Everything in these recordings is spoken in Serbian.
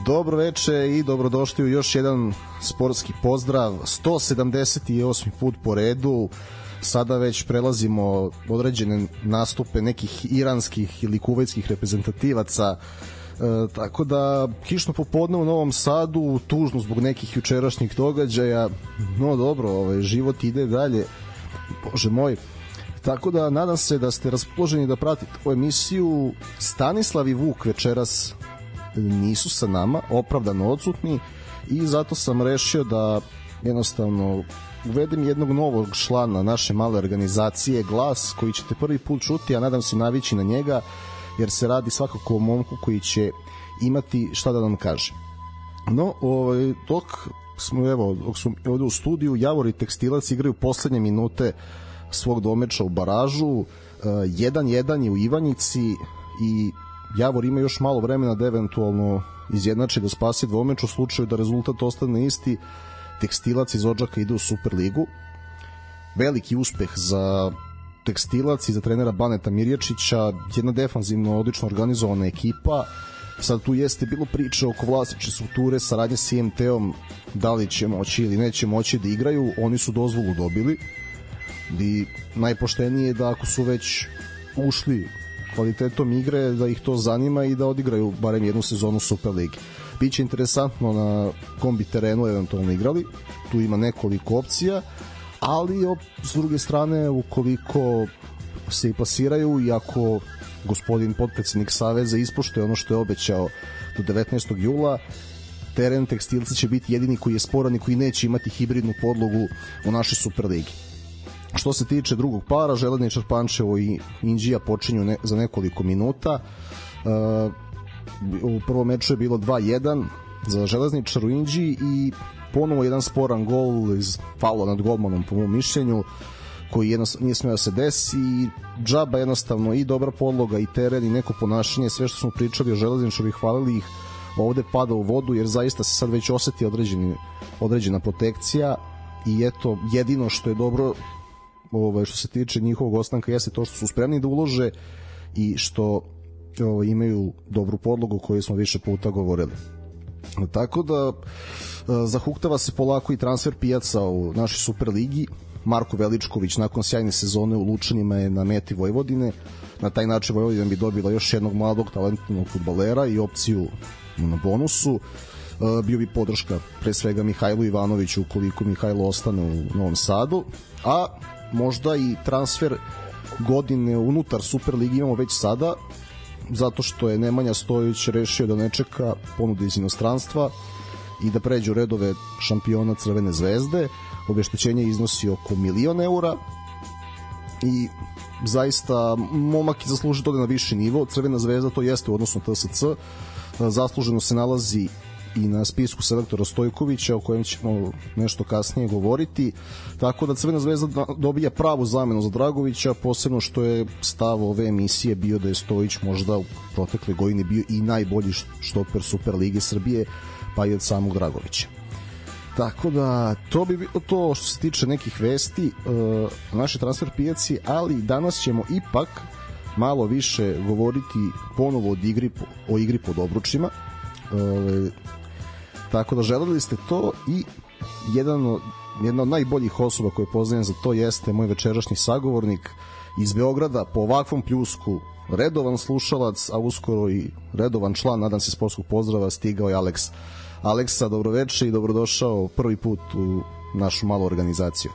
Dobro veče i dobrodošli u još jedan sportski pozdrav, 178. put po redu. Sada već prelazimo određene nastupe nekih iranskih ili kuvajtskih reprezentativaca, tako da kišno popodne u Novom Sadu, tužno zbog nekih jučerašnjih događaja, no dobro, život ide dalje, bože moj. Tako da nadam se da ste raspoloženi da pratite ovu emisiju. Stanislav i Vuk večeras nisu sa nama, opravdano odsutni, i zato sam rešio da jednostavno uvedem jednog novog člana naše male organizacije Glas, koji ćete prvi put čuti, a nadam se navići na njega, jer se radi svakako o momku koji će imati šta da nam kaže. No, dok smo ovde u studiju, Javor i Tekstilac igraju poslednje minute svog domeča u baražu, 1-1 je u Ivanjici i Javor ima još malo vremena da eventualno izjednači, da spasi dvomeč. U slučaju da rezultat ostane isti, Tekstilac iz Odžaka ide u Superligu. Veliki uspeh za Tekstilac i za trenera Baneta Mirjačića, jedna defanzivno odlično organizovana ekipa. Sad tu jeste bilo priče oko vlasničke strukture, saradnje s IMT-om, da li će moći ili neće moći da igraju. Oni su dozvolu dobili i najpoštenije je da ako su već ušli kvalitetom igre, da ih to zanima i da odigraju barem jednu sezonu Superligi. Biće interesantno na kom bi terenu eventualno igrali, tu ima nekoliko opcija, ali s druge strane, ukoliko se i plasiraju i ako gospodin potpredsednik Saveza ispoštuje ono što je obećao do 19. jula, teren Tekstilca će biti jedini koji je sporan i koji neće imati hibridnu podlogu u našoj Superligi. Što se tiče drugog para, Železničar Pančevo i Inđija počinju za nekoliko minuta. U prvom meču je bilo 2-1 za Železničar u Inđiji i ponovo jedan sporan gol iz faula nad golmanom, po mom mišljenju, koji nije smeo da se desi, i džaba jednostavno i dobra podloga i teren i neko ponašanje, sve što smo pričali o Železničaru i hvalili ih, ovde pada u vodu, jer zaista se sad već oseti određena protekcija. I eto, jedino što je dobro što se tiče njihovog ostanka jeste to što su spremni da ulože i što imaju dobru podlogu koju smo više puta govorili. Tako da zahuktava se polako i transfer pijaca u našoj Superligi. Marko Veličković nakon sjajne sezone u Lučanima je na meti Vojvodine. Na taj način Vojvodina bi dobila još jednog mladog talentnog fudbalera i opciju na bonusu. Bio bi podrška pre svega Mihajlu Ivanoviću ukoliko Mihajlo ostane u Novom Sadu, a možda i transfer godine unutar Superligi imamo već sada, zato što je Nemanja Stojić rešio da ne čeka ponude iz inostranstva i da pređe u redove šampiona Crvene zvezde. Obeštećenje iznosi oko 1.000.000 eura i zaista momak je zaslužio to na viši nivo. Crvena zvezda to jeste u odnosu na TSC, zasluženo se nalazi i na spisku selektora Stojkovića, o kojem ćemo nešto kasnije govoriti, tako da Crvena zvezda dobija pravu zamenu za Dragovića, posebno što je stav ove emisije bio da je Stojić možda u protekle godine bio i najbolji štoper Superlige Srbije, pa i od samog Dragovića. Tako da to bi bilo to što se tiče nekih vesti naše transfer pijaci, ali danas ćemo ipak malo više govoriti ponovo o igri pod obručima. Tako da želeli ste to, i jedna od najboljih osoba koje poznajem za to jeste moj večerašnji sagovornik iz Beograda, po ovakvom pljusku redovan slušalac, a uskoro i redovan član, nadam se, sportskog pozdrava, stigao je Aleks. Aleksa, dobroveče i dobrodošao prvi put u našu malu organizaciju.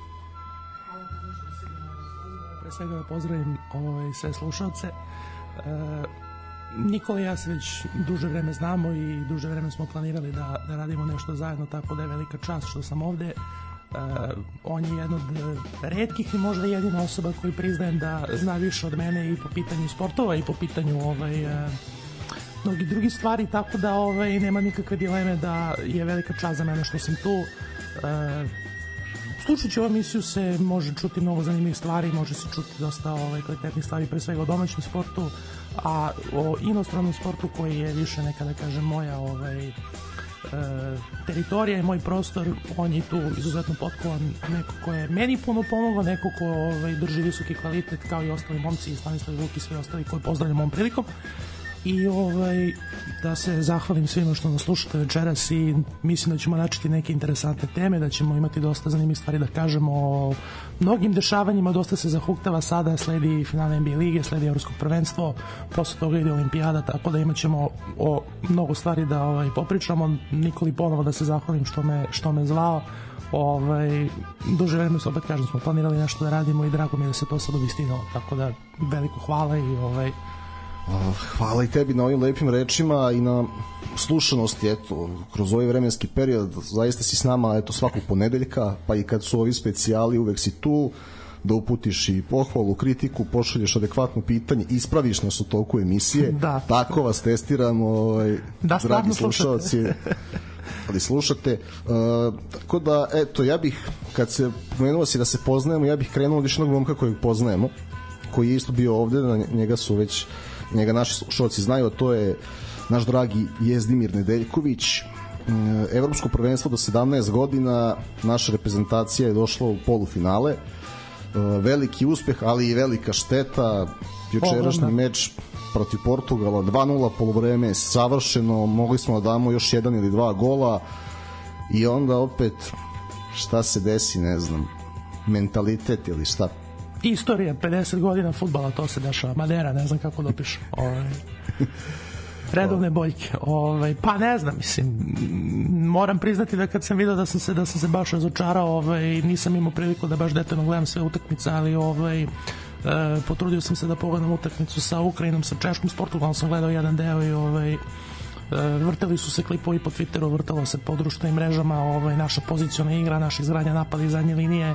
Pre svega da pozdravim sve slušalce. Nikola i ja se već duže vreme znamo i duže vreme smo planirali da radimo nešto zajedno, tako da je velika čast što sam ovde. On je jedna od retkih i možda jedina osoba koji priznajem da zna više od mene i po pitanju sportova i po pitanju mnogi drugi stvari, tako da nema nikakve dileme da je velika čast za mene što sam tu. Slušajući ovu emisiju se može čuti mnogo zanimljivih stvari, može se čuti dosta kvalitetnih stvari, pre svega o domaćem sportu, a o inostranom sportu koji je više neka, da kažem, moja teritorija i moj prostor. On je tu izuzetno potkovan, neko ko je meni puno pomogao, neko ko drži visoki kvalitet, kao i ostali momci, Stanislav i Vuk i sve ostali koje pozdravljam ovom prilikom. i da se zahvalim svima što nas slušate večeras i mislim da ćemo načeti neke interesantne teme, da ćemo imati dosta zanimljivih stvari da kažemo o mnogim dešavanjima, dosta se zahuktava sada, sledi finale NBA lige, sledi Evropsko prvenstvo, posle toga ide Olimpijada, tako da imat ćemo o mnogo stvari da popričamo. Nikoli ponovo da se zahvalim što me zvao. Duže vreme, opet kažem, smo planirali nešto da radimo i drago mi je da se to sad obistinalo, tako da veliko hvala i hvala i tebi na ovim lepim rečima i na slušanosti, kroz ovaj vremenski period. Zaista si s nama, svakog ponedeljka, pa i kad su ovi specijali uvek si tu da uputiš i pohvalu, kritiku, pošalješ adekvatno pitanje, ispraviš nas u toku emisije. Da. Tako vas testiramo, dragi slušalci. Ali slušate, tako da, ja bih, kad se pomenuo si da se poznajemo, ja bih krenuo od još jednog momka kojeg poznajemo, koji je isto bio ovde, njega naši slušalci znaju, a to je naš dragi Jezdimir Nedeljković. Evropsko prvenstvo do 17 godina, naša reprezentacija je došla u polufinale, veliki uspeh, ali i velika šteta. Jučerašnji meč protiv Portugala 2-0, poluvreme savršeno, mogli smo da damo još 1 ili 2 gola i onda opet šta se desi, ne znam, mentalitet ili šta. Istorija 50 godina fudbala, to se dešava. Madera, ne znam kako da opišem. Redovne boljke. Pa ne znam, mislim, moram priznati da kad sam vidio da sam se baš razočarao, nisam imao priliku da baš detaljno gledam sve utakmice, ali potrudio sam se da pogledam utakmicu sa Ukrajinom, sa Češkom, s Portugalom sam gledao jedan deo i vrteli su se klipovi po Twitteru, vrtalo se po društvenim mrežama, naša poziciona igra, naša izgradnja napada iz zadnje linije,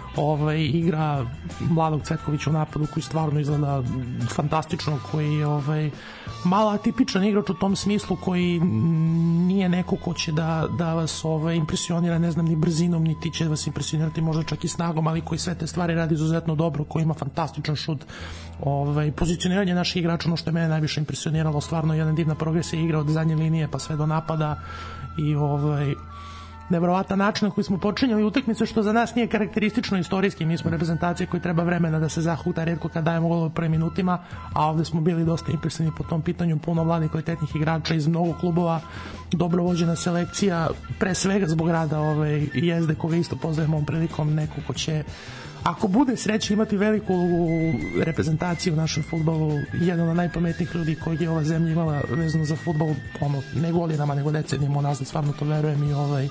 igra mladog Cvetkovića u napadu koji stvarno izgleda fantastično, koji je malo atipičan igrač u tom smislu, koji nije neko ko će da vas impresionira, ne znam, ni brzinom, niti će vas impresionirati možda čak i snagom, ali koji sve te stvari radi izuzetno dobro, koji ima fantastičan šut. Pozicioniranje naših igrača, ono što je mene najviše impresioniralo, stvarno jedna divna progresija igra od zadnje linije pa sve do napada i nevjerovatan način na koji smo počinjali utakmicu, što za nas nije karakteristično istorijski. Mi smo reprezentacija koji treba vremena da se zahuta, retko kad dajemo golove u prvim minutima, a ovde smo bili dosta impresivni po tom pitanju, puno mladih kvalitetnih igrača iz mnogo klubova, dobro vođena selekcija, pre svega zbog rada Jezde, koga isto pozdravim ovom prilikom, neko ko će, ako bude sreće, imati veliku reprezentaciju u našem fudbalu, jedan od najpametnijih ljudi kojeg je ova zemlja imala vezano za fudbal, ne godinama, nego decenijama unazad, stvarno to verujem i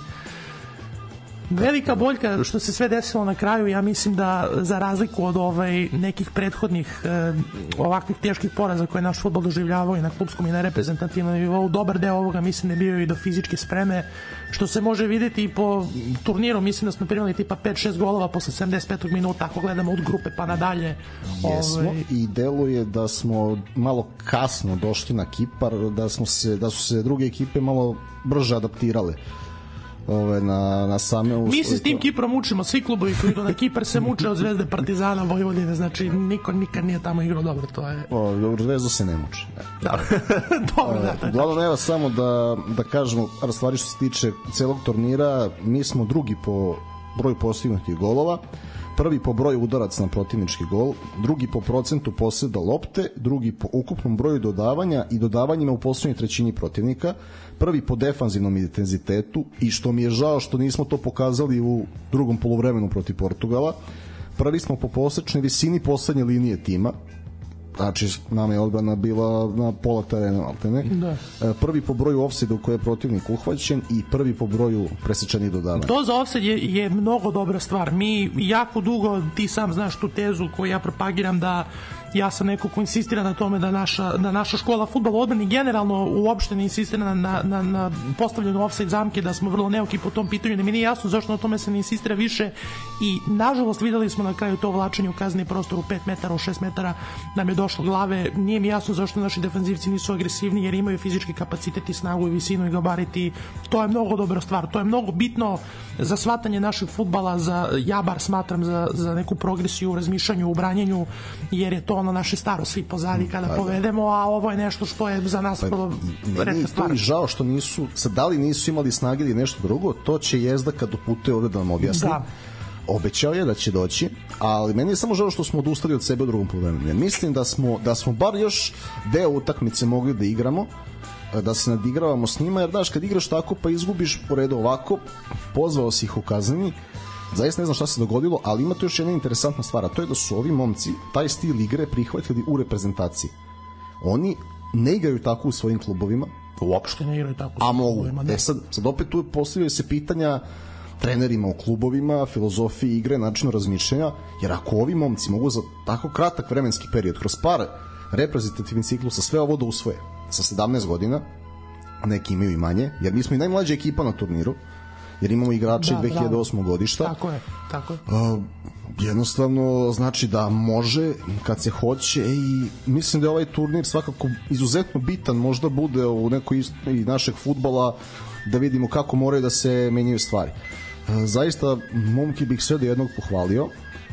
velika boljka što se sve desilo na kraju. Ja mislim da za razliku od nekih prethodnih ovakvih teških poraza koje naš fudbal doživljavao i na klupskom i na reprezentativnom nivou, dobar deo ovoga mislim da je bio i do fizičke spreme, što se može videti i po turniru. Mislim da smo primali tipa 5-6 golova posle 75. minuta, ako gledamo od grupe pa nadalje. Jesmo, i deluje da smo malo kasno došli na Kipar, da su se druge ekipe malo brže adaptirale na same uslove. Mi se s tim Kiprom učimo, svi klubovi koji idu na Kipar se muče od Zvezde, Partizana, Vojvodine, znači niko nikad nije tamo igrao dobro, to je... Zvezdu se ne muče. Dobro, da. Uglavnom, evo samo da kažemo par stvari što se tiče celog turnira. Mi smo drugi po broju postignutih golova, prvi po broju udaraca na protivnički gol, drugi po procentu poseda lopte, drugi po ukupnom broju dodavanja i dodavanjima u poslednjoj trećini protivnika, prvi po defanzivnom intenzitetu, i što mi je žao što nismo to pokazali u drugom poluvremenu protiv Portugala, prvi smo po prosečnoj visini poslednje linije tima, znači nama je odbrana bila na pola terena, da. Prvi po broju ofsajda u koje je protivnik uhvaćen i prvi po broju presečanih dodavanja. To za ofsajd je mnogo dobra stvar. Mi jako dugo, ti sam znaš tu tezu koju ja propagiram, da ja sam neko ko insistira na tome da naša škola fudbala odbrani generalno uopšte ne insistira na postavljanju ofsajd zamke, da smo vrlo neuki po tom pitanju, da mi nije jasno zašto na tome se ne insistira više, i nažalost videli smo na kraju to vlačenje u kazni prostor u 5 metara, u 6 metara nam je došlo glave. Nije mi jasno zašto naši defanzivci nisu agresivni, jer imaju fizički kapacitet i snagu i visinu i gabariti. To je mnogo dobra stvar, to je mnogo bitno za shvatanje našeg fudbala, ja bar smatram za neku progresiju u razmišljanju, u branjenju, jer je to ono naše staro, svi pozadi kada povedemo, a ovo je nešto što je za nas vrlo retka stvar. Meni je žao što nisu, sad da li nisu imali snage ili nešto drugo, to će Jezda kad uputuje ovde da nam objasni. Obećao je da će doći, ali meni je samo žao što smo odustali od sebe u drugom poluvremenu. Mislim da smo bar još deo utakmice mogli da igramo, da se nadigravamo s njima, jer daš, kad igraš tako pa izgubiš po redu ovako, pozvao si ih u kazneni, zaista ne znam šta se dogodilo, ali ima tu još jedna interesantna stvar, a to je da su ovi momci taj stil igre prihvatili u reprezentaciji. Oni ne igraju tako u svojim klubovima, uopšte ne igraju tako u svojim klubovima. A mogu, sad opet tu postavljaju se pitanja trenerima u klubovima, filozofiji igre, načinu razmišljanja, jer ako ovi momci mogu za tako kratak vremenski period, kroz par reprezentativnih ciklusa, sve ovo da usvoje sa 17 godina, neki imaju i manje, jer mi smo i najmlađa ekipa na turniru, jer imamo igrače 2008. godišta. Tako je. Jednostavno znači da može kad se hoće, i mislim da je ovaj turnir svakako izuzetno bitan, možda bude u nekoj istoriji našeg fudbala, da vidimo kako moraju da se menjaju stvari. Zaista momki bih sve do jednog pohvalio,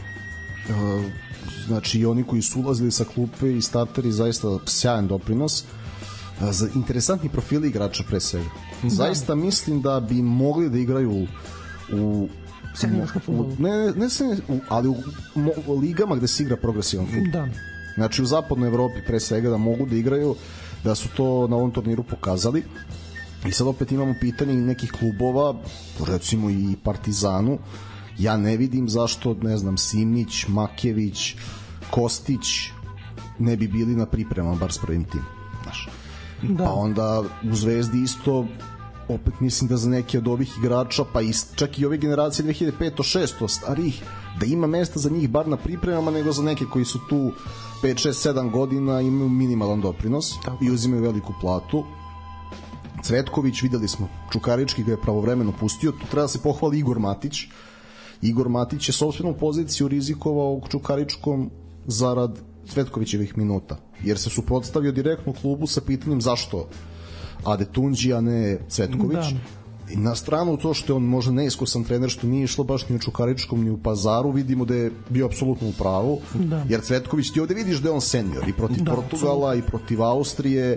znači i oni koji su ulazili sa klupe i starteri, zaista sjajan doprinos, za interesantni profili igrača pre svega. Zaista mislim da bi mogli da igraju u seniorskom fudbalu. Ali u ligama gde se igra progresivan fudbal. Da. Znači u zapadnoj Evropi pre svega da mogu da igraju, da su to na ovom turniru pokazali. I sad opet imamo pitanje nekih klubova, recimo i Partizanu. Ja ne vidim zašto, ne znam, Simić, Makević, Kostić ne bi bili na pripremama bar s prvim timom. Znaš. Da. Pa onda u Zvezdi isto, opet mislim da za neke od ovih igrača, pa čak i ove generacije 2005-6 starih, da ima mesta za njih bar na pripremama, nego za neke koji su tu 5, 6, 7 godina, imaju minimalan doprinos. Tako. I uzimaju veliku platu. Cvetković, videli smo, Čukarički ga je pravovremeno pustio, tu treba da se pohvali Igor Matić. Igor Matić je sopstvenu poziciju rizikovao u Čukaričkom zarad Cvetkovićevih minuta, jer se suprotstavio direktno klubu sa pitanjem zašto Ade Tunđi, a ne Cvetković. Da. I na stranu to što je on možda neiskusan trener, što nije išlo baš ni u Čukaričkom ni u Pazaru, vidimo da je bio apsolutno u pravu, jer Cvetković, ti ovde vidiš da je on senior i protiv Portugala i protiv Austrije,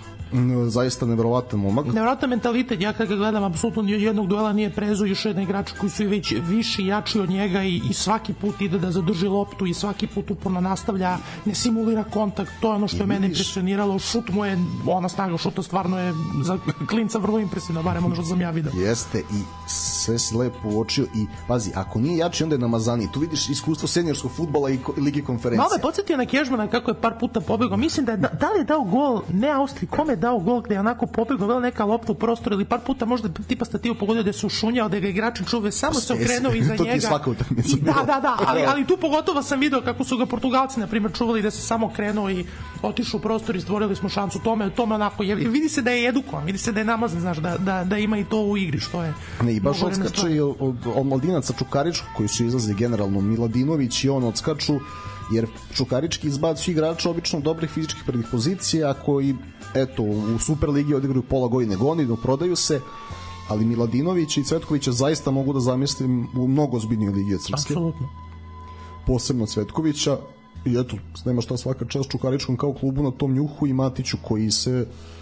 zaista neverovatan momak. Neverovatan mentalitet, ja kada ga gledam, apsolutno jednog duela nije prezo, još jedan igrač koji su već viši, jači od njega i svaki put ide da zadrži loptu i svaki put uporno nastavlja, ne simulira kontakt, to je ono što je mene impresioniralo, šut mu je, ona snaga šuta stvarno je za klinca vrlo impresivna, barem ono što sam ja vidio. Jeste, i sve si lepo uočio i pazi, ako nije jači, onda je namazani, tu vidiš iskustvo seniorskog fudbala i Lige konferencije. Malo me podsjetio na Kežmana kako je par puta pobegao, mislim da li je dao gol, ne Austriji, kome dao gol gde je onako pobegao, vela neka lopta u prostor ili par puta možda tipa statiju pogodio da se ušunjao, da ga igrači čuve, samo se okrenuo iza njega. To ti je svaka utakmica. Da, ali tu pogotovo sam video kako su ga Portugalci na primjer čuvali, da se samo okrenuo i otišao u prostor i stvorili smo šansu tome onako, vidi se da je edukovan, vidi se da je namazan, znaš, da ima i to u igri, što je. Ne, i baš odskače i od mladinaca Čukaričkog koji su izlazi generalno, Miladinović i on odskaču, jer Čukarički izbacuju igrača obično dobrih fizičkih predispozicija, koji eto u Superligi odigraju pola godine, prodaju se, ali Miladinović i Cvetkovića zaista mogu da zamislim u mnogo ozbiljnijoj ligi od srpske. Apsolutno. Posebno Cvetkovića, i eto, nema šta, svaka čast Čukaričkom kao klubu na tom njuhu i Matiću koji se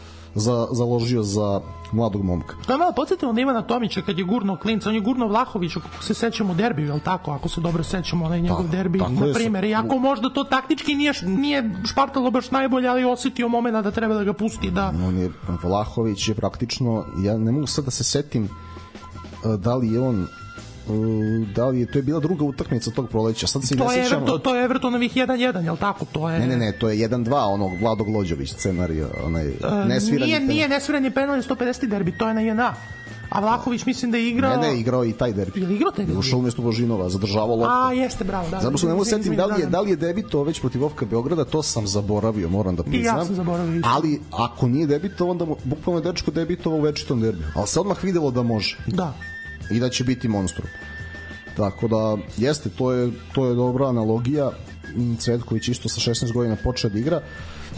založio za mladog momka. Da, malo podsjetimo na Ivana Tomića kad je gurno klinca, on je gurno Vlahovića, kako se sećamo derbiju, je li tako? Ako se dobro sećamo, onaj njegov derbi, na primjer. Iako možda to taktički nije špartalo baš najbolje, ali osjetio momena da treba da ga pusti. Da. Vlahović je praktično, ja ne mogu sad da se setim da li je on to je bila druga utakmica tog proleća. Sad se ne sećam. To je Evertonovih 1-1, je li tako? To je... Ne, to je 1-2 onog Vlado Glođević scenarija, onaj nesviranje. Nije nesviranje penal, 150 derbi, to je na JNA. A Vlahović mislim da je igrao... Ne, igrao i taj derbi. Je li igrao taj derbi? Ušao umjesto Božinova, zadržavao loptu. A, jeste, bravo. Zato što ne mogu setim da li je debito već protiv Ofka Beograda, to sam zaboravio, moram da priznam. I ja sam zaboravio. Ali ako nije debito, onda bukvalno je dečko debitovao u večitom derbiju. Ali se odmah videlo da može. Da. I da će biti monstrum. Tako da, jeste, to je dobra analogija. Cvetković isto sa 16 godina počeo da igra.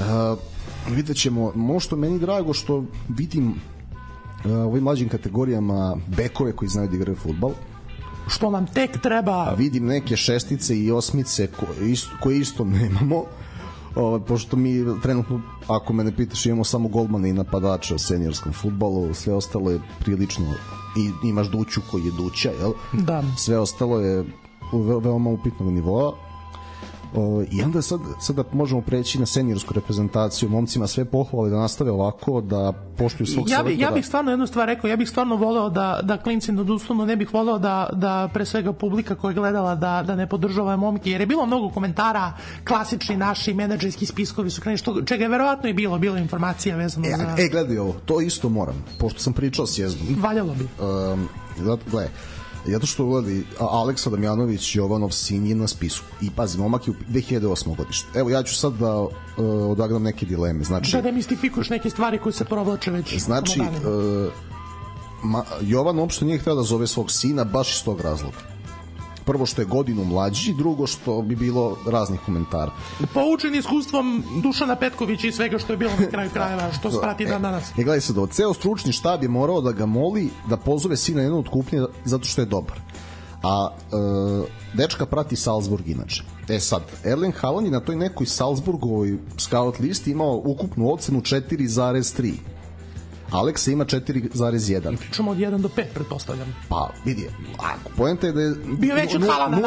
Vidjet ćemo, možda meni drago što vidim u ovim mlađim kategorijama bekove koji znaju da igraju fudbal. Što nam tek treba. Vidim neke šestice i osmice koje isto nemamo. pošto mi trenutno, ako me ne pitaš, imamo samo golmana i napadača u seniorskom fudbalu, sve ostalo je prilično, i imaš Duću koji je Duća, jel? Da. Sve ostalo je veoma upitnog nivoa. I onda sada možemo preći na seniorsku reprezentaciju, momcima sve pohvale da nastave ovako, da poštuju svog selektora. Ja bih stvarno jednu stvar rekao, ja bih stvarno voleo da klinci odustanu, ne bih voleo da pre svega publika koja je gledala da ne podržava momke, jer je bilo mnogo komentara, klasični naši menadžerski spiskovi su krenuli, čega je verovatno i bilo informacija vezano za... Gledaj ovo, to isto moram, pošto sam pričao s Jezdom. Valjalo bi. Gledaj, zato što uvodi Aleksa Damjanović, Jovanov sin je na spisku. I pazi, momak je u 2008. godište. Evo, ja ću sad da odagnam neke dileme. Znači, da demistifikuješ neke stvari koje se provlače već. Znači, Jovan uopšte nije hteo da zove svog sina baš iz tog razloga. Prvo što je godinu mlađi, drugo što bi bilo raznih komentara. Poučen iskustvom Dušana Petkovića i svega što je bilo na kraju krajeva, što sprati dan danas. Gledaj sad, ceo stručni štab je morao da ga moli da pozove sina jednu od kupnje zato što je dobar. A dečka prati Salzburg inače. Sad, Erling Haaland je na toj nekoj Salzburgovoj scout listi imao ukupnu ocenu 4,3. Aleksa ima 4,1. Pričamo od 1 do 5, pretpostavljam. Pa, vidi, poenta je da je bio veći od Haalanda,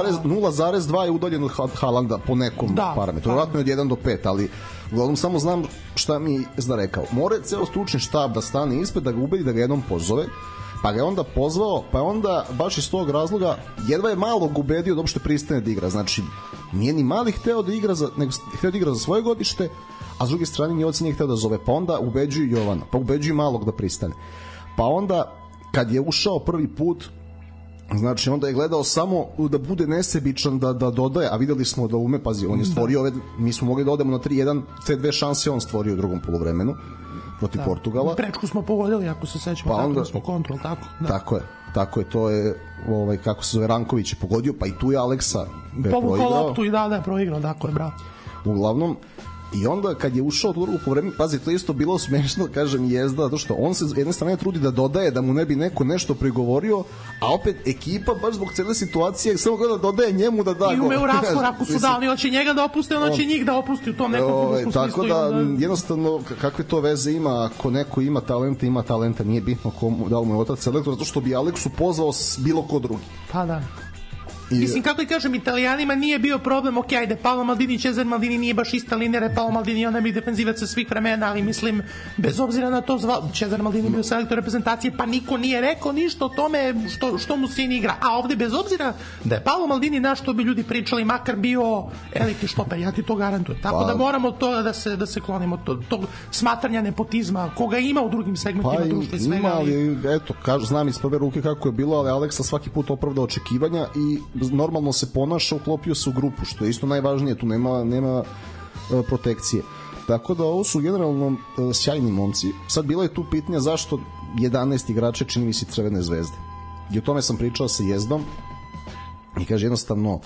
0,2 je udaljen od Haalanda po nekom parametru. Vjerojatno je od 1 do 5, ali uglavnom samo znam šta mi je Zda rekao. Mora ceo stručni štab da stane ispred, da ga ubedi, da ga jednom pozove, pa ga je onda pozvao, pa je onda baš iz tog razloga jedva je malo ubedio da uopšte pristane da igra. Znači, nije ni mali hteo da igra nego hteo da igra za svoje godište, a s druge strane ni oca nije hteo da zove, pa onda ubeđuju Jovana, pa ubeđuju malog da pristane. Pa onda, kad je ušao prvi put, znači onda je gledao samo da bude nesebičan, da dodaje, a videli smo da ume, pazi, on je stvorio ove, mi smo mogli da odemo na 3-1, te dve šanse on stvorio u drugom poluvremenu protiv Portugala. Prečku smo pogodili, ako se sećamo, pa onda smo kontrol, tako. Da. Tako je, to je kako se zove, Ranković je pogodio, pa i tu je Aleksa povukao loptu i da je proigrao, tako je, bravo. Uglavnom, i onda kad je ušao u drugu povremenu, pazi, to isto bilo smešno, kažem Jezda, zato što on se jedne strane trudi da dodaje, da mu ne bi neko nešto prigovorio, a opet ekipa baš zbog cele situacije samo gleda da dodaje njemu da da gol. I ume u raskoraku su dali, on će njega da opuste, on će njih da opusti u tom nekom futbolskom smislu. Tako da, jednostavno, kakve to veze ima, ako neko ima talenta, nije bitno da li mu je otac selektor, zato što bi Aleksu pozvao bilo ko drugi. Pa da. Mislim, kako i kažem, Italijanima nije bio problem, ok, ajde, Paolo Maldini, Cesar Maldini nije baš ista linija, Paolo Maldini je onaj defenzivac sa svih vremena, ali mislim, bez obzira na to, Cesar Maldini bio selektor reprezentacije, pa niko nije rekao ništa o tome što mu sin igra. A ovde, bez obzira da je Paolo Maldini naš, što bi ljudi pričali, makar bio elitni štoper, ja ti to garantujem. Tako da moramo od toga da se klonimo od tog smatranja nepotizma, koga ima u drugim segmentima društva i svega. Ima, ali eto, znam iz prve ruke kako je bilo, ali Aleksa svaki put opravdao očekivanja i normalno se ponaša, uklopio se u grupu, što je isto najvažnije, tu nema protekcije. Tako da ovo su generalno sjajni momci. Sad bilo je tu pitanja zašto 11 igrača čini mi se Crvene zvezde. I o tome sam pričao sa Jezdom i kaže jednostavno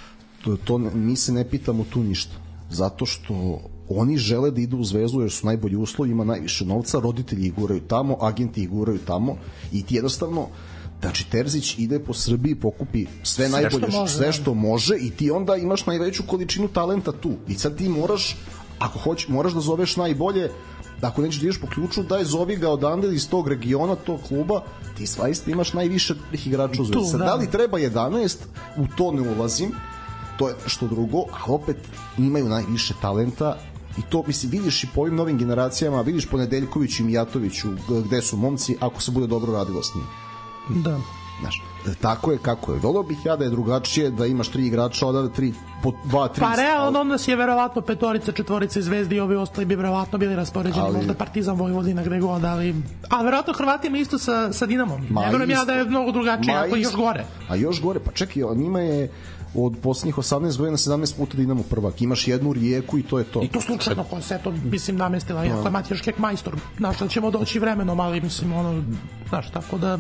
mi se ne pitamo tu ništa. Zato što oni žele da idu u Zvezdu jer su najbolji uslovi, ima najviše novca, roditelji ih guraju tamo, agenti ih guraju tamo i ti jednostavno, znači Terzić ide po Srbiji, pokupi sve najbolje, sve što može i ti onda imaš najveću količinu talenta tu i sad ti moraš, ako hoćeš, moraš da zoveš najbolje, ako nećeš da ideš po ključu, daj zovi ga odande iz tog regiona, tog kluba, ti svaista imaš najviše igrača u Zvezdi. Sad, da li treba 11, u to ne ulazim, to je nešto drugo, ali opet imaju najviše talenta i to, mislim, vidiš i po ovim novim generacijama, vidiš po Nedeljkoviću i Mijatoviću gde su momci, ako se bude dobro radilo s njim. Da. Znaš, tako je kako je. Voleo bih ja da je drugačije, da imaš 3 igrača, odavde 2, 3. Pa realno od nas je verovatno 5, 4 Zvezde i ovi ostali bi verovatno bili raspoređeni, možda Partizan, Vojvodina, gde god, ali verovatno Hrvatima isto sa Dinamom. Ne verujem ja da je mnogo drugačije, ako još gore. A još gore, pa čekaj, njima je od poslednjih 18 godina 17 puta Dinamo prvak. Imaš jednu Rijeku i to je to. I to slučajno ko se to, mislim, namestila. Iako je Matijaš Kek majstor. Znaš, da ćemo doći vremenom, ali mislim, znaš, tako da...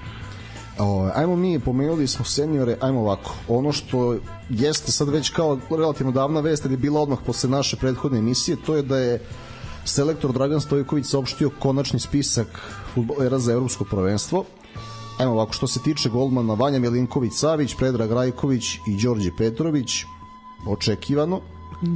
Ajmo mi, pomenuli smo seniore, ajmo ovako. Ono što jeste sad već kao relativno davna vest, jer je bila odmah posle naše prethodne emisije, to je da je selektor Dragan Stojković saopštio konačni spisak fudbalera za evropsko prvenstvo. Ajmo ovako, što se tiče golmana, Vanja Milinković-Savić, Predrag Rajković i Đorđe Petrović, očekivano. Da.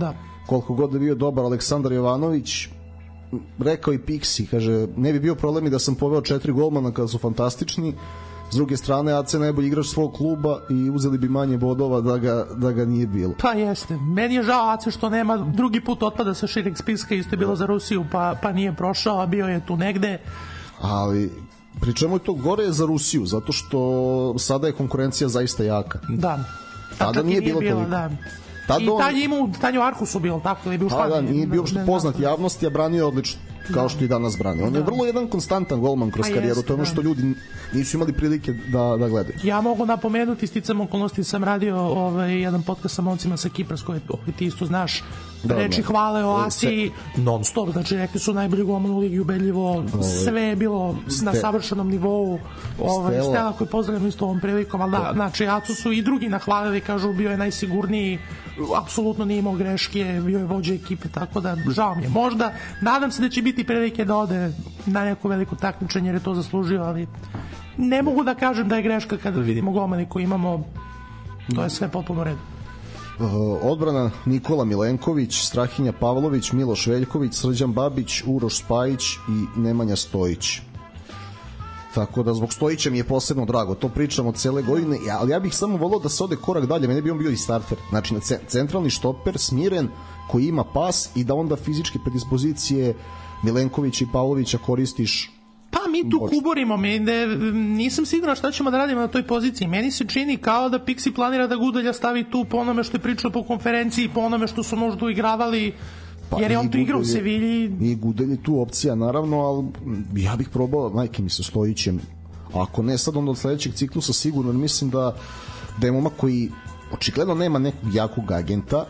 koliko god da bio dobar Aleksandar Jovanović, rekao i Pixi, kaže, ne bi bio problem i da sam poveo 4 golmana kada su fantastični, s druge strane AC najbolji igrač svog kluba i uzeli bi manje bodova da ga nije bilo. Pa jeste, meni je žao AC što nema, drugi put otpada sa šireg spiska, isto je bilo za Rusiju pa nije prošao, a bio je tu negde. Ali pri čemu je to gore za Rusiju, zato što sada je konkurencija zaista jaka. Da. Tada nije bilo toliko. Da. I tad je imao Tanju Arkusu bilo tako, da je bio u Španiji. Da, nije bio što poznat javnosti, a branio je odlično, kao što i danas brani. On je vrlo jedan konstantan golman kroz karijeru, to je ono što ljudi nisu imali prilike da gledaju. Ja mogu napomenuti, sticam okolnosti, sam radio jedan podcast sa momcima sa Kipras, koji ti isto znaš, reči hvale o Asiji non stop, znači rekli su najbolji golman u ligi, ubedljivo, sve je bilo na savršenom nivou. Stela koji pozdravljamo isto ovom prilikom, ali da, znači Acu su i drugi nahvalili, kažu bio je najsigurniji, apsolutno nije imao greške, bio je vođa ekipe, tako da žao mi je. Možda, nadam se da će biti prilike da ode na neko veliko takmičenje jer je to zaslužio, ali ne mogu da kažem da je greška kada vidimo golmane koji imamo, to je sve potpuno red. Odbrana Nikola Milenković, Strahinja Pavlović, Miloš Veljković, Srđan Babić, Uroš Spajić i Nemanja Stojić. Tako da zbog Stojića mi je posebno drago, to pričamo cele godine, ali ja bih samo volao da se ode korak dalje, mene bi on bio i starter, znači centralni štoper, smiren, koji ima pas i da onda fizičke predispozicije Milenkovića i Pavlovića koristiš. Pa mi tu kuborimo, nisam sigurna šta ćemo da radimo na toj poziciji. Meni se čini kao da Pixi planira da Gudalja stavi tu po onome što je pričao po konferenciji, po onome što su možda uigravali, jer je on tu igrao u Sevilji. I Gudalj je tu opcija, naravno, ali ja bih probao, majke mi sa Stojićem. Ako ne sad, onda od sledećeg ciklusa sigurno, mislim da je momak koji očigledno nema nekog jakog agenta,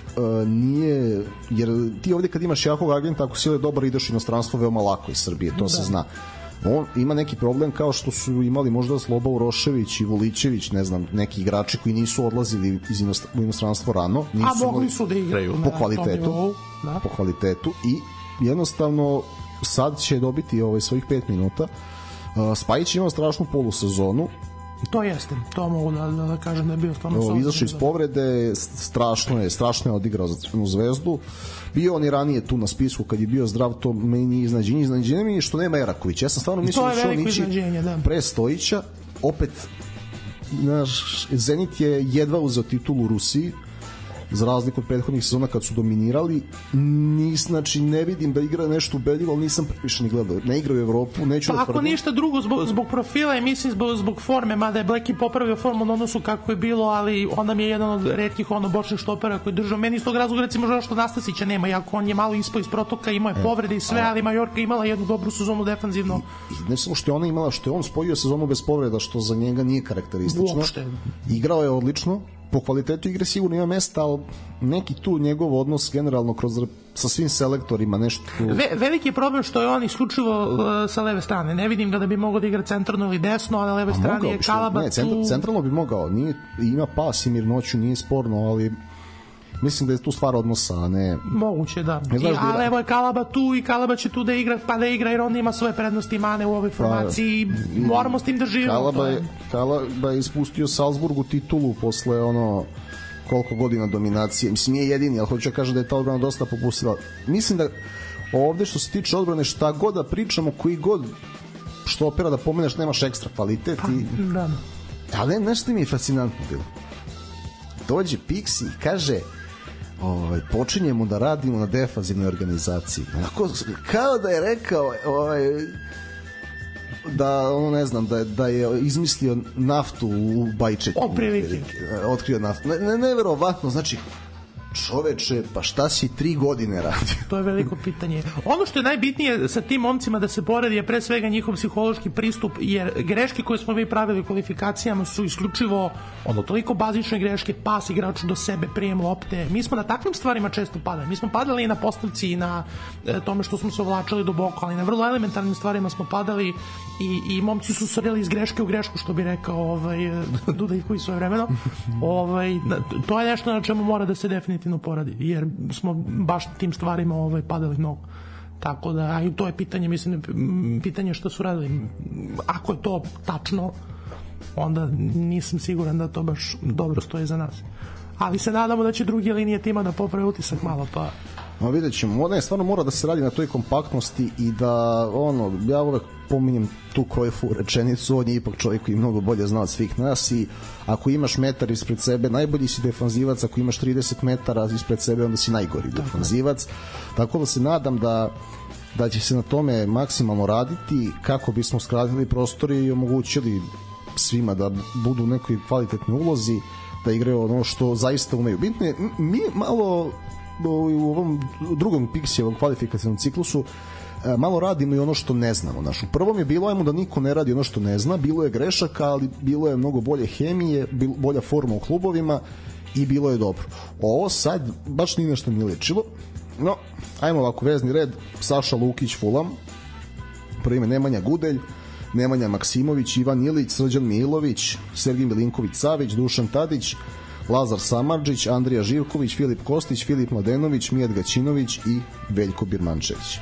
nije, jer ti ovdje kad imaš jakog agenta, ako si ovdje dobar, ideš u inostranstvo veoma lako iz Srbije, to se zna. On ima neki problem kao što su imali možda Sloba Urošević i Volićević, ne znam, neki igrači koji nisu odlazili u inostranstvo rano, a mogli su da igraju po kvalitetu i jednostavno sad će dobiti svojih 5 minuta. Spajić ima strašnu polusezonu. To jeste, to mogu da kažem da je bio stvarno izašao iz povrede, strašno je odigrao za Crvenu Zvezdu. Bio on i ranije tu na spisku kad je bio zdrav, to meni iznenađenje mi je što nema Eraković. Ja sam stvarno mislio da će on ići pre Stojića. Opet Zenit je jedva uzeo titulu u Rusiji, za razliku od prethodnih sezona kad su dominirali. Znači ne vidim da igra nešto ubedljivo, ali nisam previše ni gledao. Ne igra u Evropu, neću da tvrdim. Ako ništa drugo, zbog profila i mislim zbog forme, mada je Bleki popravio formu na odnosu kako je bilo, ali onda mi je jedan od retkih bočnih štopera koji držao. Meni iz tog razloga recimo što Nastasića nema, jako on je malo ispao iz protoka, imao je povrede i sve, ali Majorka imala jednu dobru sezonu defanzivno. I ne samo što je ona imala, što je on spojio sezonu bez povreda, što za njega nije karakteristično. Igrao je odlično, po kvalitetu igre sigurno ima mesta, ali neki tu njegov odnos generalno sa svim selektorima nešto tu... Veliki je problem što je on isključivo sa leve strane. Ne vidim da bi mogao da igra centralno ili desno, a na leve strani je Kalaba tu... Centralno bi mogao, ima pas i mirnoću, nije sporno, ali mislim da je tu stvar odnosa, a ne... Moguće, da. Ali evo je Kalaba tu i Kalaba će tu da igra, pa da igra jer on ima svoje prednosti i mane u ovoj formaciji i moramo s tim da živimo. Kalaba je ispustio Salzburgu titulu posle koliko godina dominacije. Mislim, nije jedini, ali hoću da kažem da je ta odbrana dosta popustila. Mislim da ovde što se tiče odbrane, šta god da pričamo, koji god što opera da pomeneš, nemaš ekstra kvalitet. Da. Ali nešto mi je fascinantno bilo. Dođe Pixi i kaže počinjemo da radimo na defanzivnoj organizaciji. Kao da je rekao da ne znam, da je izmislio naftu u Bajčetu. Otkrio naftu. Neverovatno, znači čoveče, pa šta si 3 godine radio? To je veliko pitanje. Ono što je najbitnije sa tim momcima da se poredi je pre svega njihov psihološki pristup, jer greške koje smo mi pravili u kvalifikacijama su isključivo toliko bazične greške, pas igraču do sebe, prijem lopte. Mi smo na takvim stvarima često padali. Mi smo padali i na postavci i na tome što smo se ovlačili do boka, ali na vrlo elementarnim stvarima smo padali i momci su srljali iz greške u grešku, što bi rekao Duda Ivković svoje vremeno. To je nešto na čemu mora da se definitivno poradi, jer smo baš tim stvarima padali mnogo. Tako da, i to je pitanje, mislim, pitanje što su radili. Ako je to tačno, onda nisam siguran da to baš dobro stoji za nas. ali se nadamo da će druge linije tima da poprave utisak malo, pa... No, vidjet ćemo. Ne, stvarno mora da se radi na toj kompaktnosti i da, ja uvek pominjem tu Cruyffu rečenicu, on je ipak čovjek koji mnogo bolje zna od svih nas i ako imaš metar ispred sebe, najbolji si defanzivac, ako imaš 30 metara ispred sebe, onda si najgori defanzivac. Tako da se nadam da će se na tome maksimalno raditi kako bismo skratili prostor i omogućili svima da budu u nekoj kvalitetnoj ulozi, da igraju ono što zaista umeju. Bitno je, mi malo u ovom drugom Pixijevom kvalifikacijnom ciklusu malo radimo i ono što ne znamo. U prvom je bilo, ajmo da niko ne radi ono što ne zna, bilo je grešaka, ali bilo je mnogo bolje hemije, bolja forma u klubovima i bilo je dobro. Ovo sad baš ni nešto nije ličilo. No, ajmo ovako, vezni red: Saša Lukić, Fulham, prvo ime Nemanja Gudelj, Nemanja Maksimović, Ivan Ilić, Srđan Milović, Sergij Milinković-Savić, Dušan Tadić, Lazar Samardžić, Andrija Živković, Filip Kostić, Filip Mladenović, Mijat Gaćinović i Veljko Birmančević.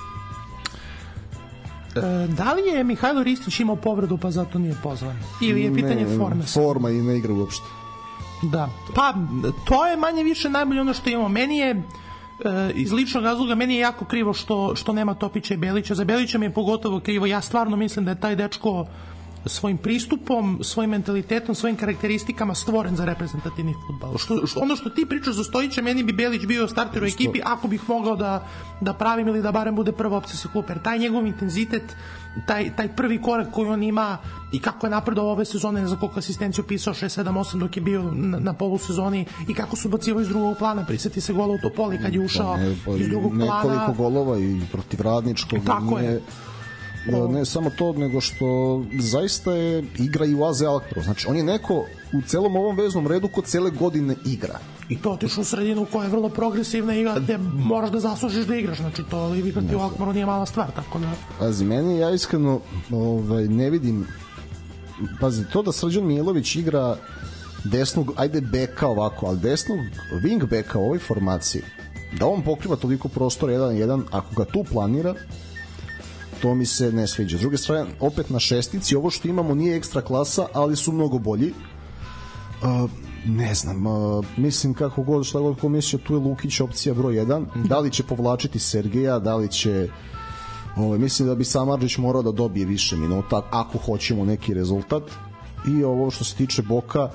Da li je Mihajlo Ristić imao povredu pa zato nije pozvan? Ili je pitanje forme? Forma i ne igra uopšte. Da, pa to je manje više najbolje ono što imamo. Meni je iz ličnog razloga, meni je jako krivo što nema Topića i Belića. Za Belića mi je pogotovo krivo. Ja stvarno mislim da je taj dečko svojim pristupom, svojim mentalitetom, svojim karakteristikama stvoren za reprezentativni fudbal. Ono što ti pričaš za Stojića, meni bi Belić bio starter u ekipi ako bih mogao da pravim ili da barem bude prva opcija sa klupe. Jer taj njegov intenzitet, taj prvi korak koji on ima i kako je napredovao ove sezone, ne znam koliko asistenciju pisao, 6, 7, 8 dok je bio na polusezoni i kako su bacivao iz drugog plana, priseti se gola u Topoli kad je ušao iz drugog plana. Nekoliko golova i protiv Radničkog. Tako je. Ne samo to, nego što zaista je igra i u AZ Alkmaru. Znači, on je neko u celom ovom veznom redu ko cele godine igra. I to otišu u sredinu koja je vrlo progresivna igra, gde moraš da zaslužiš da igraš. Znači, to igrati u Alkmaru nije mala stvar, tako da... Pazi, meni ja iskreno ne vidim... Pazi, to da Srđan Milović igra desnog, ajde beka ovako, ali desnog wing beka u ovoj formaciji, da on pokriva toliko prostora 1-1, ako ga tu planira, to mi se ne sviđa. S druge strane, opet na šestici, ovo što imamo nije ekstra klasa, ali su mnogo bolji. Ne znam, mislim kako god, šta god ko mislio, tu je Lukić opcija broj 1. Da li će povlačiti Sergeja, da li će... mislim da bi Samardžić morao da dobije više minuta ako hoćemo neki rezultat. I ovo što se tiče Boka,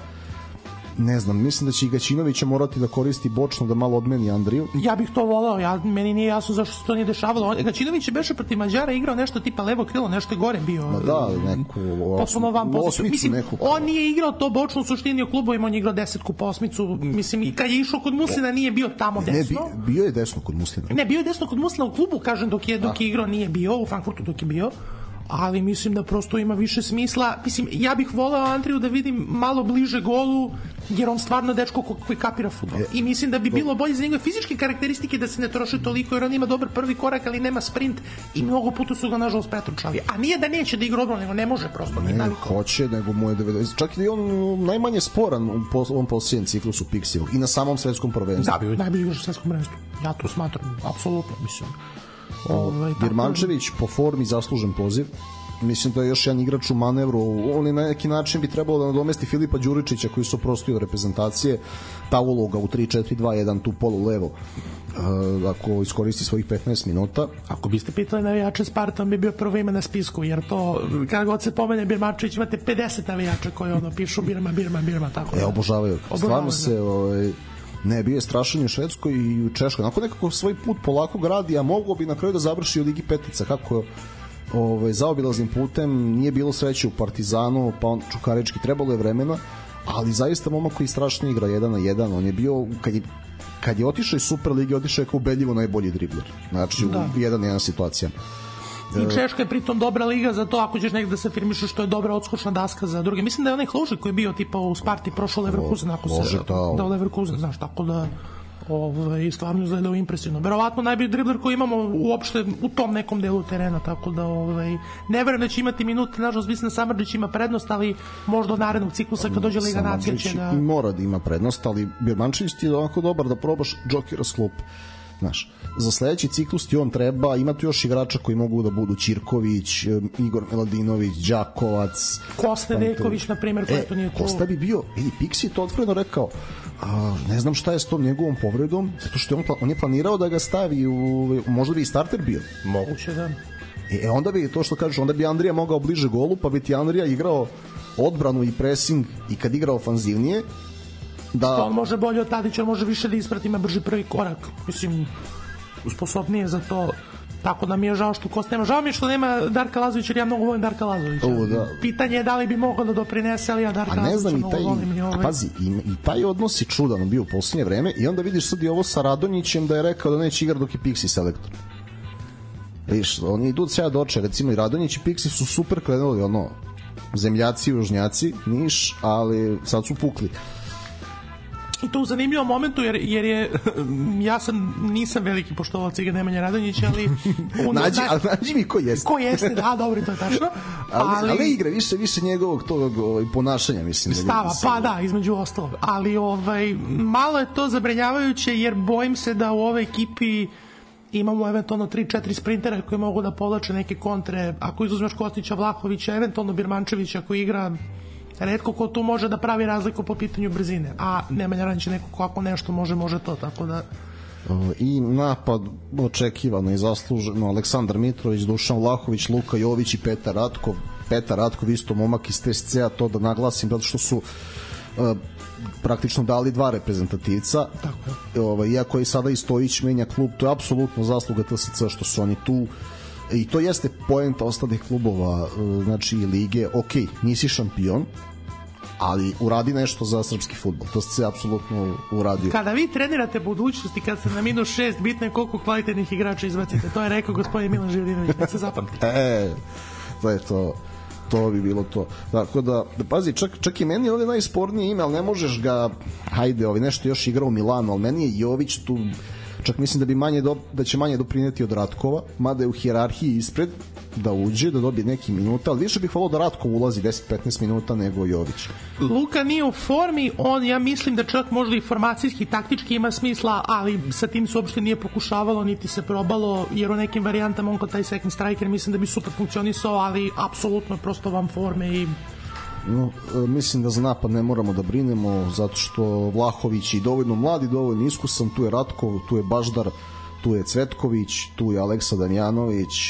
ne znam, mislim da će i Gaćinovića morati da koristi bočno da malo odmeni Andriju. Ja bih to volao, meni nije jasno zašto se to nije dešavalo. Gaćinović je beše protiv Mađara igrao nešto tipa levo krilo, nešto je gore bio. Ma da, neku potpuno van pozicije. Mislim, on nije igrao to bočno u suštini u klubovima, on je igrao 10 po osmicu. Mislim, i kad je išao kod Muslina nije bio tamo desno. Ne, bio je desno kod Muslina. Ne, bio je desno kod Muslina u klubu, kažem, dok je igrao nije bio, u Frankfurtu dok je bio. Ali mislim da prosto ima više smisla. Mislim, ja bih voleo Andriju da vidim malo bliže golu, jer on stvarno dečko koji kapira fudbal. I mislim da bi bilo bolje za njegove fizičke karakteristike da se ne troši toliko, jer on ima dobar prvi korak, ali nema sprint i mnogo puta su ga nažalost pretrčali. A nije da neće da igra odbranu, nego ne može prosto. Ne, hoće, nego mu je 90. Čak i da je on najmanje sporan u ovom posljednjem ciklusu Pixijevog i na samom svetskom prvenstvu. Da, bio je najbolji igrač u svetskom prvenstvu. Ja to smatram, apsolutno, mislim. Birmančević po formi zaslužen poziv. Mislim da je još jedan igrač u manevru. On je na neki način bi trebalo da nadomesti Filipa Đuričića koji su prostio reprezentacije. Ta uloga u 3-4-2-1 tu polu levo, ako iskoristi svojih 15 minuta. Ako biste pitali navijače Sparta, on bi bio prvo ime na spisku, jer to kada god se pomene Birmančević imate 50 navijača koji pišu Birma, tako da. Obožavaju. Stvarno se ne, bio je strašan u Švedskoj i u Češkoj. Onako nekako svoj put polako gradi, a mogao bi na kraju da završi u Ligi Petica. Kako zaobilaznim putem, nije bilo sreće u Partizanu, pa on Čukarički, trebalo je vremena, ali zaista momak koji strašno igra 1-1. On je bio, kad je otišao iz Super Lige, otišao je kao ubedljivo najbolji dribler. Znači, u 1-1 situacija. I Češka je pritom dobra liga za to ako ćeš negde da se firmišeš što je dobra odskočna daska za druge. Mislim da je onaj Hložek koji je bio tipa u Sparti prošao Leverkusen, ako se da u Leverkusen, znaš, tako da stvarno izgleda impresivno. Verovatno najbolji dribler koji imamo uopšte u tom nekom delu terena, tako da ne verujem da će imati minute, nažalost mislim da Samardžić ima prednost, ali možda od narednog ciklusa kad dođe Liga Nacija će da... Mora da ima prednost, ali Birmančević ti je onako dobar da probaš džokera s klupe. Znaš, za sledeći ciklus ti on treba, ima tu još igrača koji mogu da budu Ćirković, Igor Miladinović, Đakovac, Kosta Deković, na primjer, koji to nije tu. Kosta bi bio, Pixi to otvoreno rekao, ne znam šta je s tom njegovom povredom, zato što on je planirao da ga stavi možda bi i starter bio. Moguće, da. Onda bi, to što kažeš, onda bi Andrija mogao bliže golu, pa bi ti Andrija igrao odbranu i pressing i kad igra ofanzivnije, da... On može bolje od Tadića, može više da isprati, ima brži prvi korak. Mislim, sposobnije za to. Tako da mi je žao što Kosta nema. Žao mi je što nema Darka Lazovića, jer ja mnogo volim Darka Lazovića. Da. Pitanje je da li bi mogao da doprinese, ali ja Darka Lazovića mnogo volim. Pazi, i taj odnos je čudan bio u poslednje vreme i onda vidiš sad i ovo sa Radonjićem da je rekao da neće igrati dok je Pixi selektor. Viš, oni idu sve doče, recimo i Radonjić i Pixi su super krenuli, zemljaci, južnjaci, Niš, ali sad su pukli. I to u zanimljivom momentu, jer je nisam veliki poštovac Iga Nemanja Radonjića, ali nađi mi ko jeste. Ko jeste, da, dobro, to je tačno. Ali igra više njegovog tog ponašanja, mislim. Stava, pa da, između ostalog. Ali malo je to zabrinjavajuće, jer bojim se da u ovoj ekipi imamo eventualno 3-4 sprintera koji mogu da povlače neke kontre. Ako izuzmeš Kostića, Vlahovića, eventualno Birmančevića koji igra, retko ko tu može da pravi razliku po pitanju brzine, a Nemanja Radonjić neko kako nešto može to, tako da... I napad očekivano i zasluženo Aleksandar Mitrović, Dušan Vlahović, Luka Jović i Petar Ratkov. Petar Ratkov isto momak iz TSC-a, to da naglasim, zato što su praktično dali 2 reprezentativca. Tako. Iako je sada i Stojić menja klub, to je apsolutno zasluga TSC što su oni tu i to jeste poenta ostalih klubova, znači i lige. Ok, nisi šampion, ali uradi nešto za srpski fudbal. To se apsolutno uradio. Kada vi trenirate budućnosti, kad ste na -6, bitno je koliko kvalitetnih igrača izbacite. To je rekao gospodin Milan Živdinović, nek se zapamti. To je to bi bilo to. Tako da, pazi, čak i meni je ovdje najspornije ime, ali ne možeš ga, hajde, nešto još igra u Milanu, ali meni je Jović tu, čak mislim da će manje doprineti od Ratkova, mada je u hijerarhiji ispred, da uđe, da dobije neki minuta, ali više bih volao da Ratkov ulazi 10-15 minuta nego Jović. Luka nije u formi, ja mislim da čak možda i formacijski, taktički ima smisla, ali sa tim se uopšte nije pokušavalo, niti se probalo, jer u nekim varijantama on kao taj second striker mislim da bi super funkcionisao, ali apsolutno prosto van forme i... Mislim da za napad ne moramo da brinemo, zato što Vlahović je dovoljno mlad i dovoljno iskusan, tu je Ratkov, tu je Baždar, tu je Cvetković, tu je Aleksa Damjanović,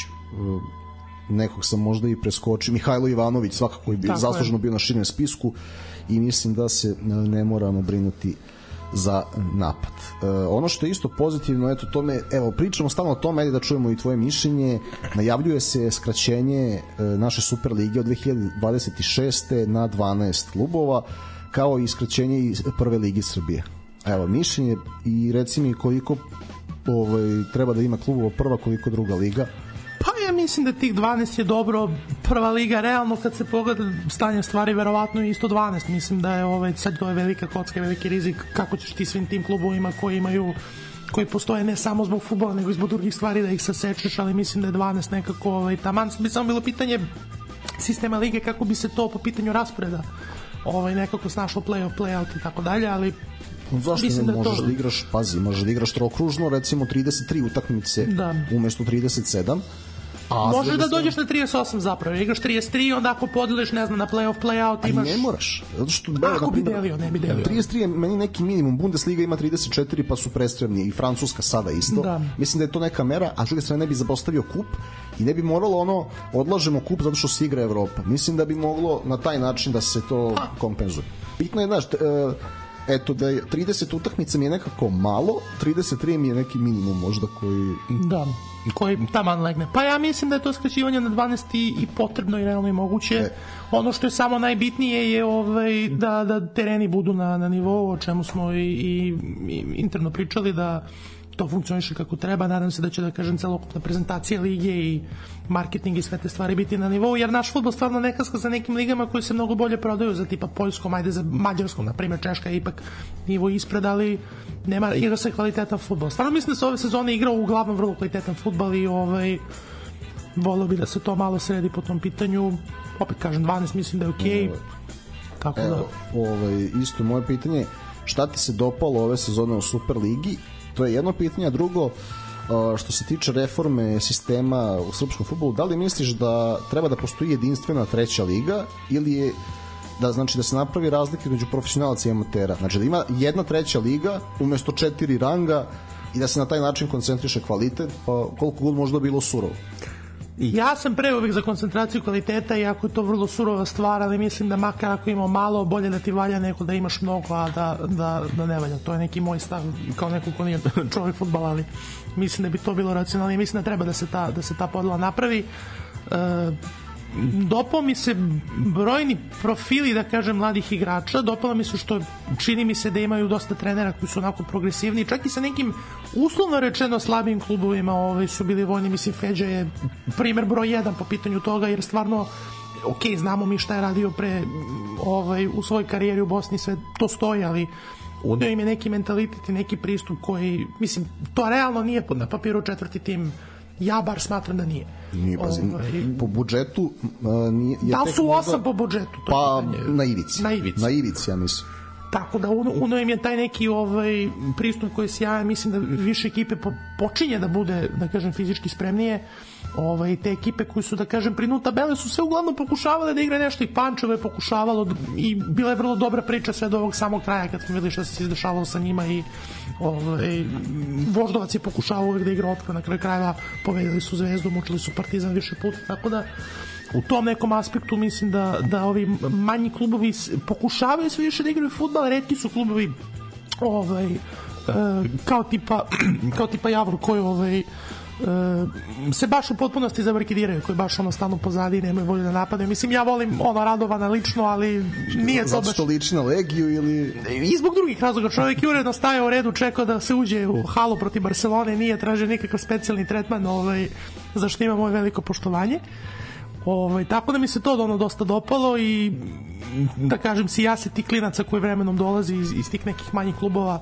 nekog sam možda i preskočio, Mihajlo Ivanović svakako je zasluženo bio na širem spisku i mislim da se ne moramo brinuti za napad. Ono što je isto pozitivno, pričamo stalno o tome, ajde da čujemo i tvoje mišljenje. Najavljuje se skraćenje naše Super lige od 2026. na 12 klubova, kao i skraćenje iz Prve ligi Srbije. Mišljenje i reci mi koliko treba da ima klubova prva, koliko druga liga. Pa ja mislim da tih 12 je dobro. Prva liga, realno kad se pogleda stanje stvari, verovatno je isto 12. Mislim da je sad to je velika kocka, veliki rizik kako ćeš ti svim tim klubovima koji postoje ne samo zbog fudbala nego i zbog drugih stvari da ih sasečeš, ali mislim da je 12 nekako taman. Bi samo bilo pitanje sistema lige kako bi se to po pitanju rasporeda nekako snašlo play-off, play-out i tako dalje, ali zašto ne možeš da igraš, pazi, možeš da igraš trokružno, recimo 33 utakmice umesto 37. Može da dođeš na 38 zapravo, igraš 33, onda ako podeliš, ne znam, na play-off, play-out imaš... ne moraš. Ako bi delio, ne bi delio. 33 je meni neki minimum, Bundesliga ima 34 pa su prestremni i Francuska sada isto. Mislim da je to neka mera, a s druge strane ne bi zapostavio kup i ne bi moralo odlažemo kup zato što se igra Evropa. Mislim da bi moglo na taj način da se to kompenzuje. Bitno je, znaš, da je 30 utakmica mi je nekako malo, 33 mi je neki minimum možda koji taman legne. Pa ja mislim da je to skraćivanje na 12 i potrebno i realno i moguće. Ono što je samo najbitnije je da tereni budu na nivou, o čemu smo i interno pričali, da to funkcioniše kako treba. Nadam se da će, da kažem, celokupna prezentacija lige i marketing i sve te stvari biti na nivou, jer naš fudbal stvarno ne kaska za nekim ligama koji se mnogo bolje prodaju, za tipa Poljskom, ajde za Mađarskom, na primjer Češka je ipak nivo ispred, ali igra se kvalitetan fudbal. Stvarno mislim da se ove sezone igrao uglavnom vrlo kvalitetan fudbal i volio bi da se to malo sredi po tom pitanju. Opet kažem, 12 mislim da je okej. Isto moje pitanje, šta ti se dopalo ove sezone u Super ligi To je jedno pitanje. Drugo, što se tiče reforme sistema u srpskom fudbalu, da li misliš da treba da postoji jedinstvena treća liga ili je da se napravi razlika između profesionalaca i amatera, znači da ima jedna treća liga umesto 4 ranga i da se na taj način koncentriše kvalitet, pa koliko god možda bilo surovo? Ja sam pre uvijek za koncentraciju kvaliteta, iako je to vrlo surova stvar, ali mislim da makar ako ima malo, bolje da ti valja neko da imaš mnogo, a da ne valja. To je neki moj stav kao neko ko nije čovjek fudbala, ali mislim da bi to bilo racionalno i mislim da treba da se ta podela napravi. Dopao mi se brojni profili, da kažem, mladih igrača. Dopalo mi se što čini mi se da imaju dosta trenera koji su onako progresivni, čak i sa nekim uslovno rečeno slabim klubovima su bili voljni. Mislim, Feđa je primer broj 1 po pitanju toga, jer stvarno znamo mi šta je radio pre u svojoj karijeri u Bosni, sve to stoji, ali unio im je neki mentalitet i neki pristup koji, mislim, to realno nije na papiru 4. tim. Ja bar smatram da nije. Nije, po budžetu nije, da li su 8 po budžetu? Pa na ivici, ja mislim. Tako da uno im je taj neki pristup koji se ja mislim da više ekipe počinje da bude, da kažem, fizički spremnije. Te ekipe koji su, da kažem, pri dnu tabele su sve uglavnom pokušavale da igra nešto, i Pančevo je pokušavalo i bila je vrlo dobra priča sve do ovog samog kraja kad smo videli što se izdešavalo sa njima i Voždovac je pokušavao uvijek da igra otpor, na kraju krajeva povedali su Zvezdu, mučili su Partizan više puta, tako da u tom nekom aspektu mislim da ovi manji klubovi pokušavaju sve više da igraju fudbal, retki su klubovi kao tipa Javor koji se baš u potpunosti zabarkidiraju, koji baš stalno pozadi i nemaju volju da napadaju. Mislim, ja volim Radovana lično, ali nije to baš... Zato što liči na Legiju ili... I zbog drugih razloga. Čovjek je uredno stajao u redu, čekao da se uđe u halu protiv Barcelone, nije tražio nikakav specijalni tretman, za što ima moje veliko poštovanje. Tako da mi se to dosta dopalo i da kažem si, ja se ti klinaca koji vremenom dolazi iz tih nekih manjih klubova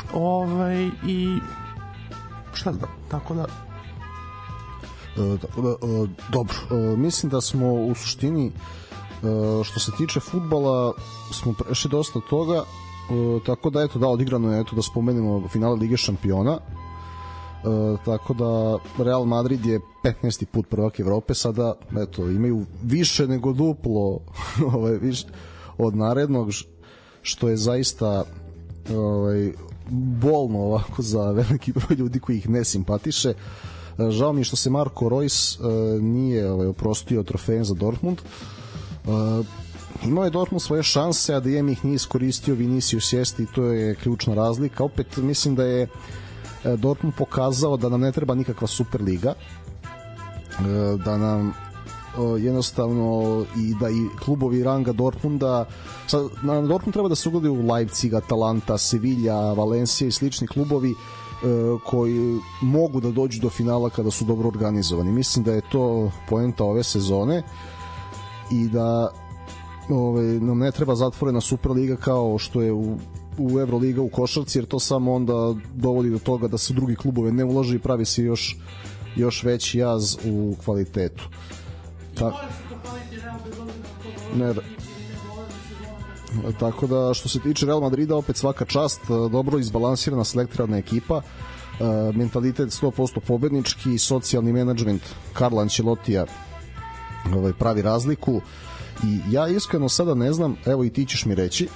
i šta znam, tako da dobro, mislim da smo u suštini što se tiče fudbala smo prešli dosta toga, tako da odigrano je, da spomenemo finale Lige šampiona, tako da Real Madrid je 15. put prvak Evrope, sada imaju više nego duplo više od narednog, što je zaista bolno ovako za veliki broj ljudi koji ih ne simpatiše. Žao mi je što se Marko Reus nije oprostio trofejem za Dortmund. Imao je Dortmund svoje šanse, a DM ih nije iskoristio. Vinicius jeste, i to je ključna razlika. Opet mislim da je Dortmund pokazao da nam ne treba nikakva Superliga, da nam jednostavno i da i klubovi ranga Dortmunda, na Dortmund treba da se ugledi u Leipzig, Atalanta, Sevilla, Valencia i slični klubovi koji mogu da dođu do finala kada su dobro organizovani. Mislim da je to poenta ove sezone i da nam ne treba zatvorena Superliga kao što je u Euroliga u košarci, jer to samo onda dovodi do toga da se drugi klubove ne ulaže i pravi se još veći jaz u kvalitetu. Tako da što se tiče Real Madrida, opet svaka čast, dobro izbalansirana, selektirana ekipa, mentalitet 100% pobednički, socijalni menadžment Carlo Ancelotija pravi razliku. I ja iskreno sada ne znam, evo i ti ćeš mi reći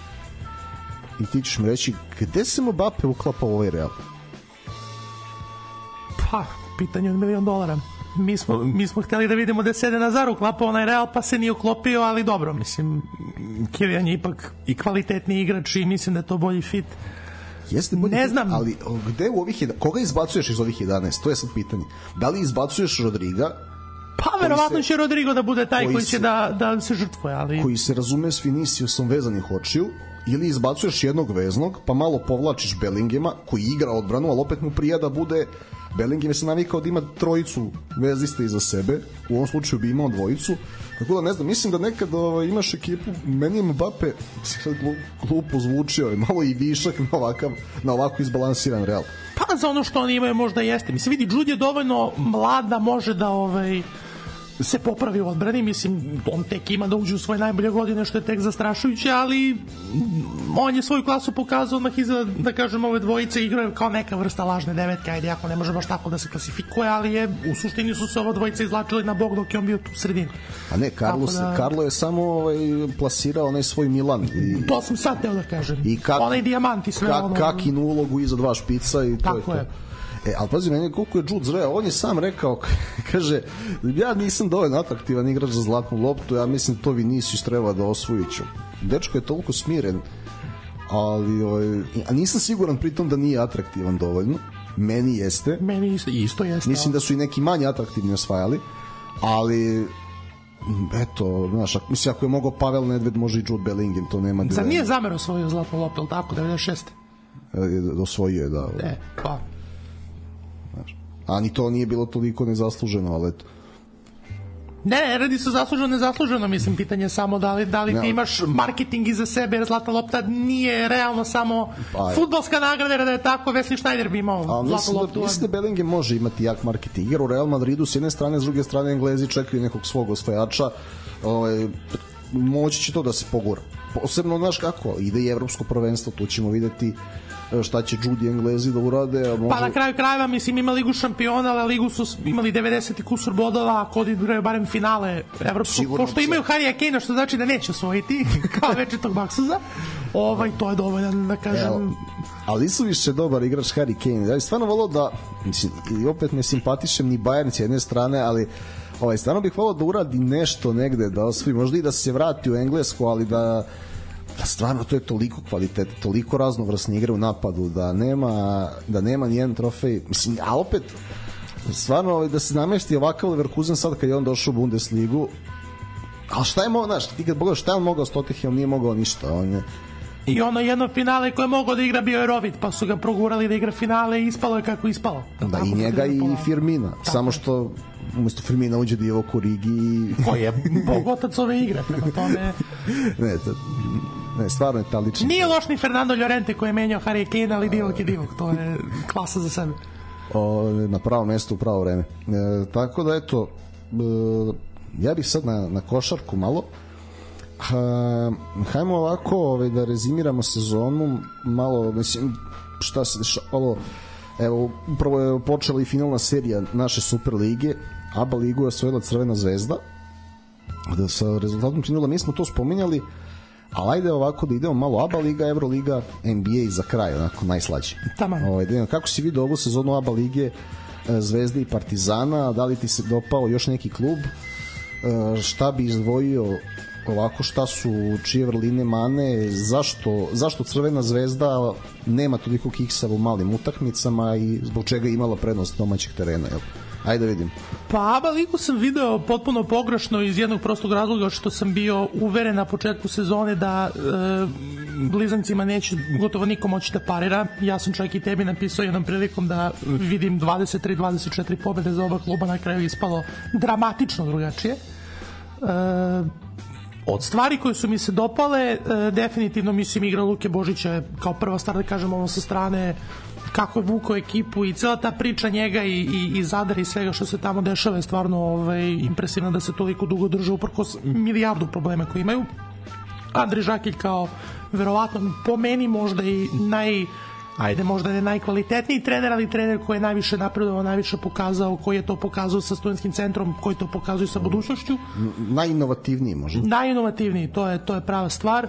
gde se Mbappe uklapa u ovaj Real? Pa, pitanje od $1 milion. Mi smo hteli da vidimo da se Eden Hazard uklapa onaj Real, pa se nije uklopio, ali dobro, mislim, Kylian je ipak i kvalitetni igrač i mislim da je to bolji fit. Jeste bolji fit, ali gde u ovih 11, koga izbacuješ iz ovih 11? To je sad pitanje. Da li izbacuješ Rodriga? Pa verovatno će Rodrigo da bude taj koji će da se žrtvuje, ali... Koji se razume s Viniciusom vezanih očiju, ili izbacuješ jednog veznog, pa malo povlačiš Bellingema, koji igra odbranu, ali opet mu prija da bude... Bellingham je se navikao da ima trojicu veziste iza sebe, u ovom slučaju bi imao dvojicu, tako da ne znam, mislim da nekad imaš ekipu, meni je Mbappe glupo zvučio, malo i višak na ovako izbalansiran Real. Pa za ono što oni imaju možda jeste, mislim, vidi, Jude je dovoljno mlad da može se popravi u odbrani, mislim, on tek ima da uđe u svoje najbolje godine, što je tek zastrašujuće, ali on je svoju klasu pokazao odmah iza, da kažem, ove dvojice igraju kao neka vrsta lažne devetke, ajde, ako ne može baš tako da se klasifikuje, ali je, u suštini su se ova dvojice izlačili na bok dok je on bio tu u sredini. A ne, Carlo je samo plasirao onaj svoj Milan. To sam sad teo da kažem. Onaj dijamant i sve ono. Kakin ulogu iza dva špica i to je to. Ali pazi, meni koliko je Jude zreo, on je sam rekao, kaže, ja nisam dovoljno atraktivan igrač za zlatnu loptu, ja mislim to Vinicius treba da osvojiću. Dečko je toliko smiren, ali a nisam siguran pritom da nije atraktivan dovoljno. Meni jeste. Meni isto jeste. Mislim da su i neki manje atraktivni osvajali, ali eto, znaš, mislim, ako je mogao Pavel Nedved, može i Jude Bellingham, to nema dilema. Zar nije Zamer osvojio zlatnu loptu, tako, 96. Osvojio je, da. Pa. A ni to nije bilo toliko nezasluženo, ali eto. Ne, radi se zasluženo, nezasluženo, mislim, pitanje je samo da li ti imaš marketing iza sebe, jer zlatna lopta nije realno samo fudbalska nagrada, jer da je tako, Wesley Schneider bi imao zlatnu loptu. Mislim da Bellingham može imati jak marketing, jer u Real Madridu s jedne strane, s druge strane Englezi čekaju nekog svog osvajača, moći će to da se pogura. Posebno, znaš kako, ide i evropsko prvenstvo, tu ćemo videti šta će Jude i Englezi da urade. Pa na kraju krajeva, mislim, ima Ligu šampiona, ali Ligu su imali 90 i kusur bodova, ako odigraju barem finale evropskog, pošto imaju Harrya Kanea, što znači da neće osvojiti, kao večitog baksuza, to je dovoljan, da kažem. Ali nisu više dobar igrač Harry Kane. Ja bih stvarno volao da, mislim, i opet me simpatišem ni Bayern s jedne strane, ali stvarno bih volao da uradi nešto negde, da osvoji, možda i da se vrati u Englesku, ali da stvarno to je toliko kvaliteta, toliko raznovrsne igre u napadu, da nema nijedan trofej, mislim, a opet stvarno da se namesti ovakav Leverkusen sad kad je on došao u Bundesligu, ali šta je znaš, ti kad pogledaš šta je on mogao s Tottenhamom, nije mogao ništa, on je i ono jedno finale koje je mogao da igra bio je Rovit, pa su ga progurali da igra finale i ispalo je kako ispalo. Da, i njega i Firmina, samo što umesto Firmina uđe Divock Origi koji je bogotac ove igre, prema tome ne, stvarno je taličan. Nije loš ni Fernando Llorente koji je menjao Harry Kane, ali Divock je Divock, to je klasa za sebe. Na pravo mesto u pravo vreme. Tako da eto, ja bih sad na košarku malo. Hajmo ovako da rezimiramo sezonu malo, mislim, šta se dešavalo. Evo, upravo je počela i finalna serija naše Super lige. ABA ligu je osvojila Crvena zvezda, da sa rezultatom finala mi smo to spominjali, ali ajde ovako da idemo malo ABA liga, Euroliga, NBA za kraj, onako najslađe. Kako si vidio ovu sezonu ABA lige, Zvezde i Partizana, da li ti se dopao još neki klub, šta bi izdvojio ovako, šta su čije vrline, mane, zašto Crvena zvezda nema toliko kiksa u malim utakmicama i zbog čega je imala prednost domaćih terena, jel? Ajde vidim. Pa ABA ligu sam video potpuno pogrešno iz jednog prostog razloga što sam bio uveren na početku sezone da blizancima neće gotovo niko moći da parira. Ja sam čak i tebi napisao jednom prilikom da vidim 23-24 pobede za oba kluba, na kraju ispalo dramatično drugačije. Od stvari koje su mi se dopale, definitivno mislim igra Luke Božića kao prva stvar, da kažem, ono sa strane kako je vukao ekipu i cela ta priča njega i Zadar i svega što se tamo dešava je stvarno impresivno da se toliko dugo drže uprkos milijardu problema koje imaju. Andrej Žakelj kao verovatno po meni možda i možda ne najkvalitetniji trener, ali trener koji je najviše napredovao, najviše pokazao, koji je to pokazao sa studentskim centrom, koji to pokazuje sa budućnošću. Najinovativniji možda. Najinovativniji, to je prava stvar.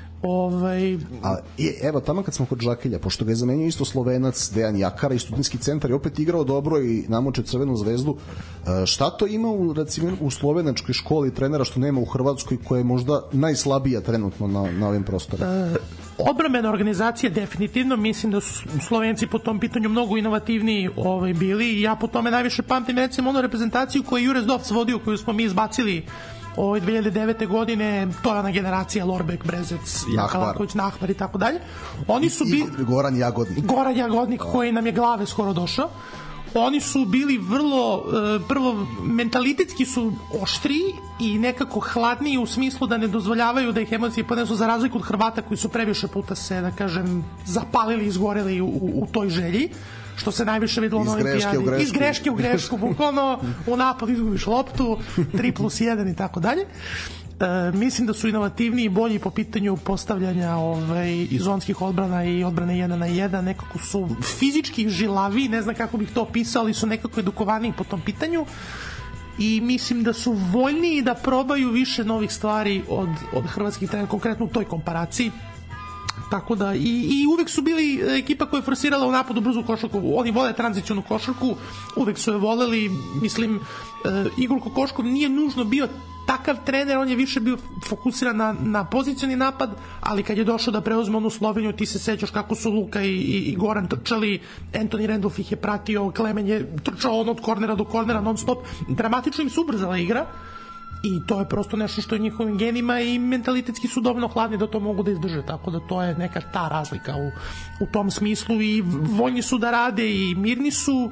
Evo, tamo kad smo kod Žakelja, pošto ga je zamenio isto Slovenac Dejan Jakara i studentski centar je opet igrao dobro i namučio Crvenu zvezdu, šta to ima u slovenačkoj školi trenera što nema u Hrvatskoj, koja je možda najslabija trenutno na ovim prostorima? Odbrambena organizacija definitivno, mislim da su Slovenci po tom pitanju mnogo inovativniji bili i ja po tome najviše pamtim recimo onu reprezentaciju koju je Jure Zdovc vodio, koju smo mi izbacili 2009. godine, to je ona generacija Lorbek, Brezec, Jakalaković, Nahvar i tako dalje. Oni su Goran Jagodnik koji nam je glave skoro došao. Oni su bili prvo mentalitetski su oštriji i nekako hladniji u smislu da ne dozvoljavaju da ih emocije ponesu, za razliku od Hrvata koji su previše puta se, da kažem, zapalili i izgoreli u toj želji. što se najviše videlo na olimpijadi. Iz greške u grešku, bukvalno u napadu izgubiš loptu, 3+1 i tako dalje. Mislim da su inovativniji i bolji po pitanju postavljanja zonskih odbrana i odbrane 1 na 1, nekako su fizički žilavi, ne znam kako bih to opisao, ali su nekako edukovaniji po tom pitanju i mislim da su voljniji da probaju više novih stvari od hrvatskih trenera, konkretno u toj komparaciji. Tako da i uvek su bili ekipa koja je forsirala u napadu brzu košarku, oni vole tranzicionu košarku, uvek su je voleli, mislim, Igor Kokoškov nije nužno bio takav trener, on je više bio fokusiran na pozicioni napad, ali kad je došao da preuzme onu Sloveniju, ti se sećaš kako su Luka i Goran trčali, Anthony Randolph ih je pratio, Klemen je trčao od kornera do kornera non stop, dramatično im se ubrzala igra i to je prosto nešto što je njihovim genima i mentalitetski su dovoljno hladni da to mogu da izdrže, tako da to je neka ta razlika u tom smislu i voljni su da rade i mirni su,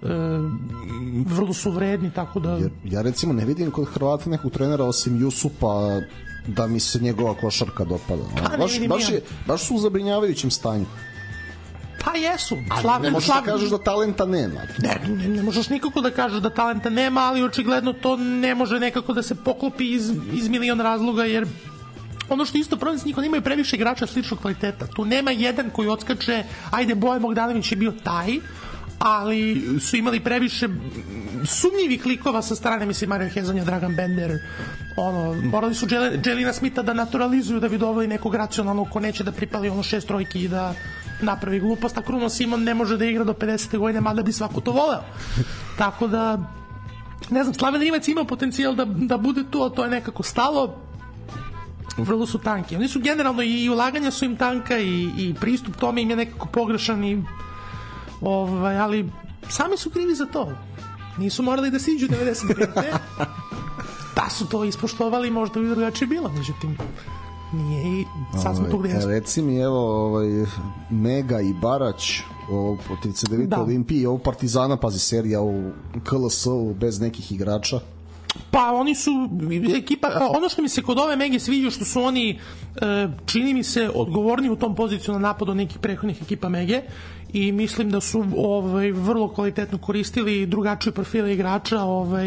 vrlo su vredni, tako da... Ja recimo ne vidim kod Hrvata nekog trenera osim Jusupa da mi se njegova košarka dopada. Baš su u zabrinjavajućem stanju. Pa jesu. Ne možeš da kažeš da talenta nema. Ne možeš nikako da kažeš da talenta nema, ali očigledno to ne može nekako da se poklopi iz milion razloga, jer ono što isto problem s njih, oni imaju previše igrača sličnog kvaliteta. Tu nema jedan koji odskače, ajde Bojan Bogdanović je bio taj, ali su imali previše sumnjivih likova sa strane, mislim, Mario Hezonja, Dragan Bender, morali su Jelena Smitha da naturalizuju da bi doveli nekog racionalnog ko neće da pripali 6 trojki i da napravi glupost, a Kruno Simon ne može da igra do 50. godine, mada bi svako to voleo. Tako da, ne znam, Slaven Rimac ima potencijal da bude tu, ali to je nekako stalo. Vrlo su tanki. Oni su generalno i ulaganja su im tanka i pristup tome im je nekako pogrešan ali sami su krivi za to. Nisu morali da siđu 95. Da su to ispoštovali, možda bi drugačije bilo, međutim nije i sad smo tu gde jesmo. Reci mi, evo, Mega i Barać protiv CDVita Olimpije i ovo Partizana, pazi, serija u KLS-u bez nekih igrača. Pa oni su ekipa, ono što mi se kod ove Mege sviđa što su oni, čini mi se, odgovorni u tom poziciju na napad od nekih prethodnih ekipa Mege i mislim da su vrlo kvalitetno koristili drugačije profile igrača,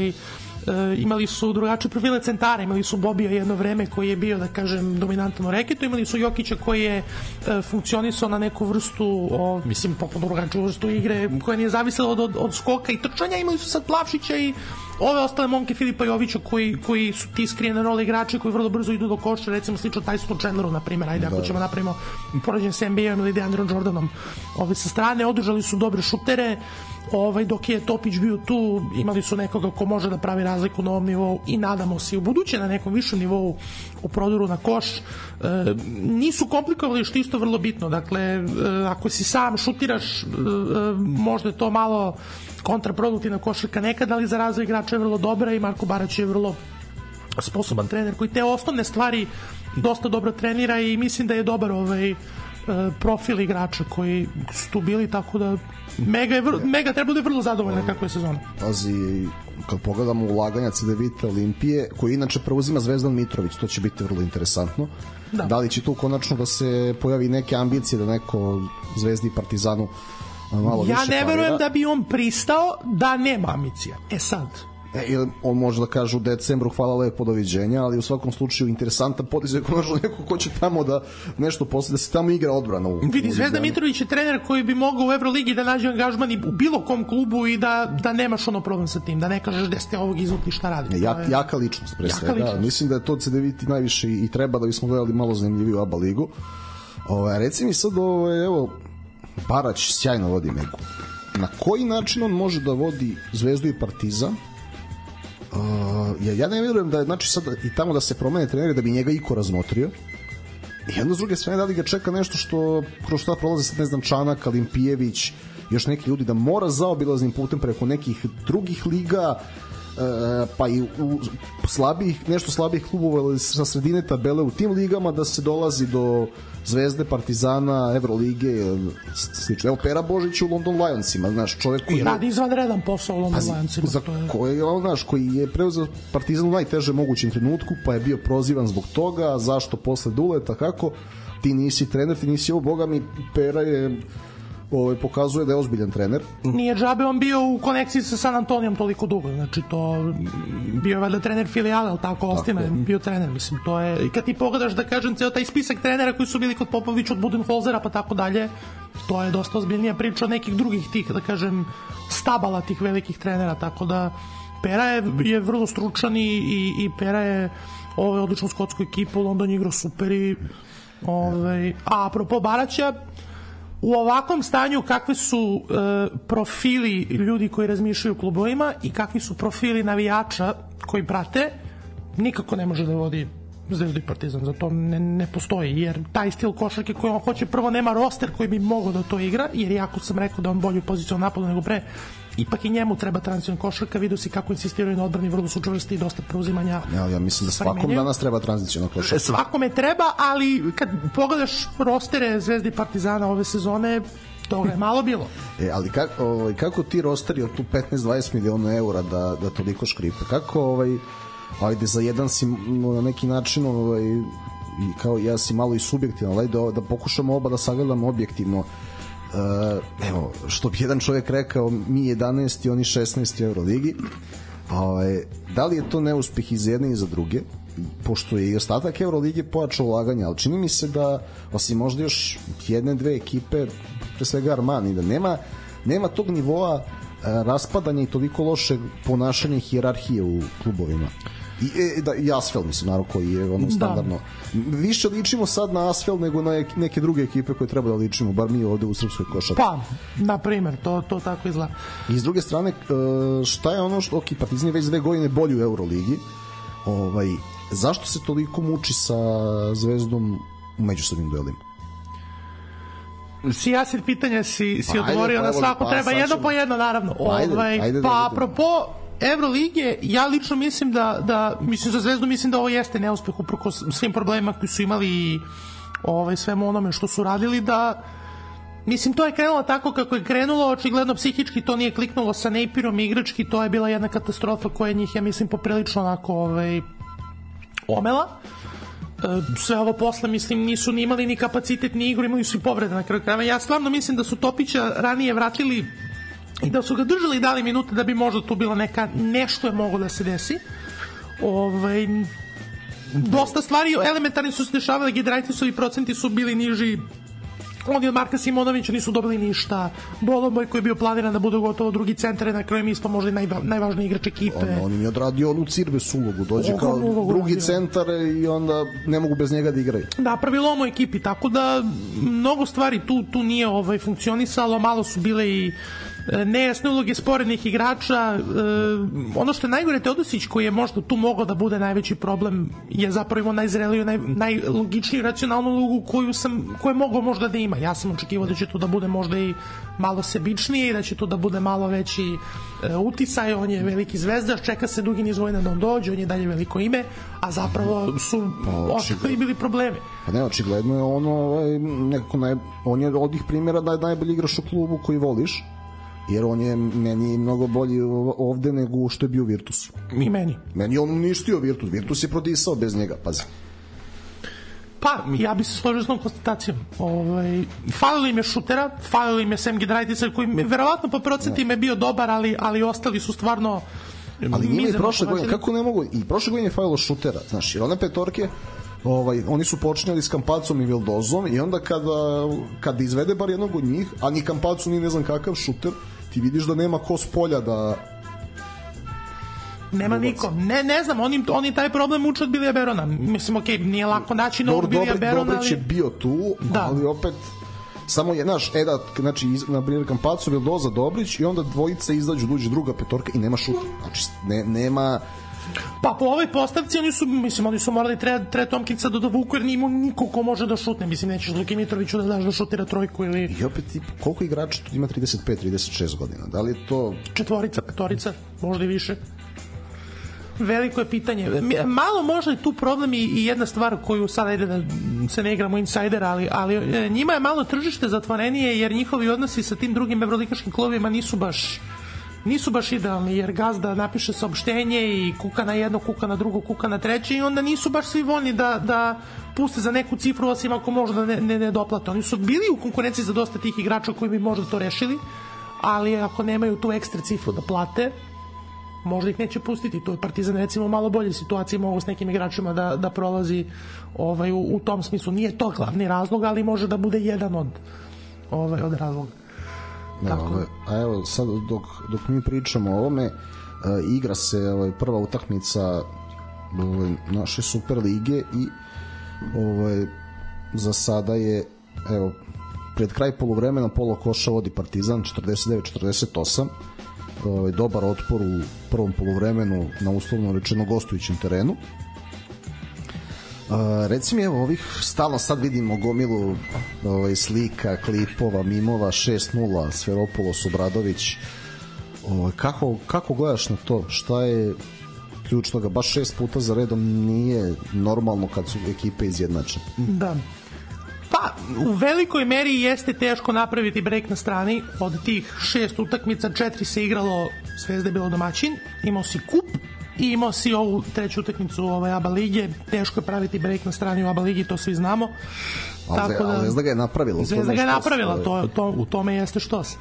imali su drugačije profile centara, imali su Bobija jedno vreme koji je bio, da kažem, dominantan u reketu, imali su Jokića koji je funkcionisao na neku vrstu, mislim, potpuno drugačiju vrstu igre koja nije zavisila od skoka i trčanja, imali su sad Plavšića i ove ostale momke Filipa Jovića koji su ti skrijene role igrači koji vrlo brzo idu do koša, recimo slično Tyson Chandleru, na primjer, ajde, ako ćemo napravimo poređenje s NBA-om ili DeAndre Jordanom sa strane, održali su dobre šutere, dok je Topić bio tu, imali su nekoga ko može da pravi razliku na ovom nivou i nadamo se i u buduće na nekom višem nivou u prodoru na koš. Nisu komplikovali, što isto vrlo bitno, dakle, ako si sam šutiraš, možda je to malo kontraproduktivna košarka nekad, ali za razvoj igrača je vrlo dobra i Marko Barać je vrlo sposoban trener koji te osnovne stvari dosta dobro trenira i mislim da je dobar profil igrača koji su tu bili, tako da Mega treba da je vrlo zadovoljna kako je sezona. Pazi, kad pogledamo ulaganja CDVita Olimpije, koji inače preuzima Zvezdan Mitrović, to će biti vrlo interesantno. Da li će tu konačno da se pojavi neke ambicije da neko Zvezdi i Partizanu malo više parira? Ja ne verujem da bi on pristao da nema ambicija. Sad on može da kaže u decembru hvala lepo, doviđenja, ali u svakom slučaju interesantan potez je konačno neko ko će tamo da nešto posle, da se tamo igra odbrana vidi, Zvezdan Mitrović je trener koji bi mogao u Evroligi da nađe angažman i u bilo kom klubu i da nemaš problem sa tim, da ne kažeš da ste ovog izvukli šta radi. Jaka ličnost pre svega, mislim da je to CDVita najviše i treba da bismo gledali malo zanimljiviju ABA ligu. Reci mi sad, evo, Barać sjajno vodi Megu. Na koji način on može da vodi Zvezdu i Partizan? Ja ne vjerujem da je, znači, sad i tamo da se promene treneri da bi njega iko razmotrio. I jedno s druge strane, da li ga čeka nešto što kroz šta prolaze sad, ne znam, Čanak, Alimpijević, još neki ljudi, da mora zaobilaznim putem preko nekih drugih liga, pa i u nešto slabijih klubova sa sredine tabele u tim ligama, da se dolazi do Zvezde, Partizana, Evrolige, slično. Evo, Pera Božić u London Lionsima, znaš, čovjek koji radi izvanredan posao u London Lionsima. Koji je preuzeo Partizan u najtežem mogućem trenutku, pa je bio prozivan zbog toga, zašto posle Duleta, kako, ti nisi trener, ti nisi ovo, boga mi, Pera je pokazuje da je ozbiljan trener. Nije džabe on bio u konekciji sa San Antonijom toliko dugo, znači to bio je valjda trener filijale, ali tako Ostima je bio trener, mislim, to je, i kad ti pogledaš da kažem ceo taj spisak trenera koji su bili kod Popovića od Budenholzera pa tako dalje, to je dosta ozbiljnija priča od nekih drugih tih, da kažem, stabala tih velikih trenera, tako da Pera je vrlo stručan i Pera je odličnu skotsku ekipu, London je igrao super i a apropo Baraća, u ovakvom stanju kakvi su profili ljudi koji razmišljaju u klubovima i kakvi su profili navijača koji prate, nikako ne može da vodi Zvezdu i Partizan, zato ne postoji, jer taj stil košarke koji on hoće, prvo nema roster koji bi mogao da to igra, jer jako sam rekao da on bolju poziciju napadu nego pre, ipak i njemu treba tranzicijna košarka, vidio si kako insistiraju na odbrani, vrlo su čvrsti i dosta preuzimanja. Ja mislim da svakom danas treba tranzicijna košarka. Svakome treba, ali kad pogledaš rostere Zvezde i Partizana ove sezone, toga je malo bilo. Ali kako ti rosteri od tu 15-20 miliona eura da toliko škripe? Kako ajde za jedan si na neki način i kao ja si malo i subjektivno, da pokušamo oba da sagledamo objektivno. Evo, što bi jedan čovjek rekao, mi 11 i oni 16 u Euroligi. Da li je to neuspeh i za jedne i za druge, pošto je i ostatak Eurolige pojačao ulaganja, ali čini mi se da osim možda još jedne, dve ekipe, pre svega Armani, da nema tog nivoa raspadanja i toliko loše ponašanja i hijerarhije u klubovima. I Asvel, mislim, naravno, koji je standardno. Više ličimo sad na Asvel nego na neke druge ekipe koje treba da ličimo, bar mi ovde u srpskoj košarci. Pa, na primer, to tako izgleda. I s druge strane, šta je ono što, Partizan je već 2 godine bolji u Euroligi, zašto se toliko muči sa Zvezdom u međusobnim duelima? Jasir pitanja si odgovorio na svako, treba jedno po jedno, naravno. Pa, apropo Evrolige, ja lično mislim mislim za Zvezdu, mislim da ovo jeste neuspeh uprkos svim problemima koji su imali i svemu onome što su radili, da mislim to je krenulo tako kako je krenulo, očigledno psihički to nije kliknulo sa Napierom, igrački to je bila jedna katastrofa koja njih, ja mislim, poprilično onako omela. Sve ovo posle, mislim, nisu ni imali ni kapacitet ni igru, imali su i povrede na kraju krajeva. Ja stvarno mislim da su Topića ranije vratili i da su ga držali i dali minute da bi možda tu bilo nešto je moglo da se desi. Dosta stvari elementarni su se dešavali, Giedraitisovi procenti su bili niži, oni od Marka Simonovića nisu dobili ništa, Boloboj koji je bio planiran da bude gotovo drugi centar, na kraju mi smo možda najvažniji igrač ekipe. On im je odradio onu Cirbes ulogu, dođe kao drugi centar i onda ne mogu bez njega da igraju. Da, pravi lom u ekipi, tako da mnogo stvari tu nije funkcionisalo, malo su bile i nejasne uloge sporednih igrača. Ono što je najgore, Teodosić koji je možda tu mogao da bude najveći problem, je zapravo imao najzreliju, najlogičniju racionalnu ulogu koju je mogao možda da ima. Ja sam očekivao da će tu da bude možda i malo sebičnije i da će tu da bude malo veći uticaj. On je veliki zvezdaš, čeka se dugi niz godina da on dođe, on je dalje veliko ime, a zapravo su očekali bili problemi. Pa ne, očigledno je on je od tih primjera da je najbolji igrač u klubu koji voliš, jer on je meni mnogo bolji ovde nego što je bio Virtus. I meni. Meni on uništio Virtus. Virtus je prodisao bez njega, pazi. Pa, ja bi se složio s tom konstatacijom. Falilo im je šutera, falilo im je Sam Giedraitisa, koji verovatno po procentima je bio dobar, ali ostali su stvarno... Ali njima i prošle godine, kako ne mogu... I prošle godine je falilo šutera, znaš, jer one petorke... oni su počinjali s Kampacom i Vildozom i onda kada izvede bar jednog od njih, a ni Kampacu ni ne znam kakav šuter, ti vidiš da nema ko s polja da nema niko. Ne znam, oni taj problem uče od Bilija Berona. Mislim, okej, nije lako naći novog Bilija Berona, Dobrić je bio tu, ali opet samo je, znači na primjer Kampacu, Vildoza, Dobrić i onda dvojica izađu, dođe druga petorka i nema šuter. Znači, nema... Pa po ovoj postavci oni su morali Tre Tomkinsa da dovuku, jer nije niko ko može da šutne. Mislim, nećeš Luki Mitroviću da daš da šutira trojku ili... I opet, koliko igrača tu ima 35-36 godina? Da li je to... Četvorica, petorica, možda i više. Veliko je pitanje. Malo možda je tu problem i jedna stvar koju sada ide da se ne igramo insajdera, ali njima je malo tržište zatvorenije, jer njihovi odnosi sa tim drugim evroligaškim klubovima nisu baš idealni, jer gazda napiše saopštenje i kuka na jedno, kuka na drugo, kuka na treće i onda nisu baš svi voljni da puste za neku cifru, osim ako možda ne doplate. Oni su bili u konkurenciji za dosta tih igrača koji bi možda to rešili, ali ako nemaju tu ekstra cifru da plate, možda ih neće pustiti. To je Partizan recimo u malo bolje situacije mogu s nekim igračima da prolazi u tom smislu. Nije to glavni razlog, ali može da bude jedan od razloga. A evo sad dok mi pričamo o ovome, igra se prva utakmica naše Super lige i za sada je pred kraj poluvremena pola koša vodi Partizan 49-48. Dobar otpor u prvom poluvremenu na uslovno rečeno gostujućem terenu. Reci mi, evo ovih stalno sad vidimo gomilu slika, klipova, mimova, 6-0 Sferopolos, Obradović. Kako gledaš na to? Šta je ključ toga? Baš 6 puta za redom nije normalno kad su ekipe izjednačene. Da. Pa, u velikoj meri jeste teško napraviti brek na strani. Od tih 6 utakmica 4 se igralo, Zvezda je bilo domaćin, imao si kup i imao si ovu treću utakmicu ABA lige. Teško je praviti brek na strani u ABA ligi, to svi znamo. Ali Zvezda ga je napravila. Zvezda ga je napravila, u tome jeste štos.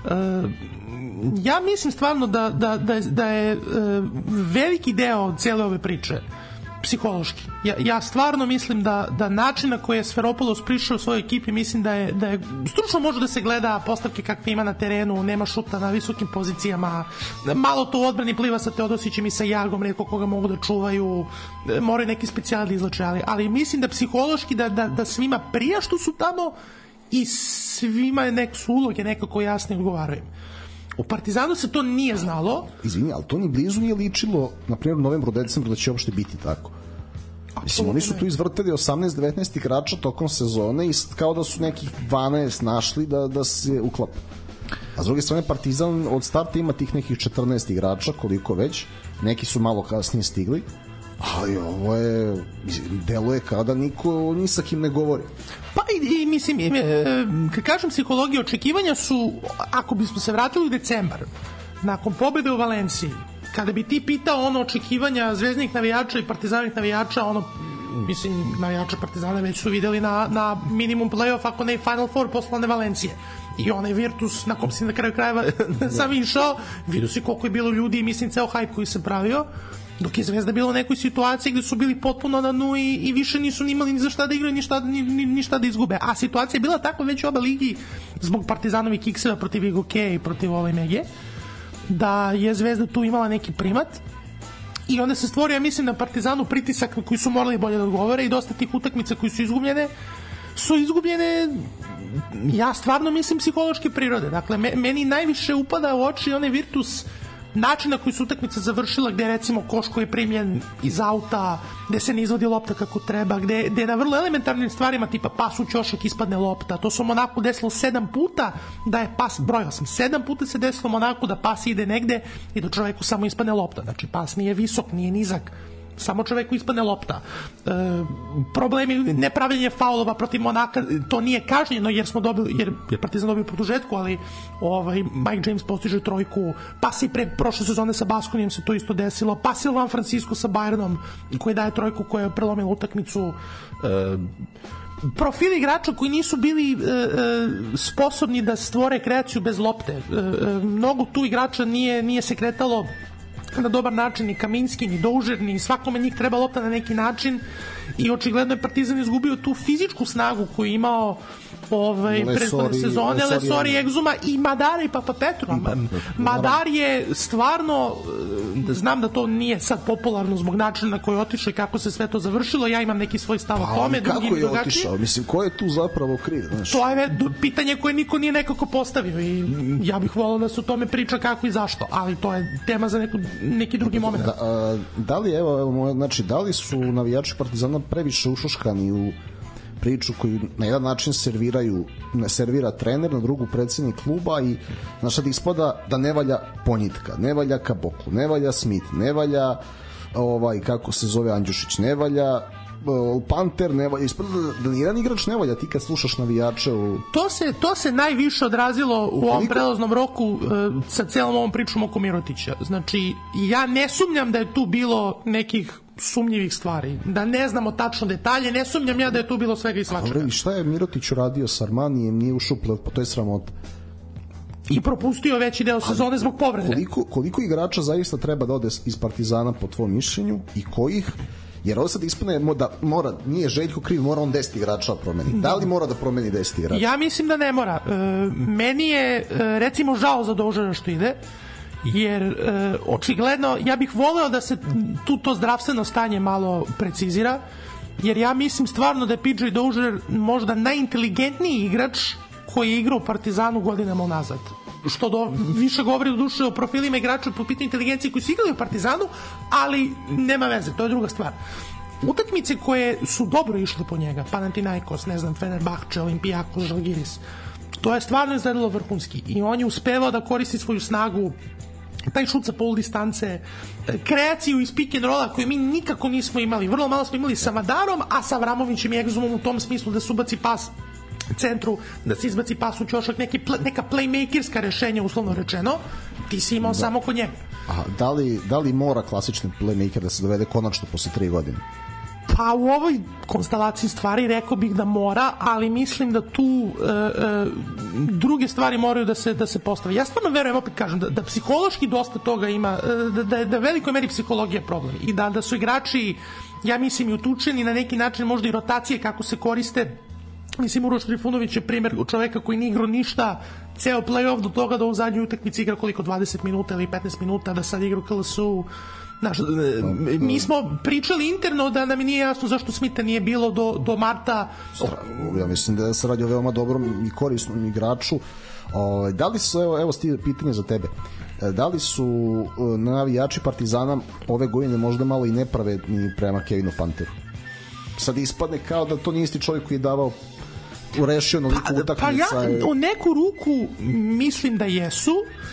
Ja mislim stvarno da je veliki deo cijele ove priče psihološki. Ja stvarno mislim da način na koji je Sferopolos prišao u svojoj ekipi, mislim da je stručno može da se gleda postavke kakve ima na terenu, nema šuta na visokim pozicijama, malo to u odbrani pliva sa Teodosićem i sa Jagom, retko koga mogu da čuvaju, moraju neki specijali da izlače, ali mislim da psihološki da svima prija što su tamo i svima su uloge nekako jasne odgovaraju. U Partizanu se to nije znalo. Izvini, ali to ni blizu nije ličilo, na primjer u novembru, decembru, da će uopšte biti tako. Mislim, oni su tu izvrteli 18-19 igrača tokom sezone i kao da su nekih 12 našli da se uklapa. A s druge strane, Partizan od starta ima tih nekih 14 igrača, koliko već. Neki su malo kasnije stigli, ali ovo deluje kao da niko ni sa kim ne govori. Pa i mislim, kad kažem psihologija, očekivanja su, ako bismo se vratili u decembar, nakon pobjede u Valenciji, kada bi ti pitao očekivanja zvezdnih navijača i partizanih navijača, mislim, navijača Partizana već su videli na minimum play-off, ako ne i Final Four posle one Valencije. I onaj Virtus, na kom si na kraju krajeva sam išao, vidio si koliko je bilo ljudi i mislim ceo hype koji se pravio, dok je Zvezda bila u nekoj situaciji gde su bili potpuno na dnu i više nisu imali ni za šta da igraju, ni šta da izgube. A situacija je bila takva već u ABA ligi zbog Partizanovih kikseva protiv Igoke i protiv Mege, da je Zvezda tu imala neki primat i onda se stvorio, ja mislim, na Partizanu pritisak na koji su morali bolje da odgovore i dosta tih utakmica koji su izgubljene, ja stvarno mislim, psihološke prirode. Dakle, meni najviše upada u oči onaj Virtus, način na koji su utakmica završila, gde recimo koš koji je primljen iz auta, gde se ne izvodi lopta kako treba, gde na vrlo elementarnim stvarima tipa pas u ćošak ispadne lopta, to su Monaku desilo 7 puta da je pas, brojao sam, 7 puta se desilo Monaku da pas ide negde i da čoveku samo ispadne lopta, znači pas nije visok, nije nizak, samo čoveku ispadne lopta. Problemi nepravljenje faulova protiv Monaka, to nije kažnjeno jer smo dobili, jer Partizan dobio produžetku, ali Mike James postiže trojku, pas i pre prošle sezone sa Baskonijem se to isto desilo, pas i Van Francisco sa Bayernom koji daje trojku koja je prelomila utakmicu. Profili igrača koji nisu bili sposobni da stvore kreaciju bez lopte. Mnogo tu igrača nije se kretalo na dobar način, ni Kaminski, ni Doužer, ni svakome njih treba lopta na neki način i očigledno je Partizan izgubio tu fizičku snagu koju je imao prethodne sezone, Lesori, Egzuma i Madara i Papa Petru. Madar je stvarno, znam da to nije sad popularno zbog načina na koji je otišao i kako se sve to završilo, ja imam neki svoj stav o tome. Kako je otišao? Mislim, ko je tu zapravo kriv? To je pitanje koje niko nije nekako postavio i ja bih volao da se o tome priča kako i zašto, ali to je tema za neki drugi moment. Da li su navijači Partizana previše ušuškani u priču koju na jedan način servira trener, na drugu predsednik kluba i znaš da ispada da ne valja Ponjitka, ne valja Kaboklu, ne valja Smith, ne valja kako se zove Andjušić, ne valja Panter, ne valja, ispada da nijedan igrač ne valja ti kad slušaš navijače To se najviše odrazilo u ovom prelaznom roku sa celom ovom pričom oko Mirotića. Znači, ja ne sumnjam da je tu bilo nekih sumnjivih stvari, da ne znamo tačno detalje, ne sumnjam ja da je tu bilo svega i svačega. Dobro, i šta je Mirotić uradio s Armanijem, nije ušao u play-off, pa to je sramota. I propustio veći deo sezone zbog povrede. Koliko igrača zaista treba da ode iz Partizana po tvom mišljenju i kojih? Jer ovo sad ispane da mora, nije Željko kriv, mora on 10 igrača promeni. Da li mora da promeni 10 igrača? Ja mislim da ne mora. Meni je recimo žao za Dožera što ide, jer očigledno ja bih voleo da se tu to zdravstveno stanje malo precizira, jer ja mislim stvarno da je PJ Dozier možda najinteligentniji igrač koji je igrao u Partizanu godinama unazad. Što više govori do duše o profilima igrača po pitanju inteligencije koji su igrali u Partizanu, ali nema veze, to je druga stvar. Utakmice koje su dobro išle po njega, Panathinaikos, ne znam, Fenerbahče, Olimpijakos, Žalgiris, to je stvarno izgledalo vrhunski i on je uspevao da koristi svoju snagu, taj šut sa pol distance, kreaciju iz pick and rolla koju mi nikako nismo imali, vrlo malo smo imali sa Madarom, a sa Avramovićem i Egzumom u tom smislu da se ubaci pas centru, da se izbaci pas u ćošak, neka playmakerska rešenja uslovno rečeno, ti si imao samo kod njega. A da li mora klasični playmaker da se dovede konačno posle 3 godine? Pa u ovoj konstelaciji stvari rekao bih da mora, ali mislim da tu druge stvari moraju da se postave. Ja stvarno verujem, opet kažem, da psihološki dosta toga ima, da velikoj meri psihologija je problem i da su igrači, ja mislim, i utučeni na neki način, možda i rotacije kako se koriste. Mislim, Uroš Trifunović je primjer čoveka koji nije igrao ništa ceo play-off do toga da u zadnjoj utakmici igra koliko, 20 minuta ili 15 minuta, da sad igra u KLS-u. Mi smo pričali interno da nam nije jasno zašto Smitha nije bilo do marta. Ja mislim da se radi o veoma dobrom i korisnom igraču. Da li su, evo Steve, pitanje za tebe, da li su navijači Partizana ove godine možda malo i nepravedni prema Kevinu Panteru? Sad ispadne kao da to nije isti čovjek koji je davao rešio na liku utakmica. Pa ja u neku ruku mislim da jesu.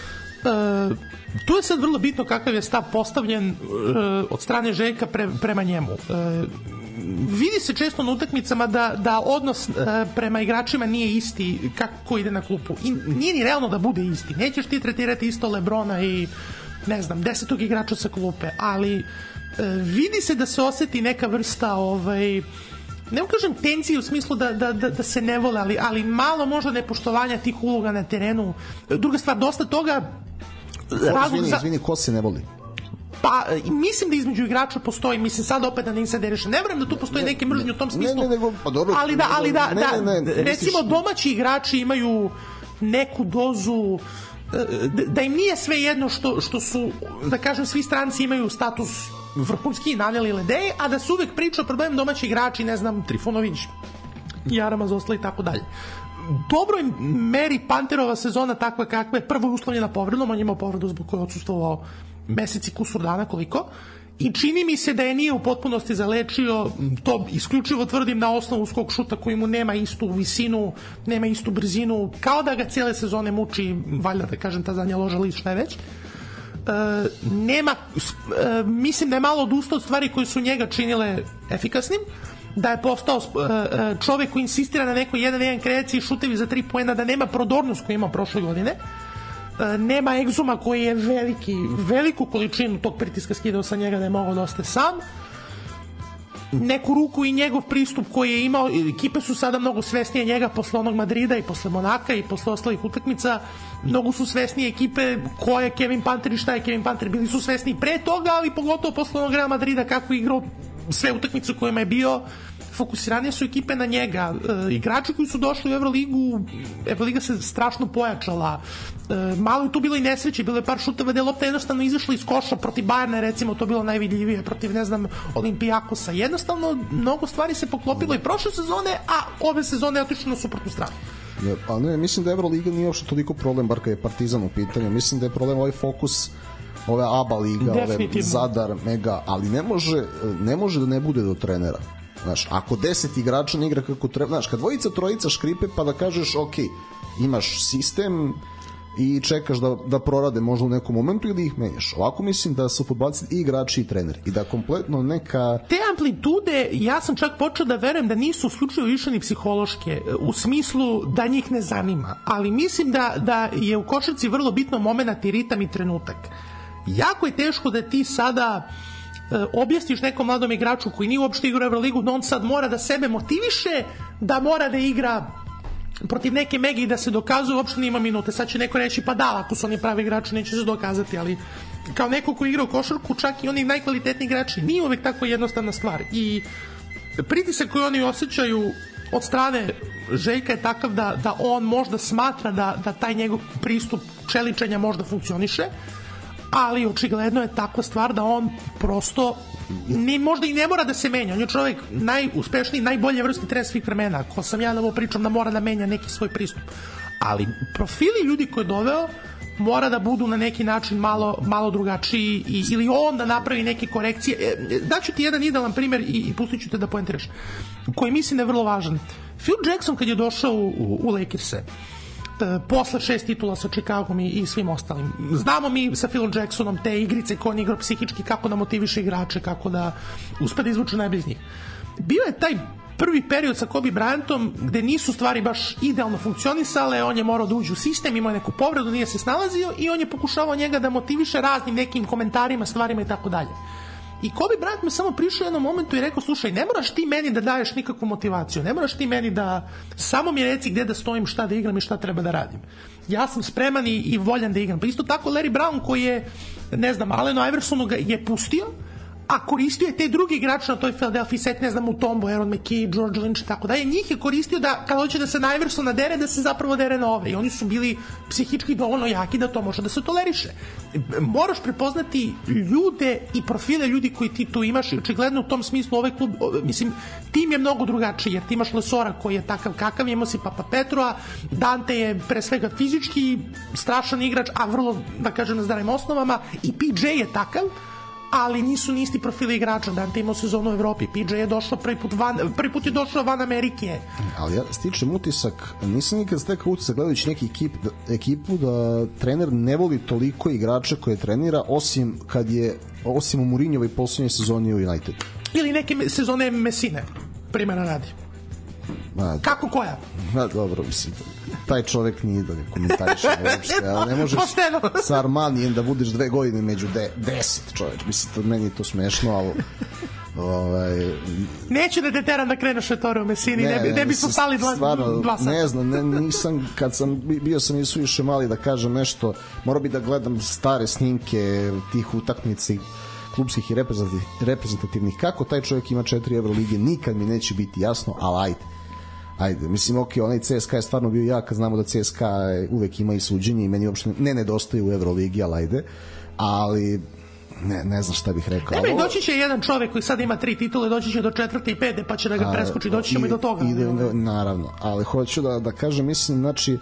Tu je sad vrlo bitno kakav je stav postavljen od strane Željka prema njemu. Vidi se često na utakmicama da odnos prema igračima nije isti kako ide na klupu. I nije ni realno da bude isti. Nećeš ti tretirati isto Lebrona i ne znam, 10. igrača sa klupe, ali vidi se da se oseti neka vrsta ne kažem tencije u smislu da se ne vole, ali malo možda nepoštovanja tih uloga na terenu. Druga stvar, dosta toga Izvini, ko se ne voli? Pa, mislim da između igrača postoji, mislim sad opet da nisam derešen, ne vjerujem da tu postoji neke mržnje u tom smislu, ali da recimo domaći igrači imaju neku dozu, da im nije sve jedno što su, da kažem, svi stranci imaju status vrhunski, Naneli Ledeji, a da se uvek priča o problemu domaći igrači, ne znam, Trifunović, Jarama Zosla i tako dalje. Dobroj meri Panterova sezona takva kakva je, prvo je uslovljena povredom, on je imao povredu zbog koje je odsustvovao meseci kusur dana koliko, i čini mi se da je nije u potpunosti zalečio, to isključivo tvrdim na osnovu skok šuta koji mu nema istu visinu, nema istu brzinu, kao da ga cijele sezone muči, valjda da kažem ta zadnja loža list, šta je već. Mislim da je malo odustao od stvari koje su njega činile efikasnim, da je postao čovek koji insistira na nekoj 1-1 kreaciji, šutevi za 3 poena, da nema prodornost koju ima prošle godine, nema Egzuma koji je veliku količinu tog pritiska skidao sa njega da je mogao da ostaje sam, neku ruku i njegov pristup koji je imao, ekipe su sada mnogo svesnije njega posle onog Madrida i posle Monaka i posle ostalih utakmica, mnogo su svesnije ekipe ko je Kevin Panter i šta je Kevin Panter, bili su svesni pre toga, ali pogotovo posle onog Real Madrida kako je igrao sve utakmice u kojima je bio, fokusiranije su ekipe na njega. Igrači koji su došli u Euroligu, Euroliga se strašno pojačala, malo je tu bilo i nesreće, bilo je par šuteva gde je lopta jednostavno izašla iz koša, protiv Bajerna recimo to bilo najvidljivije, protiv ne znam Olimpijakosa, jednostavno mnogo stvari se poklopilo i prošle sezone, a ove sezone je otišlo na suprotnu stranu. Pa ne, mislim da Euroliga nije uopšte toliko problem, bar kad je Partizan u pitanju, mislim da je problem ovaj fokus ove ABA liga, ove Zadar, Mega, ali ne može da ne bude do trenera. Znaš, ako 10 igrača ne igra kako treba, znaš, kad dvojica, trojica škripe, pa da kažeš, ok, imaš sistem i čekaš da prorade možda u nekom momentu ili ih menjaš. Ovako mislim da su fudbalci i igrači i treneri i da kompletno neka... Te amplitude, ja sam čak počeo da verujem da nisu slučaju više ni psihološke, u smislu da njih ne zanima, ali mislim da je u košarci vrlo bitno moment i ritam i trenutak. Jako je teško da ti sada objasniš nekom mladom igraču koji nije uopšte igra Euroligu, da on sad mora da sebe motiviše, da mora da igra protiv neke Megi i da se dokazuje, uopšte nima minute. Sad će neko reći, pa da, ako su oni pravi igrači neće se dokazati, ali kao neko ko igra u košarku, čak i oni najkvalitetniji igrači, nije uvek tako jednostavna stvar. I pritisak koji oni osjećaju od strane Željka je takav da on možda smatra da taj njegov pristup čeličenja možda funkcioniše, ali očigledno je takva stvar da on prosto možda i ne mora da se menja. On je čovjek najuspešniji, najbolje vrsti trener svih vremena. Ko sam ja da ovo pričam da mora da menja neki svoj pristup. Ali profili ljudi koje je doveo mora da budu na neki način malo drugačiji ili on da napravi neke korekcije. Daću ti jedan idealan primjer i pustit ću te da poentiraš, koji mislim da je vrlo važan. Phil Jackson kad je došao u Lakers-e, posle 6 titula sa Chicagom i svim ostalim. Znamo mi sa Philom Jacksonom te igrice koje on igra psihički, kako da motiviše igrače, kako da uspe da izvuče najbolje iz njih. Bio je taj prvi period sa Kobe Bryantom gde nisu stvari baš idealno funkcionisale, on je morao da uđe u sistem, imao neku povredu, nije se snalazio i on je pokušavao njega da motiviše raznim nekim komentarima, stvarima i tako dalje. I Kobe Bryant me samo prišao u jednom momentu i rekao, slušaj, ne moraš ti meni da daješ nikakvu motivaciju, ne moraš ti meni da, samo mi reci gde da stojim, šta da igram i šta treba da radim. Ja sam spreman i voljan da igram. Pa isto tako Larry Brown koji je, ne znam, Allenu Iversonu ga je pustio, a koristio je te drugi igrače na toj Philadelphia set, ne znam, u Tombo, Aaron McKee, George Lynch i tako dalje. Njih je koristio da kada hoće da se na Iversona dere, da se zapravo dere na ove. I oni su bili psihički dovoljno jaki da to može da se toleriše. Moraš prepoznati ljude i profile ljudi koji ti tu imaš i očigledno u tom smislu ovaj klub, mislim, tim je mnogo drugačiji, jer ti imaš Lesora koji je takav kakav, imao si Papa Petrova, Dante je pre svega fizički strašan igrač, a vrlo, da kažem, na zdravim osnovama, i PJ je takav, ali nisu ni isti profili igrača. Dante imao sezonu u Evropi, PJ je došao prvi put je došao van Amerike. Ali ja stičem utisak, nisam nikad stekao utisak gledajući neki ekipu da trener ne voli toliko igrača koje trenira, osim u Mourinhovoj poslednjoj sezoni u United. Ili neke sezone Messine, primjera radi. Kako koja? Dobro, mislim, taj čovek nije da komentariše uopšte, ali ne možeš sa Armanijem da budeš 2 godine među 10 čoveč, mislim, meni je to smešno, ali neću da te teram da kreneš Ettore u Messini, ne bi smo stali 2 sata. Ne znam, nisam, kad sam bio sam i suviše mali da kažem nešto, morao bi da gledam stare snimke tih utakmica klubskih i reprezentativnih, kako taj čovjek ima 4 Evrolige, nikad mi neće biti jasno, ali ajde, mislim, ok, onaj CSKA je stvarno bio jak, znamo da CSKA uvek ima i suđenje i meni uopšte ne nedostaje u Evroligi, ali ne znam šta bih rekao. Ne, doći će jedan čovek koji sad ima 3 titule, doći će do 4. i 5. pa će da ga preskoči, doći ćemo i do toga. Naravno, ali hoću da kažem, mislim, znači,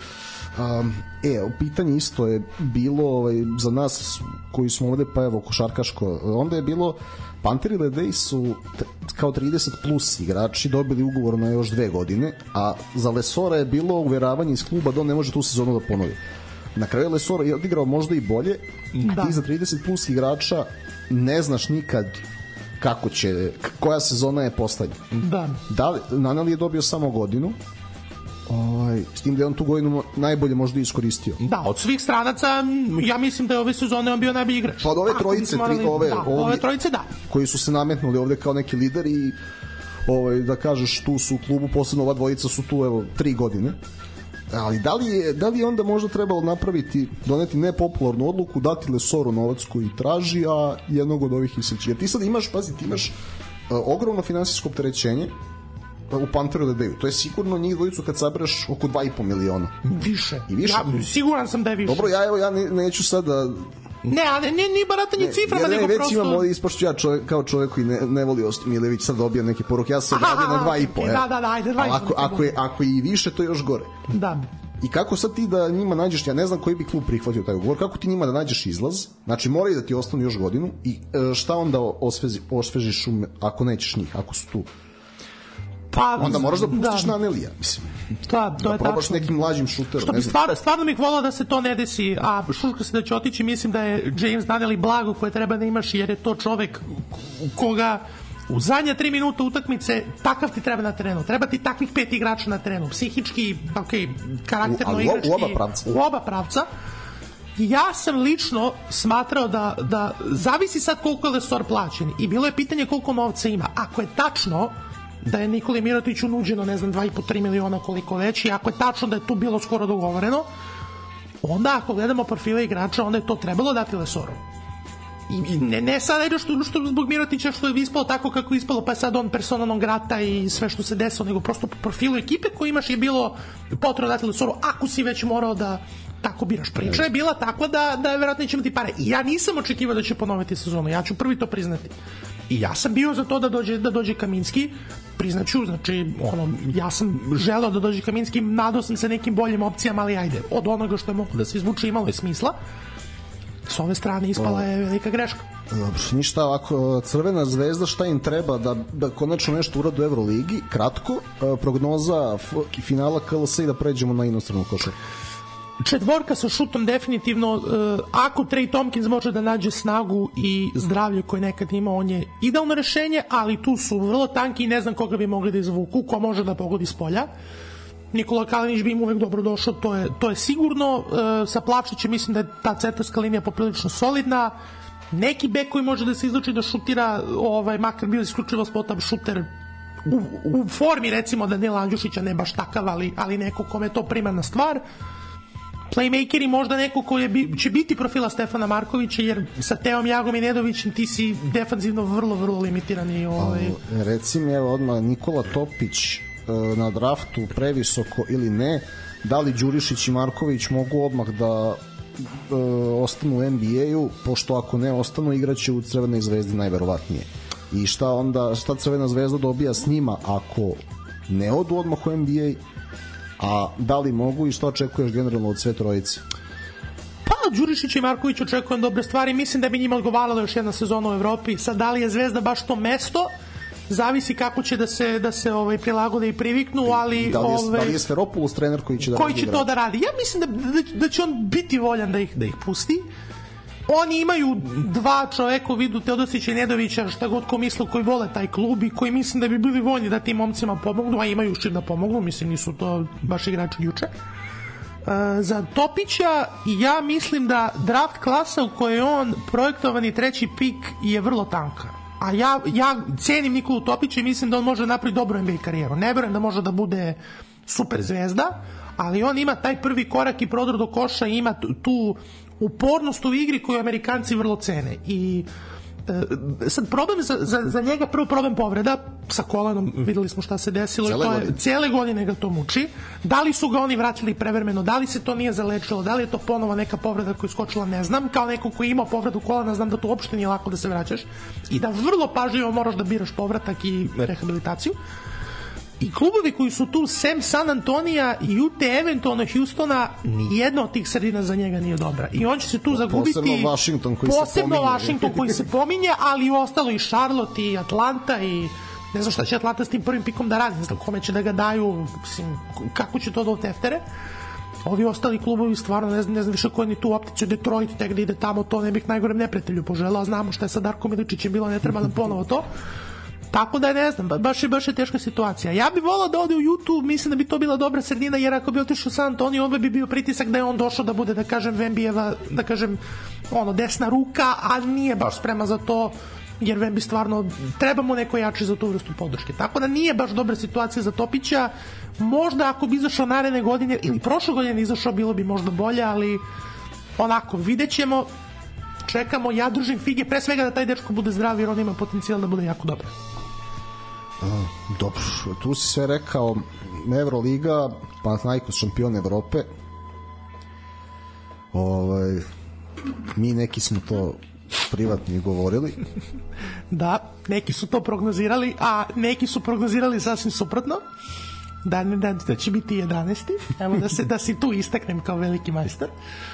pitanje isto je bilo za nas koji smo ovde, pa evo, košarkaško, onda je bilo Panteri Ledej su kao 30 plus igrači dobili ugovor na još 2 godine, a za Lesora je bilo uveravanje iz kluba da on ne može tu sezonu da ponovi. Na kraju Lesora je odigrao možda i bolje, a ti za 30 plus igrača ne znaš nikad kako će, koja sezona je poslednja. Da li Naneli je dobio samo godinu, s tim da je on tu godinu najbolje možda iskoristio. Da, od svih stranaca ja mislim da je ove sezone on bio najbolji igrač. Pa od ove trojice, ove trojice da. Koji su se nametnuli ovde kao neki lideri i da kažeš tu su u klubu, posebno ova dvojica su tu 3 godine. Ali da li je onda možda trebalo doneti nepopularnu odluku, dati Lesoru novac koji traži, a jednog od ovih iseći. Jer ti sad imaš ogromno finansijsko opterećenje u Panteru Ledeju. To je sigurno njih dvojicu kad sabereš oko 2,5 miliona. Više. Ja, siguran sam da je više. Dobro, ja neću sad da... Ne baratanje ciframa, nego već prosto... imam ovdje ispošću ja kao čovjek koji ne voli Osto Milević, sad dobijam neke poruke, ja sam odradio na 2,5. Da, ajde, 2,5. Ako je i više, to je još gore. Da. I kako sad ti da njima nađeš, ja ne znam koji bi klub prihvatio taj ugovor, kako ti njima da nađeš izlaz, znači moraju da ti ostanu još godinu i šta onda osvežiš ako nećeš njih, ako su tu? Onda moraš da pustiš na Anelija, mislim. To je probaš tačno. Nekim mlađim šuterom. Što bi stvarno bih volao da se to ne desi, a šuška se da će otići, mislim da je James Naneli blago koje treba da imaš, jer je to čovek koga u zadnja 3 minuta utakmice takav ti treba na terenu. Treba ti takvih 5 igrača na terenu. Psihički, karakterno igrački. U oba pravca. U oba pravca. ja sam lično smatrao da zavisi sad koliko je Lesor plaćen i bilo je pitanje koliko novca ima. Ako je tačno da je Nikoli Mirotiću nuđeno, ne znam, 2,5-3 miliona koliko već, i ako je tačno da je tu bilo skoro dogovoreno, onda ako gledamo profile igrača, onda je to trebalo dati Lesoru. I ne sad što zbog Mirotića što je ispalo tako kako je ispalo, pa je sad on persona non grata i sve što se desilo, nego prosto po profilu ekipe koju imaš je bilo potrebno dati Lesoru, ako si već morao da tako biraš. Priča je bila takva da je verovatno neće imati pare. I ja nisam očekivao da će ponoviti sezonu, ja ću prvi to priznati. I ja sam bio za to da dođe Kaminski, priznaću, znači ja sam želeo da dođe Kaminski, nadao sam se nekim boljim opcijama, ali ajde, od onoga što je mogu da se izvuče imalo je smisla. S ove strane ispala je velika greška. Dobro, ništa, ovako, Crvena zvezda, šta im treba da konačno nešto urade u Euroligi? Kratko, prognoza finala KLS i da pređemo na inostranu košarku. Četvorka sa šutom definitivno, ako Trey Tompkins može da nađe snagu i zdravlje koje nekad ima, on je idealno rešenje, ali tu su vrlo tanki i ne znam koga bi mogli da izvuku, ko može da pogodi s polja. Nikola Kalinić bi im uvek dobro došao, to je sigurno. Sa Plavšićem mislim da je ta centarska linija poprilično solidna. Neki bek koji može da se izluči da šutira, makar bio isključivo spot-up šuter u formi recimo Danila Andjušića, ne baš takav, ali neko kome je to primarna stvar. Playmakeri možda neko koji će biti profila Stefana Markovića, jer sa Teom Jagom i Nedovićem ti si defanzivno vrlo, vrlo limitirani. Recimo, evo odmah Nikola Topić na draftu previsoko ili ne, da li Đurišić i Marković mogu odmah da ostanu u NBA-u, pošto ako ne ostanu, igraće u Crvenoj zvezdi najverovatnije. I šta Crvena zvezda dobija s njima ako ne odu odmah u NBA, a da li mogu i šta očekuješ generalno od sve trojice? Pa, Đurišić i Marković očekujem dobre stvari, mislim da bi njima odgovarala još jedna sezona u Evropi. Sad, da li je Zvezda baš to mesto, zavisi kako će da se prilagode i priviknu, ali da li je Sferopoulos trener koji će to da radi? Ja mislim da će on biti voljan da ih pusti. Oni imaju dva čoveka u vidu Teodosića i Nedovića, šta god ko misle, koji vole taj klub i koji mislim da bi bili voljni da tim momcima pomognu, a imaju čim da pomognu, mislim nisu to baš igrači juče. Za Topića ja mislim da draft klasa u kojoj je on projektovani treći pik je vrlo tanka. A ja cenim Nikolu Topića i mislim da on može napraviti dobru NBA karijeru. Ne verujem da može da bude super zvezda, ali on ima taj prvi korak i prodor do koša i ima tu upornost u igri koju Amerikanci vrlo cene. I sad problem za njega, prvo problem povreda sa kolanom, videli smo šta se desilo, cijele godine ga to muči. Da li su ga oni vratili prevremeno, da li se to nije zalečilo, da li je to ponovo neka povreda koja je skočila, ne znam. Kao neko koji ima povredu kolana, znam da to uopšte nije lako da se vraćaš i da vrlo pažljivo moraš da biraš povratak i rehabilitaciju. I klubovi koji su tu, sem San Antonija i UT, eventualno Houstona, nijedna od tih sredina za njega nije dobra. I on će se tu zagubiti. Posebno Washington koji se pominje, ali i ostalo i Charlotte i Atlanta i ne znam šta će Atlanta s tim prvim pikom da radi, ne znam kome će da ga daju, mislim, kako će to da oteftere. Ovi ostali klubovi stvarno ne znam više koji ni tu opticiju, Detroit tek da ide tamo, to ne bih najgorem neprijatelju poželao, znamo šta je sa Darkom Miličićem bilo, ne treba nam ponovo to. Tako da ne znam, baš je teška situacija. Ja bih volao da ode u YouTube, mislim da bi to bila dobra sredina, jer ako bi otišao San Antonio, onda bi bio pritisak da je on došao da bude, da kažem, Vembijeva, da kažem, desna ruka, a nije baš sprema za to, jer Vembi stvarno treba mu neko jači za tu vrstu podrške. Tako da nije baš dobra situacija za Topića. Možda ako bi izašao naredne godine, ili prošle godine izašao, bilo bi možda bolje, ali onako, vidjet ćemo. Čekamo, ja držim fige, pre svega da taj dečko bude zdrav, jer on ima potencijal da bude jako dobar. Dobro, tu si sve rekao. Euroliga, Panathinaikos šampion Evrope. Mi neki smo to privatni govorili. Da, neki su to prognozirali, a neki su prognozirali sasvim suprotno. Da će biti 11. Evo da si tu istaknem kao veliki majstor.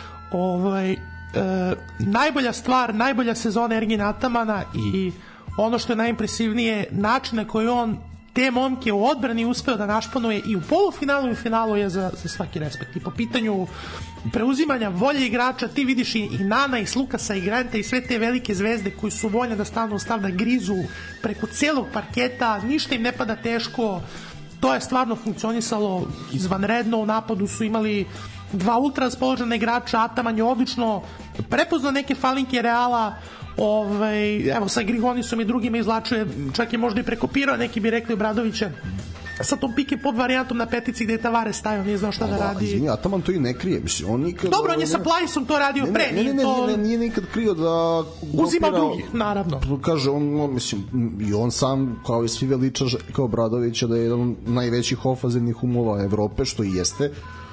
Najbolja stvar, najbolja sezona Ergin Atamana i ono što je najimpresivnije, način na koji on te momke u odbrani uspeo da našpanuje i u polufinalu i u finalu je za svaki respekt. I po pitanju preuzimanja volje igrača, ti vidiš i Nana i Slukasa i Granta i sve te velike zvezde koji su voljne da stanu u stav, da grizu preko celog parketa, ništa im ne pada teško. To je stvarno funkcionisalo izvanredno. U napadu su imali dva ultra raspoložena igrača. Ataman je odlično prepoznao neke falinke Reala, evo sa Grigonisom i drugima izlačuje, čak je možda i prekopirao, neki bi rekli Obradovića, sa tom pike pod varijantom na petici gde je Tavares stajao, nije znao šta da radi. Izvini, Ataman to i ne krije, mislim, on nikad... Dobro, on je sa Plajsom to radio pre. Nije nikad krio da... Uzima drugi, naravno. Kaže, mislim, i on sam, kao i svi veliča kao Obradovića, da je jedan od najvećih ofazivnih umova Evrope, što i jeste.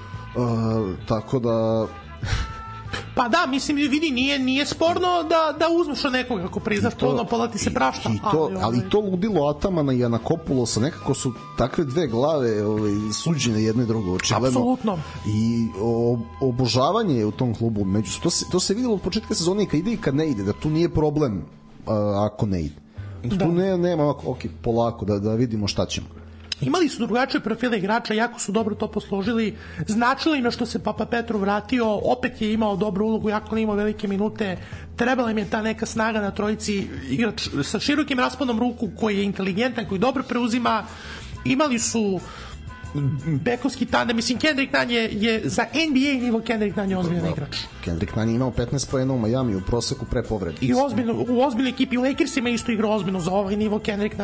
Tako da... Pa da, mislim, vidi, nije sporno da uzmeš od nekoga ako priznaš to, pola ti se prašta. Ali to ludilo Atamana i Anakopulosa, nekako su takve dve glave suđene jedno i drugo, očigledno. Apsolutno. I obožavanje je u tom klubu. To se videlo od početka sezone kad ide i kad ne ide, da tu nije problem ako ne ide. Tu nema, ok, polako, da vidimo šta ćemo. Imali su drugačije profile igrača, jako su dobro to posložili, značilo im je što se Papa Petru vratio, opet je imao dobru ulogu, jako ne imao velike minute, trebala im je ta neka snaga na trojici, igrač sa širokim rasponom ruku koji je inteligentan, koji dobro preuzima. Imali su bekovski tandem, mislim, Kendrick Nunn je za NBA nivo, Kendrick Nunn je ozbiljan igrač. Kendrick Nunn je imao 15 poena u Miami u proseku pre povrede. I u ozbiljnoj ekipi, u Lakersima isto igra ozbiljno za ovaj nivo. Kendrick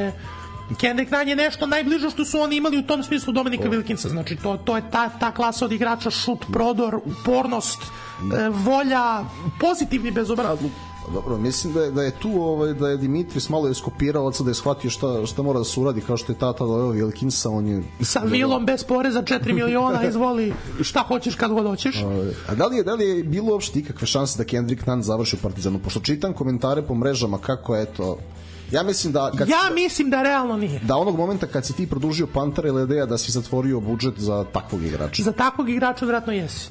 Nunn je nešto najbliže što su oni imali u tom smislu Dominika Wilkinsa, znači to je ta klasa od igrača, šut, prodor, upornost, volja, pozitivni bezobrazluk. Dobro, mislim da je tu da je Dimitris malo iskopirao da je shvatio šta mora da se uradi, kao što je tata doveo Wilkinsa, on je... Sa vilom bez poreza 4 miliona, izvoli šta hoćeš kad god hoćeš. A da li je bilo uopšte ikakve šanse da Kendrick Nunn završi u Partizanu? Pošto čitam komentare po mrežama kako je to... Ja mislim da realno nije. Da onog momenta kad si ti produžio Pantera ili ideja da si zatvorio budžet za takvog igrača. Za takvog igrača vjerojatno jesi.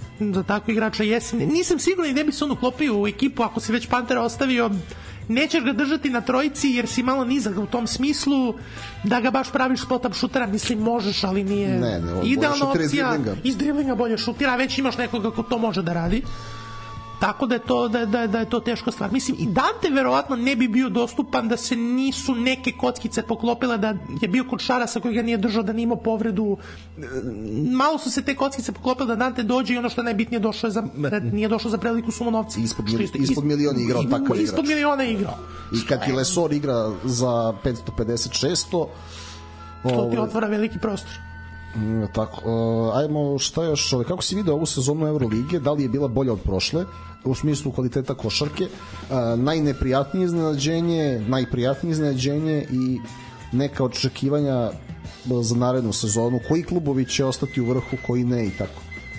Nisam siguran gde bi se on uklopio u ekipu ako si već Pantera ostavio. Nećeš ga držati na trojici jer si malo nizak u tom smislu da ga baš praviš spot-up šutera. Mislim, možeš, ali nije idealna opcija. Iz driblinga bolje šutira, a već imaš nekoga ko to može da radi. Tako da je to teška stvar. Mislim, i Dante verovatno ne bi bio dostupan da se nisu neke kockice poklopile, da je bio kod Šarasa koji ga nije držao, da nije imao povredu. Malo su se te kockice poklopile da Dante dođe i ono što je najbitnije nije došao za preveliku sumu novca. Ispod miliona igrao takav igrač. Ispod miliona igrao. I kad ti Lesor igra za 550-600, to ti otvara veliki prostor. Tako, ajmo šta još, kako si vidio ovu sezonu Eurolige, da li je bila bolja od prošle u smislu kvaliteta košarke, najprijatnije iznenađenje i neka očekivanja za narednu sezonu, koji klubovi će ostati u vrhu, koji ne i tako?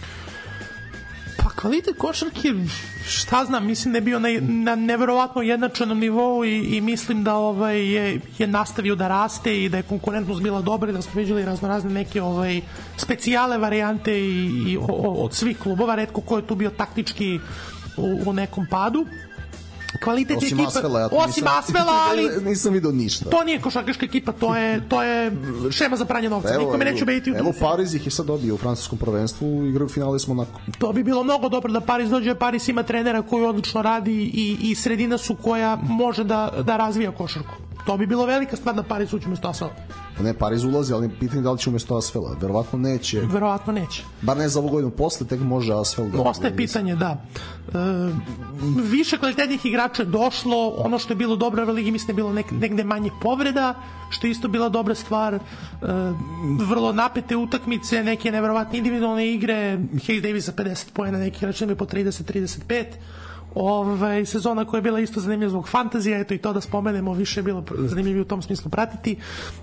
Pa kvalitet košarke, šta znam, mislim da je bio na neverovatno jednačenom nivou i mislim da je nastavio da raste i da je konkurentnost bila dobra i da smo vidjeli raznorazne neke specijale varijante i od svih klubova, retko ko je tu bio taktički u nekom padu. Kvalitet osim ekipa, osim Asvela, ali nisam vidio ništa. To nije košarkaška ekipa, to je šema za pranje novca. Nikome neće ubediti u to. Evo Pariz ih je sad dobio u francuskom prvenstvu, igraju finale s Monakom. To bi bilo mnogo dobro da Pariz dođe. Pariz ima trenera koji odlično radi i sredina su koja može da razvija košarku. To bi bilo velika stvar da Pariz uđe umesto Asvela. Ne, Pariz ulazi, ali pitanje da li će umesto Asvela. Verovatno neće. Bar ne za ovu godinu, posle tek može Asvel da... Ostaje pitanje, da. Više kvalitetnih igrača je došlo, ono što je bilo dobro u ligi, mislim da je bilo negde manje povreda, što je isto bila dobra stvar. Vrlo napete utakmice, neke neverovatne individualne igre, Hayes Davis za 50 poena, neki igrač imaju po 30-35. Sezona koja je bila isto zanimljiva zbog fantazija, eto i to da spomenemo, više je bilo zanimljivo u tom smislu pratiti.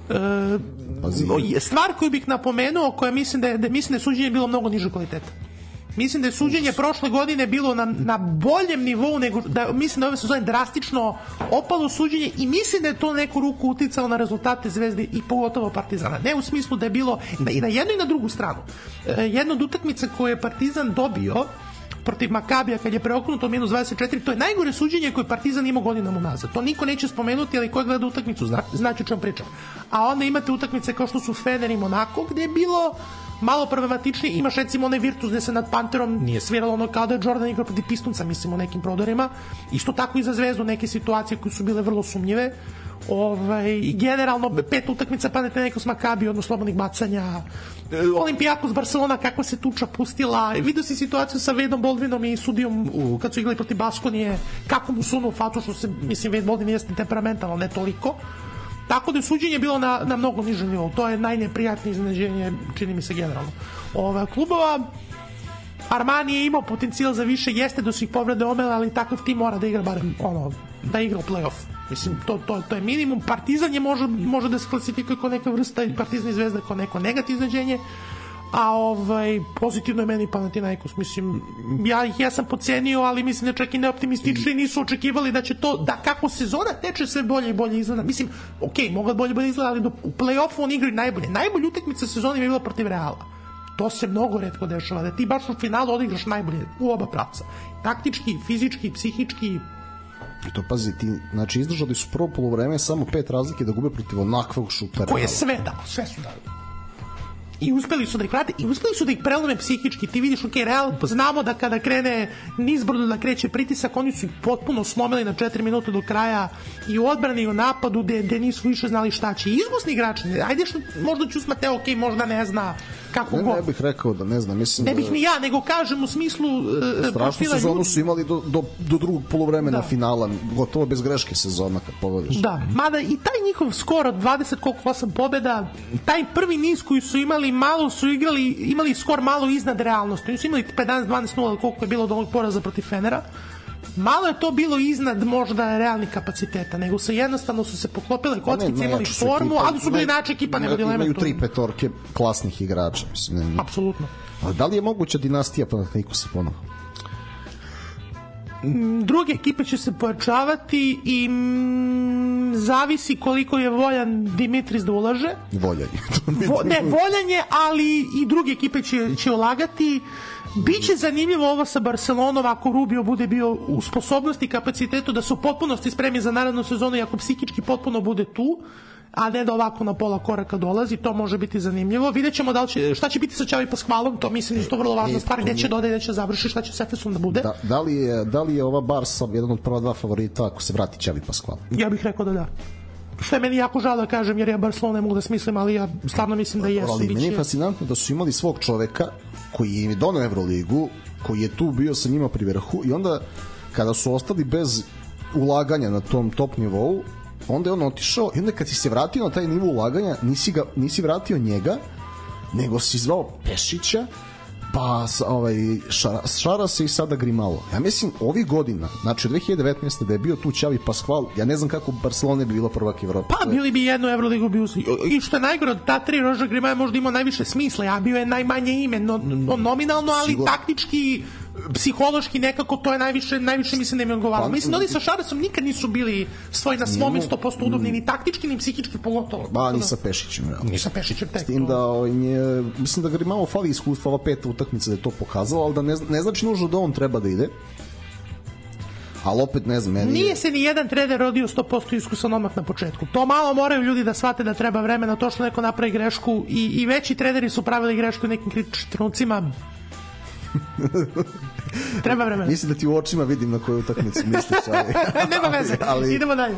Stvar koju bih napomenuo, koja mislim da je suđenje bilo mnogo niže kvaliteta. Mislim da je suđenje prošle godine bilo na boljem nivou nego mislim da ove sezone drastično opalo suđenje i mislim da je to neku ruku uticalo na rezultate Zvezde i pogotovo Partizana. Ne u smislu da je bilo i na jednu i na drugu stranu. Jedna od utakmica koju je Partizan dobio protiv Makabija kad je preokrenuto minus 24, to je najgore suđenje koje Partizan ima godinama unazad. To niko neće spomenuti, ali ko je gleda utakmicu znači o čemu pričam. A onda imate utakmice kao što su Fener i Monako, gde je bilo malo problematičnije. Imaš recimo onaj Virtus gde se nad Panterom nije sviralo ono kao da je Jordan igrao protiv Pistonca, mislim, u nekim prodorima. Isto tako i za Zvezdu neke situacije koje su bile vrlo sumnjive. generalno 5 utakmica Panathinaikos Makabi, odnosno slobodnih bacanja, Olimpijakos Barcelona, kakva se tuča pustila, vidio si situaciju sa Wadeom Baldwinom i sudijom kad su igrali protiv Baskonije, kako mu sunu u facu, što se, mislim, Wade Baldwin jeste temperamentalno, ne toliko, tako da je suđenje bilo na mnogo nižem nivou. To je najneprijatnije iznenađenje, čini mi se, generalno klubova. Armani je imao potencijal za više, jeste do svih povrede omela, ali takav tim mora da igra barem da igra u play-off. Mislim, to je minimum. Partizan je može da se klasifikuje kao neka vrsta, Partizan i Zvezda kao neko negativno iznenađenje, a pozitivno je meni Panathinaikos. Mislim, ja sam podcenio, ali mislim da čak i neoptimistični nisu očekivali da će to, da kako sezona teče sve bolje i bolje izgleda. Mislim, mogla bolje izgleda, ali u play-offu on igraju najbolje. Najbolja utakmica sezone je bila protiv Reala. To se mnogo retko dešava, da ti baš u finalu odigraš najbolje u oba pravca. Taktički, fizički, psihički. I to, pazi, ti, znači, izdržali su prvo polovreme samo 5 razlike da gube protiv onakvog šutera. Koje je sve dao, sve su dali. I uspeli su da ih prate, i uspeli su da ih prelome psihički. Ti vidiš, Real, znamo da kada krene nizbrdo da kreće pritisak, oni su ih potpuno slomili na 4 minute do kraja i u odbrani i u napadu gde nisu više znali šta će. Izgusni igrači, ajde što možda ću smate, možda ne zna kako god. Ne bih rekao da ne znam, mislim ne bih ni ja, nego kažem u smislu strašnu sezonu su imali do drugog polovremena finala, gotovo bez greške sezona kad pogledaš. Da, mada i taj njihov skor od 28 pobjeda, taj prvi niz koji su imali, malo su imali skor malo iznad realnosti. Oni su imali 15-12-0, koliko je bilo od ovog poraza protiv Fenera. Malo je to bilo iznad možda realnih kapaciteta, nego jednostavno su se poklopile kockice, imali formu, ali su bili najjača ekipa, nema dileme. Imaju 3 petorke klasnih igrača, mislim. Apsolutno. A da li je moguća dinastija Panathinaikosa ponovo? Druge ekipe će se pojačavati i zavisi koliko je voljan Dimitris da ulaže. Voljan je, ali i druge ekipe će ulagati. Biće zanimljivo ovo sa Barcelonom ako Rubio bude bio u sposobnosti i kapacitetu da se u potpunosti spremi za narednu sezonu i ako psihički potpuno bude tu, a ne da ovako na pola koraka dolazi, to može biti zanimljivo. Vidjet ćemo šta će biti sa Xavi Pascualom, to mislim da je to vrlo važna stvar, gde će dodaje, gde će završi, šta će s Efesom da bude. Da li je ova Barsa jedan od prva 2 favorita ako se vrati Xavi Pascual? Ja bih rekao da. Što je meni jako žao da kažem, jer ja Barcelona ne mogu da smislim, ali ja stvarno mislim da jesu. Ali meni je fascinantno da su imali svog čoveka koji im je doneo Evroligu, koji je tu bio sa njima pri vrhu, i onda kada su ostali bez ulaganja na tom top nivou, onda je on otišao i onda kad si se vratio na taj nivo ulaganja, nisi vratio njega, nego si zvao Pešića, pa Šarase i sada Grimalo. Ja mislim ovih godina, znači od 2019. da je bio tu Xavi Pascual, ja ne znam kako Barcelona bi bila prvak Evrope. Pa bili bi jednu Evroligu i što je najgore od ta 3, Roger Grima je možda imao najviše smisla, ja bio je najmanje ime nominalno, ali taktički, psihološki nekako to je najviše mislim da im je odgovaralo. Mislim da oni sa Šarasom nikad nisu bili na svom 100% udobni, ni taktički, ni psihički, pogotovo. Ni sa Pešićem. Ni sa Pešićem, tek. S tim da mislim da ga malo fali iskustva, ova 5. utakmica da je to pokazalo, ali da ne znači nužno da on treba da ide. Ali opet ne znam, nije se ni jedan trener rodio 100% iskusan odmah na početku. To malo moraju ljudi da shvate da treba vremena, to što neko napravi grešku, i veći treneri su pravili grešku u nekim kritičnim trenucima. Treba vremena. Mislim da ti u očima vidim na koju utakmicu misliš. Nema veze, idemo dalje.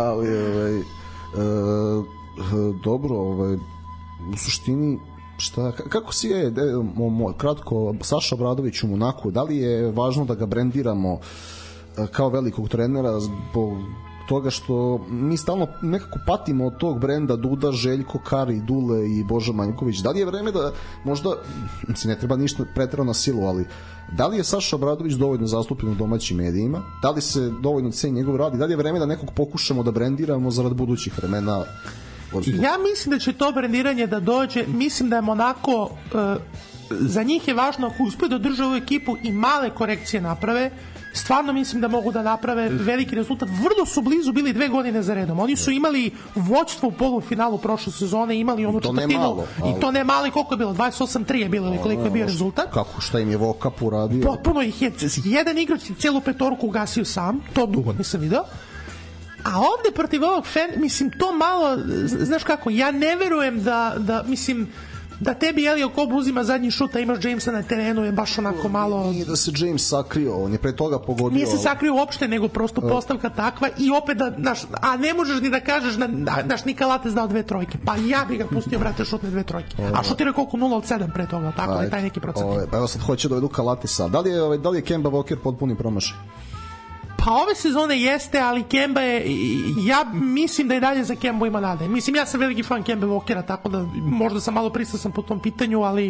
Dobro, u suštini kako si kratko, Saša Obradović u Monaku, da li je važno da ga brendiramo kao velikog trenera zbog toga što mi stalno nekako patimo od tog brenda Duda, Željko, Kari, Dule i Boža Manjković? Da li je vreme da možda, ne treba ništa preterano silu, ali da li je Saša Obradović dovoljno zastupljen u domaćim medijima? Da li se dovoljno ceni njegov rad i da li je vreme da nekog pokušamo da brendiramo zarad budućih vremena? Ja mislim da će to brendiranje da dođe, mislim da je Monako, za njih je važno ako uspiju da drže ovu ekipu i male korekcije naprave, stvarno mislim da mogu da naprave veliki rezultat. Vrlo su blizu bili 2 godine za redom. Oni su imali vođstvo u polufinalu prošle sezone, imali onu četvrtinu i to ne malo, koliko je bilo, 28-3 je bilo ili koliko je bio rezultat. Kako, šta im je Vokap uradio? Potpuno ih je, jedan igrač celu petorku ugasio sam, to dugo nisam video. A ovde protiv ovog mislim, to malo, znaš kako, ja ne verujem da mislim, da tebi Elio Kob uzima zadnji šut, a imaš Jamesa na terenu, je baš onako malo... Nije da se James sakrio, on je pre toga pogodio. Nije se sakrio uopšte, nego prosto postavka takva i opet da, a ne možeš ni da kažeš naš Nikola Lates dao 2 trojke, pa ja bih ga pustio, brate, šut na 2 trojke. A šutirao koliko 0 od 7 pre toga, tako je taj neki procent. Pa evo sad hoće dovedu Kalatisa. Da li je Kemba Walker potpuni promašaj? Pa ove sezone jeste, ali Kemba je, ja mislim da i dalje za Kembu ima nade. Mislim, ja sam veliki fan Kemba Walkera, tako da možda sam malo pristrasan po tom pitanju, ali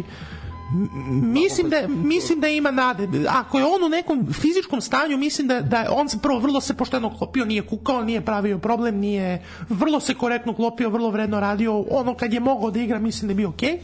mislim da ima nade. Ako je on u nekom fizičkom stanju, mislim da on se prvo vrlo se pošteno klopio, nije kukao, nije pravio problem, nije vrlo se korektno klopio, vrlo vredno radio. Ono kad je mogao da igra, mislim da je bio okej.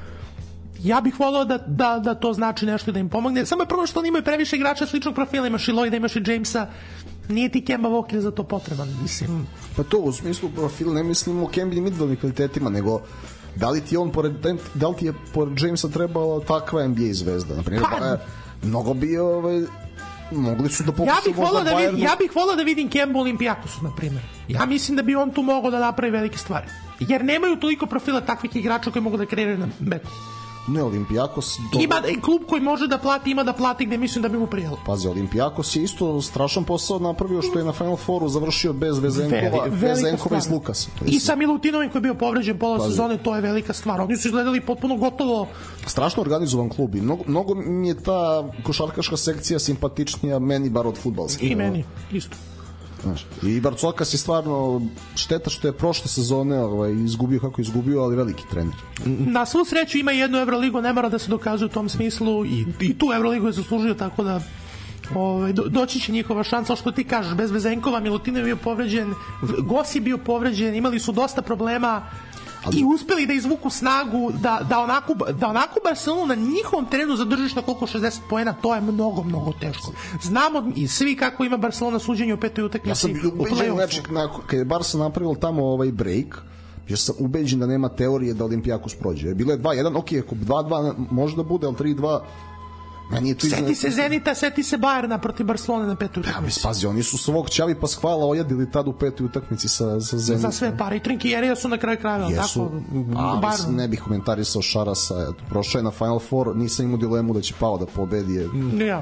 Ja bih voleo da to znači nešto da im pomogne. Samo je prvo što oni imaju previše igrača sličnog profila, imaš i Lloyda, imaš i Jamesa, nije ti Kemba Walker za to potreban, mislim. Pa to u smislu profila ne mislim o Kembinim individualnim kvalitetima, nego da li ti je pored Jamesa trebala takva NBA zvezda, na primjer, mnogo bi mogli su da pokušaju možda Bayernu. Ja bih voleo da vidim Kemba u Olimpijakosu, na primjer. Ja mislim da bi on tu mogao da napravi velike stvari, jer nemaju toliko profila takvih igrača koji mogu da kreiraju na beku. Ne, Olimpijakos... Ima klub koji može da plati, ima da plati gde mislim da bi mu prijelo. Pazi, Olimpijakos je isto strašan posao napravio što je na Final Fouru završio bez Vezenkova i Lukasa. I sa Milutinovim koji je bio povređen pola sezone, to je velika stvar. Oni su izgledali potpuno gotovo... Strašno organizovan klub i mnogo mi je ta košarkaška sekcija simpatičnija meni bar od fudbalske. I meni, isto. I Barcokas je stvarno šteta što je prošle sezone izgubio kako izgubio, ali veliki trener. Na svu sreću ima jednu Euroligu, ne mora da se dokazuje u tom smislu i tu Euroligu je zaslužio, tako da doći će njihova šansa. Što ti kažeš, bez Vezenkova, Milutinov je bio povređen, Gos je bio povređen, imali su dosta problema i uspeli da izvuku snagu da onako Barcelonu na njihovom terenu zadržiš na koliko 60 poena, to je mnogo, mnogo teško. Znamo i svi kako ima Barcelona suđenje u petoj utakmici. Ja sam ubeđen, znači, kad je Barca napravil tamo break, ja sam ubeđen da nema teorije da Olimpijakos prođe. Bilo je 2-1, ok, ako 2-2 može da bude, ali 3-2 seti se Zenita, seti se Bajerna protiv Barcelone na petoj utakmici. Pazi, oni su svog Čavi Paskvala ojadili tad u petoj utakmici sa Zenitom. Za sve pare i Trinkijerija su na kraju krajeva. Jesu, ne bih komentarisao Šarasa, prošao je na Final Four, nisam imao dilemu da će Pao da pobedi. Ja.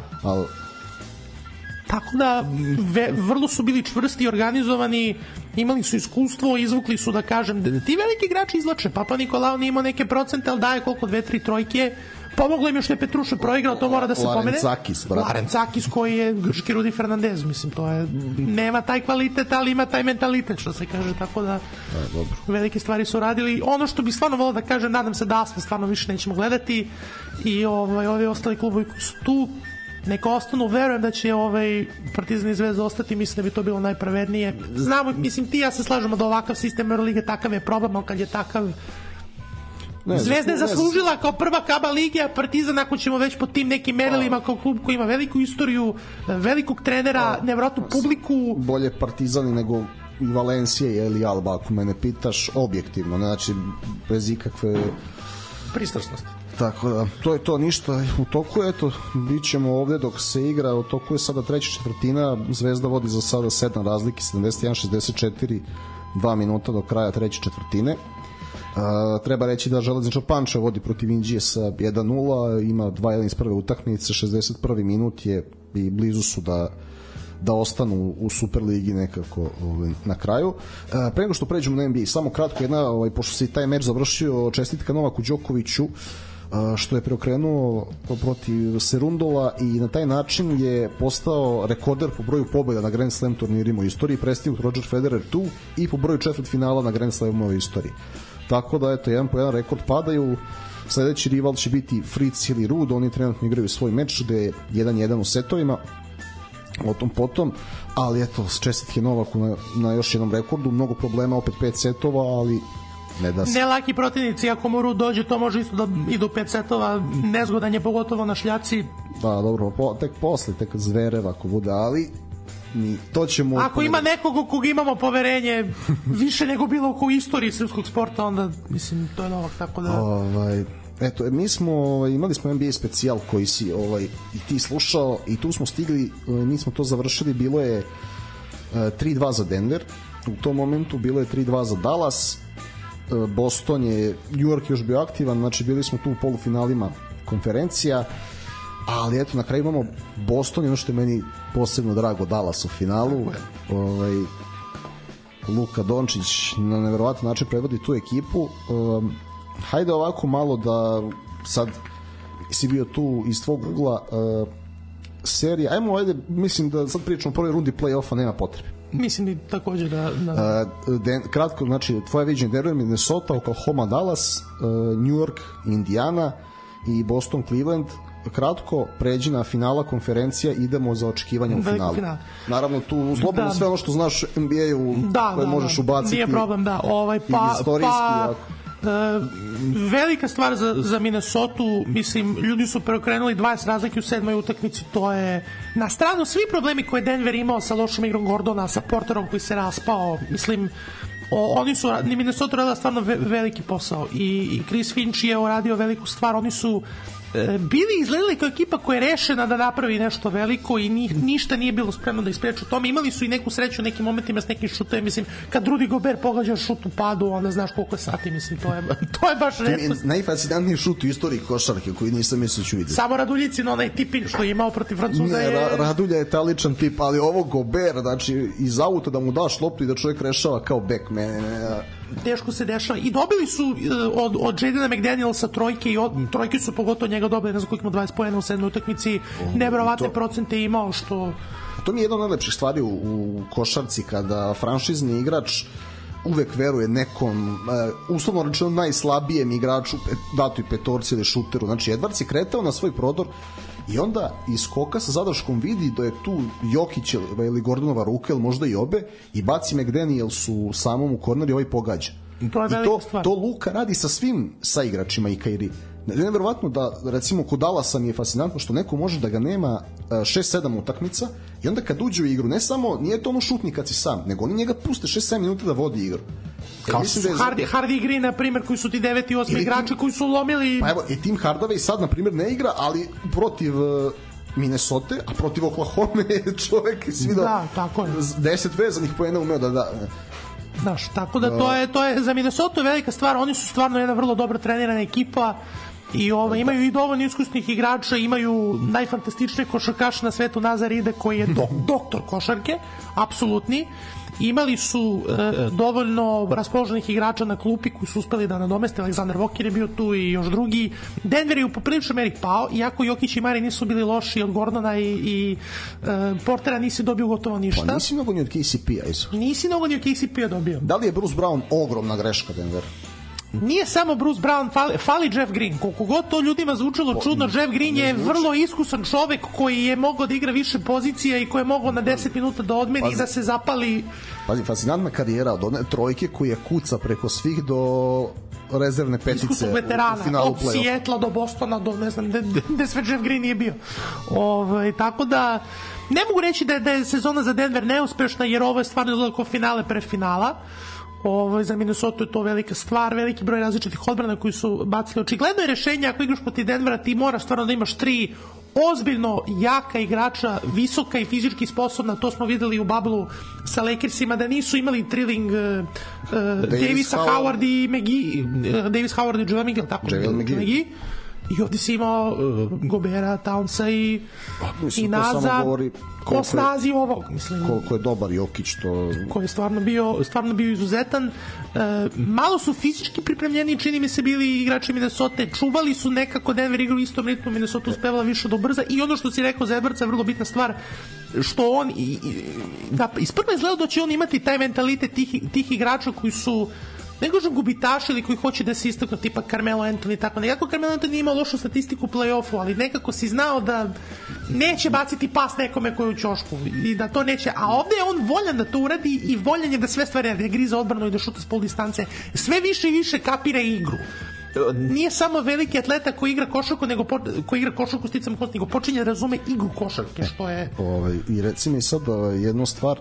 Tako da vrlo su bili čvrsti i organizovani, imali su iskustvo, izvukli su, da kažem, ti veliki igrači izlače. Papa Nikolao nije imao neke procente, ali daje koliko 2-3 trojke. Pomoglo im još što je Petruša proigrao, to mora da se pomene. Larencakis koji je grčki Rudi Fernandez, mislim, to je, nema taj kvalitet, ali ima taj mentalitet, što se kaže, tako da velike stvari su radili. Ono što bi stvarno volao da kažem, nadam se da Asfa stvarno više nećemo gledati i ovi ostali klubovi koji su tu neka ostanu, verujem da će Partizan i Zvezda ostati, mislim da bi to bilo najpravednije. Znamo, mislim, ti ja se slažemo da ovakav sistem Eurolige takav je problem, ali kad je takav Zvezda je zaslužila kao prva kaba lige, a Partizan, ako ćemo već po tim nekim merilima, kao klub koji ima veliku istoriju, velikog trenera, nevjerojatnu publiku. Bolje Partizani nego i Valencija ili Alba, ako mene pitaš, objektivno, znači bez ikakve pristrasnosti. Tako da, to je to, ništa u toku, eto, bit ćemo ovde dok se igra, u toku je sada treća četvrtina, Zvezda vodi za sada 7 razlike, 71-64, 2 minuta do kraja treće četvrtine. Treba reći da Železničar Pančevo vodi protiv Inđije sa 1-0, ima 2-1 iz prve utakmice, 61. minut je i blizu su da ostanu u Superligi nekako na kraju. Pre nego što pređemo na NBA, samo kratko jedna, pošto se i taj meč završio, čestitka Novaku Đokoviću što je preokrenuo protiv Serundola i na taj način je postao rekorder po broju pobjeda na Grand Slam turnirima u istoriji, prestignut Roger Federer tu i po broju četvrtfinala na Grand Slamu u istoriji. Tako da, eto, jedan po jedan rekord padaju. Sledeći rival će biti Fritz ili Rud, oni trenutno igraju svoj meč gde je 1-1 u setovima, o tom potom, ali eto, čestitke Novaku na još jednom rekordu, mnogo problema, opet 5 setova, ali ne da se... Ne laki protivnici, ako mu Rud dođe, to može isto da ide u 5 setova, nezgodan je pogotovo na šljaci. Da, dobro, tek posle, tek Zverev ako bude, ali to ćemo... Ako ima nekog kog imamo poverenje više nego bilo u istoriji srpskog sporta, onda mislim to je Novak, tako da... Eto, imali smo NBA specijal koji si i ti slušao i tu smo stigli, mi smo to završili, bilo je 3-2 za Denver, u tom momentu bilo je 3-2 za Dallas, Boston je, New York još bio aktivan, znači bili smo tu u polufinalima konferencija, ali eto na kraju imamo Boston i ono što je meni posebno drago, Dallas u finalu. Luka Dončić na neverovatan način predvodi tu ekipu. Hajde ovako malo da sad si bio tu iz tvog ugla serija, ajmo mislim da sad pričamo o prvoj rundi play-offa, nema potrebe. Mislim i takođe da... kratko, znači tvoje viđenje: Denver, Minnesota, Oklahoma, Dallas, New York, Indiana i Boston, Cleveland. Kratko, pređi na finala konferencija, idemo za očekivanje u finalu. Naravno tu slobodno sve ono što znaš NBA-u koje možeš ubaciti. Nije problem, velika stvar za Minnesota, mislim, ljudi su preokrenuli 20 razlike u 7. utakmici, to je na stranu svi problemi koje Denver imao sa lošom igrom Gordona, sa Porterom koji se raspao, mislim, oni su, Minnesota radila stvarno veliki posao i Chris Finch je uradio veliku stvar, oni su bili izgledali kao ekipa koja je rešena da napravi nešto veliko i ništa nije bilo spremno da ispreče u tome. Imali su i neku sreću u nekim momentima s nekim šutovima, mislim, kad Rudy Gobert pogađa šut u padu, onda znaš koliko je sati, mislim, to je baš retko. Najfascinantniji šut u istoriji košarke koji nisam mislio ću vidjeti. Samo Raduljicin, onaj tipin što je imao protiv Francuza Radulja je taličan tip, ali ovo Gobert, znači iz auta da mu daš loptu i da čovjek rešava kao bek, teško se dešava i dobili su od Jadena McDanielsa trojke i trojke su pogotovo njega dobili, ne znam koliko ima 20 poena u 7. utakmici, neverovatne procente imao, što to mi je jedna od najlepših stvari u košarci, kada franšizni igrač uvek veruje nekom uslovno rečeno najslabijem igraču, datoj petorci ili šuteru. Znači Edwards je kretao na svoj prodor i onda iz skoka sa zadrškom vidi da je tu Jokić ili Gordonova ruka ili možda i obe i baci McDaniels u samom u korner i ovaj pogađa. To Luka radi sa svim saigračima i Kyrie. Neverovatno da, recimo, kod Dallasa mi je fascinantno što neko može da ga nema 6-7 utakmica i onda kad uđe u igru, ne samo, nije to ono šutni kad si sam, nego oni njega puste 6-7 minuta da vodi igru. Kao su Hardy i Green, na primjer, koji su ti 9. i 8. igrači koji su lomili... Pa evo, i Tim Hardaway sad, na primjer, ne igra, ali protiv Minnesota, a protiv Oklahoma je čovek svidao 10 vezanih poena umeo da... Znaš, tako da to je za Minnesota velika stvar, oni su stvarno jedna vrlo dobro trenirana ekipa i imaju i dovoljno iskusnih igrača, imaju najfantastičnije košarkaša na svetu, Nazar Ide, koji je doktor košarke, apsolutni. Imali su dovoljno raspoloženih igrača na klupi koji su uspeli da nadomeste. Aleksandar Walker je bio tu i još drugi. Denver je u popriličnoj meri pao, iako Jokić i Mari nisu bili loši, od Gordona i Portera nisi dobio gotovo ništa. Pa nisi mnogo ni od KCP-a. Nisi mnogo ni od KCP-a dobio. Da li je Bruce Brown ogromna greška Denver? Nije samo Bruce Brown, fali Jeff Green. Koliko god to ljudima zvučalo čudno, Jeff Green je vrlo iskusan čovek koji je mogao da igra više pozicija i koji je mogao na 10 minuta da odmeni i da se zapali. Pazi, fascinantna karijera od one trojke koji je kuca preko svih do rezervne petice iskusnog veterana, od Seattle do Bostona, do ne znam gde sve Jeff Green nije bio. Tako da ne mogu reći da je sezona za Denver neuspešna, jer ovo je stvarno izgleda kao finale pre finala. Za Minnesota je to velika stvar, veliki broj različitih odbrana koji su bacili. Očigledno je rešenje, ako igraš protiv Denvera, ti moraš stvarno da imaš 3 ozbiljno jaka igrača, visoka i fizički sposobna. To smo videli u bablu sa Lakersima, da nisu imali Trilling, Davisa, Howard i McGee, Davis, Howard i Joel McGee, tako? Joel McGee. I ovdje si imao Gobera, Townsa i Naza o snazi ovog, mislim. Koliko je dobar Jokić, to... Koji je stvarno bio izuzetan. Malo su fizički pripremljeni, čini mi se, bili igrači Minnesota. Čuvali su nekako Denver igru u istom ritmu, Minnesota uspevala više da ubrza. I ono što si rekao za Edwardsa je vrlo bitna stvar, što on isprva izgleda da će on imati taj mentalitet tih igrača koji su ne kažem gubitaš ili koji hoće da se istaknu, tipa Carmelo Anthony, tako nekako Carmelo Anthony nije imao lošu statistiku u play-offu, ali nekako si znao da neće baciti pas nekome koji je u ćošku i da to neće, a ovde je on voljan da to uradi i voljan je da sve stvari da griza odbranu i da šuta s pol distance, sve više i više kapira igru. Nije samo veliki atleta koji igra košarku, nego koji igra košarku sticam kost, nego počinje da razume igru košarke, što je... I reci mi sad jednu stvar,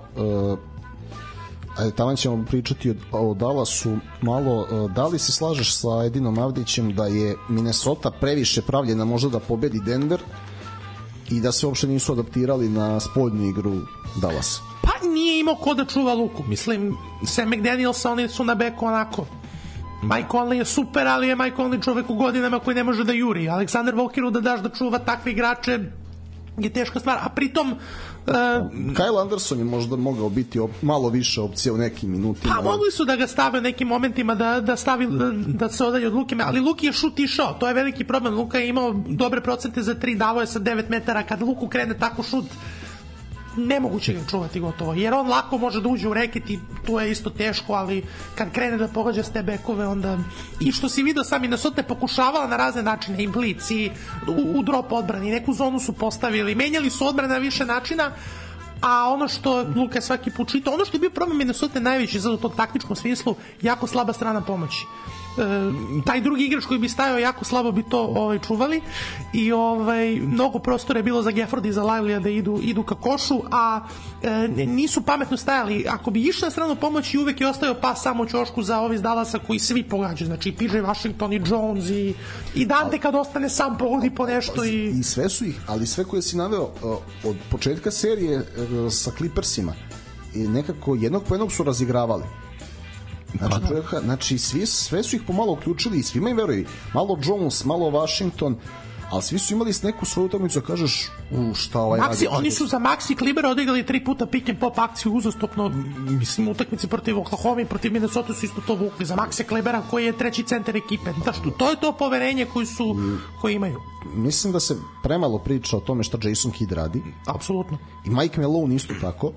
tamo ćemo pričati o Dallasu malo. Da li se slažeš sa Edinom Avdićem da je Minnesota previše pravljena možda da pobedi Denver i da se uopšte nisu adaptirali na spoljnu igru Dallasa? Pa nije imao ko da čuva luku, mislim, Sam McDanielsa, oni su na beku onako Mike Conley je super, ali je Mike Conley čovek u godinama koji ne može da juri. Aleksander Walkeru da daš da čuva takve igrače je teška stvar, a pritom Kyle Anderson je možda mogao biti malo više opcija u nekim minutima. Pa mogli su da ga stave u nekim momentima da se odaje od Luke, ali Luki je šut išao, to je veliki problem. Luka je imao dobre procente za 3, davao je sa 9 metara, kad Luku krene tako šut nemoguće ga čuvati gotovo, jer on lako može da uđe u reket i to je isto teško, ali kad krene da pogađa step-backove onda, i što si vidio sami Minnesota je pokušavala na razne načine i blic i u drop odbrani, neku zonu su postavili, menjali su odbrane na više načina, a ono što Luka je svaki put čitao, ono što je bio problem Minnesota najveći za u tom taktičkom smislu, jako slaba strana pomoći. Taj drugi igrač koji bi stajao jako slabo bi to čuvali i mnogo prostora je bilo za Gafford i za Lively da idu ka košu, a nisu pametno stajali. Ako bi išli na stranu pomoći, uvek je ostao pas samo ćošku za ovi iz Dallasa koji svi pogađaju, znači PJ Washington i Jones i Dante kad ostane sam pogodi po nešto i sve su ih, ali sve koje si naveo od početka serije sa Clippersima i nekako jednog po jednog su razigravali. Znači sve su ih pomalo uključili i svima im veruju, malo Jones, malo Washington, ali svi su imali neku svoju utakmicu da kažeš šta radi. Oni su za Maxi Klibera odigrali 3 puta pick and pop akciju uzastopno, mislim utakmice protiv Oklahoma i protiv Minnesota su isto to vukli za Maxi Klibera koji je treći centar ekipe. To je to poverenje koji imaju. Mislim da se premalo priča o tome šta Jason Kidd radi. Apsolutno. I Mike Malone isto tako.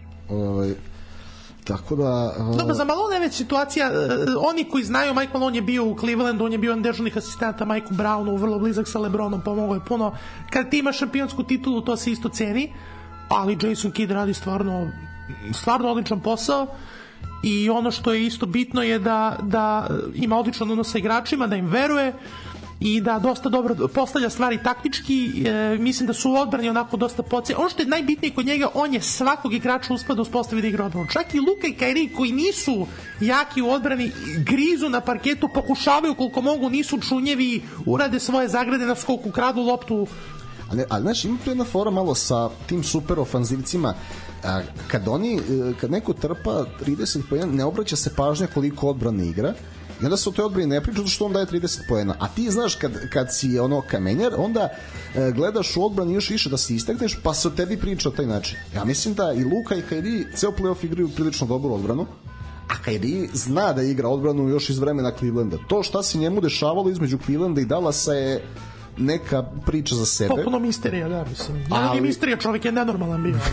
Tako da... Dobro, za Malone je već situacija, oni koji znaju, Mike Malone je bio u Clevelandu, on je bio jedan dežurnih asistenta Mikeu Brownu, vrlo blizak sa LeBronom, pomogao je puno. Kad ti imaš šampionsku titulu, to se isto ceni, ali Jason Kidd radi stvarno odličan posao i ono što je isto bitno je da ima odličan odnos sa igračima, da im veruje i da dosta dobro postavlja stvari taktički, mislim da su u odbrani onako dosta ono što je najbitnije kod njega, on je svakog igrača uspeo da uspostavi da igra odbranu, čak i Luka i Kyrie koji nisu jaki u odbrani, grizu na parketu, pokušavaju koliko mogu, nisu čunjevi, urade svoje zagrade na skoku, kradu loptu. Ali znaš, ima tu jedna fora malo sa tim super ofanzivcima, kad neko trpa 30 poena, ne obraća se pažnja koliko odbrane igra, i onda se o toj odbrani ne priča što on daje 30 poena, a ti znaš kad si kamenjar, onda gledaš u odbrani još više da se istakneš, pa se o tebi priča o taj način. Ja mislim da i Luka i Kyrie ceo playoff igraju prilično dobru odbranu, a Kyrie zna da igra odbranu još iz vremena Clevelanda. To šta se njemu dešavalo između Clevelanda i Dallasa je neka priča za sebe. Potpuno misterija, da, mislim. Ja nije misterija, čovjek je nenormalan bio.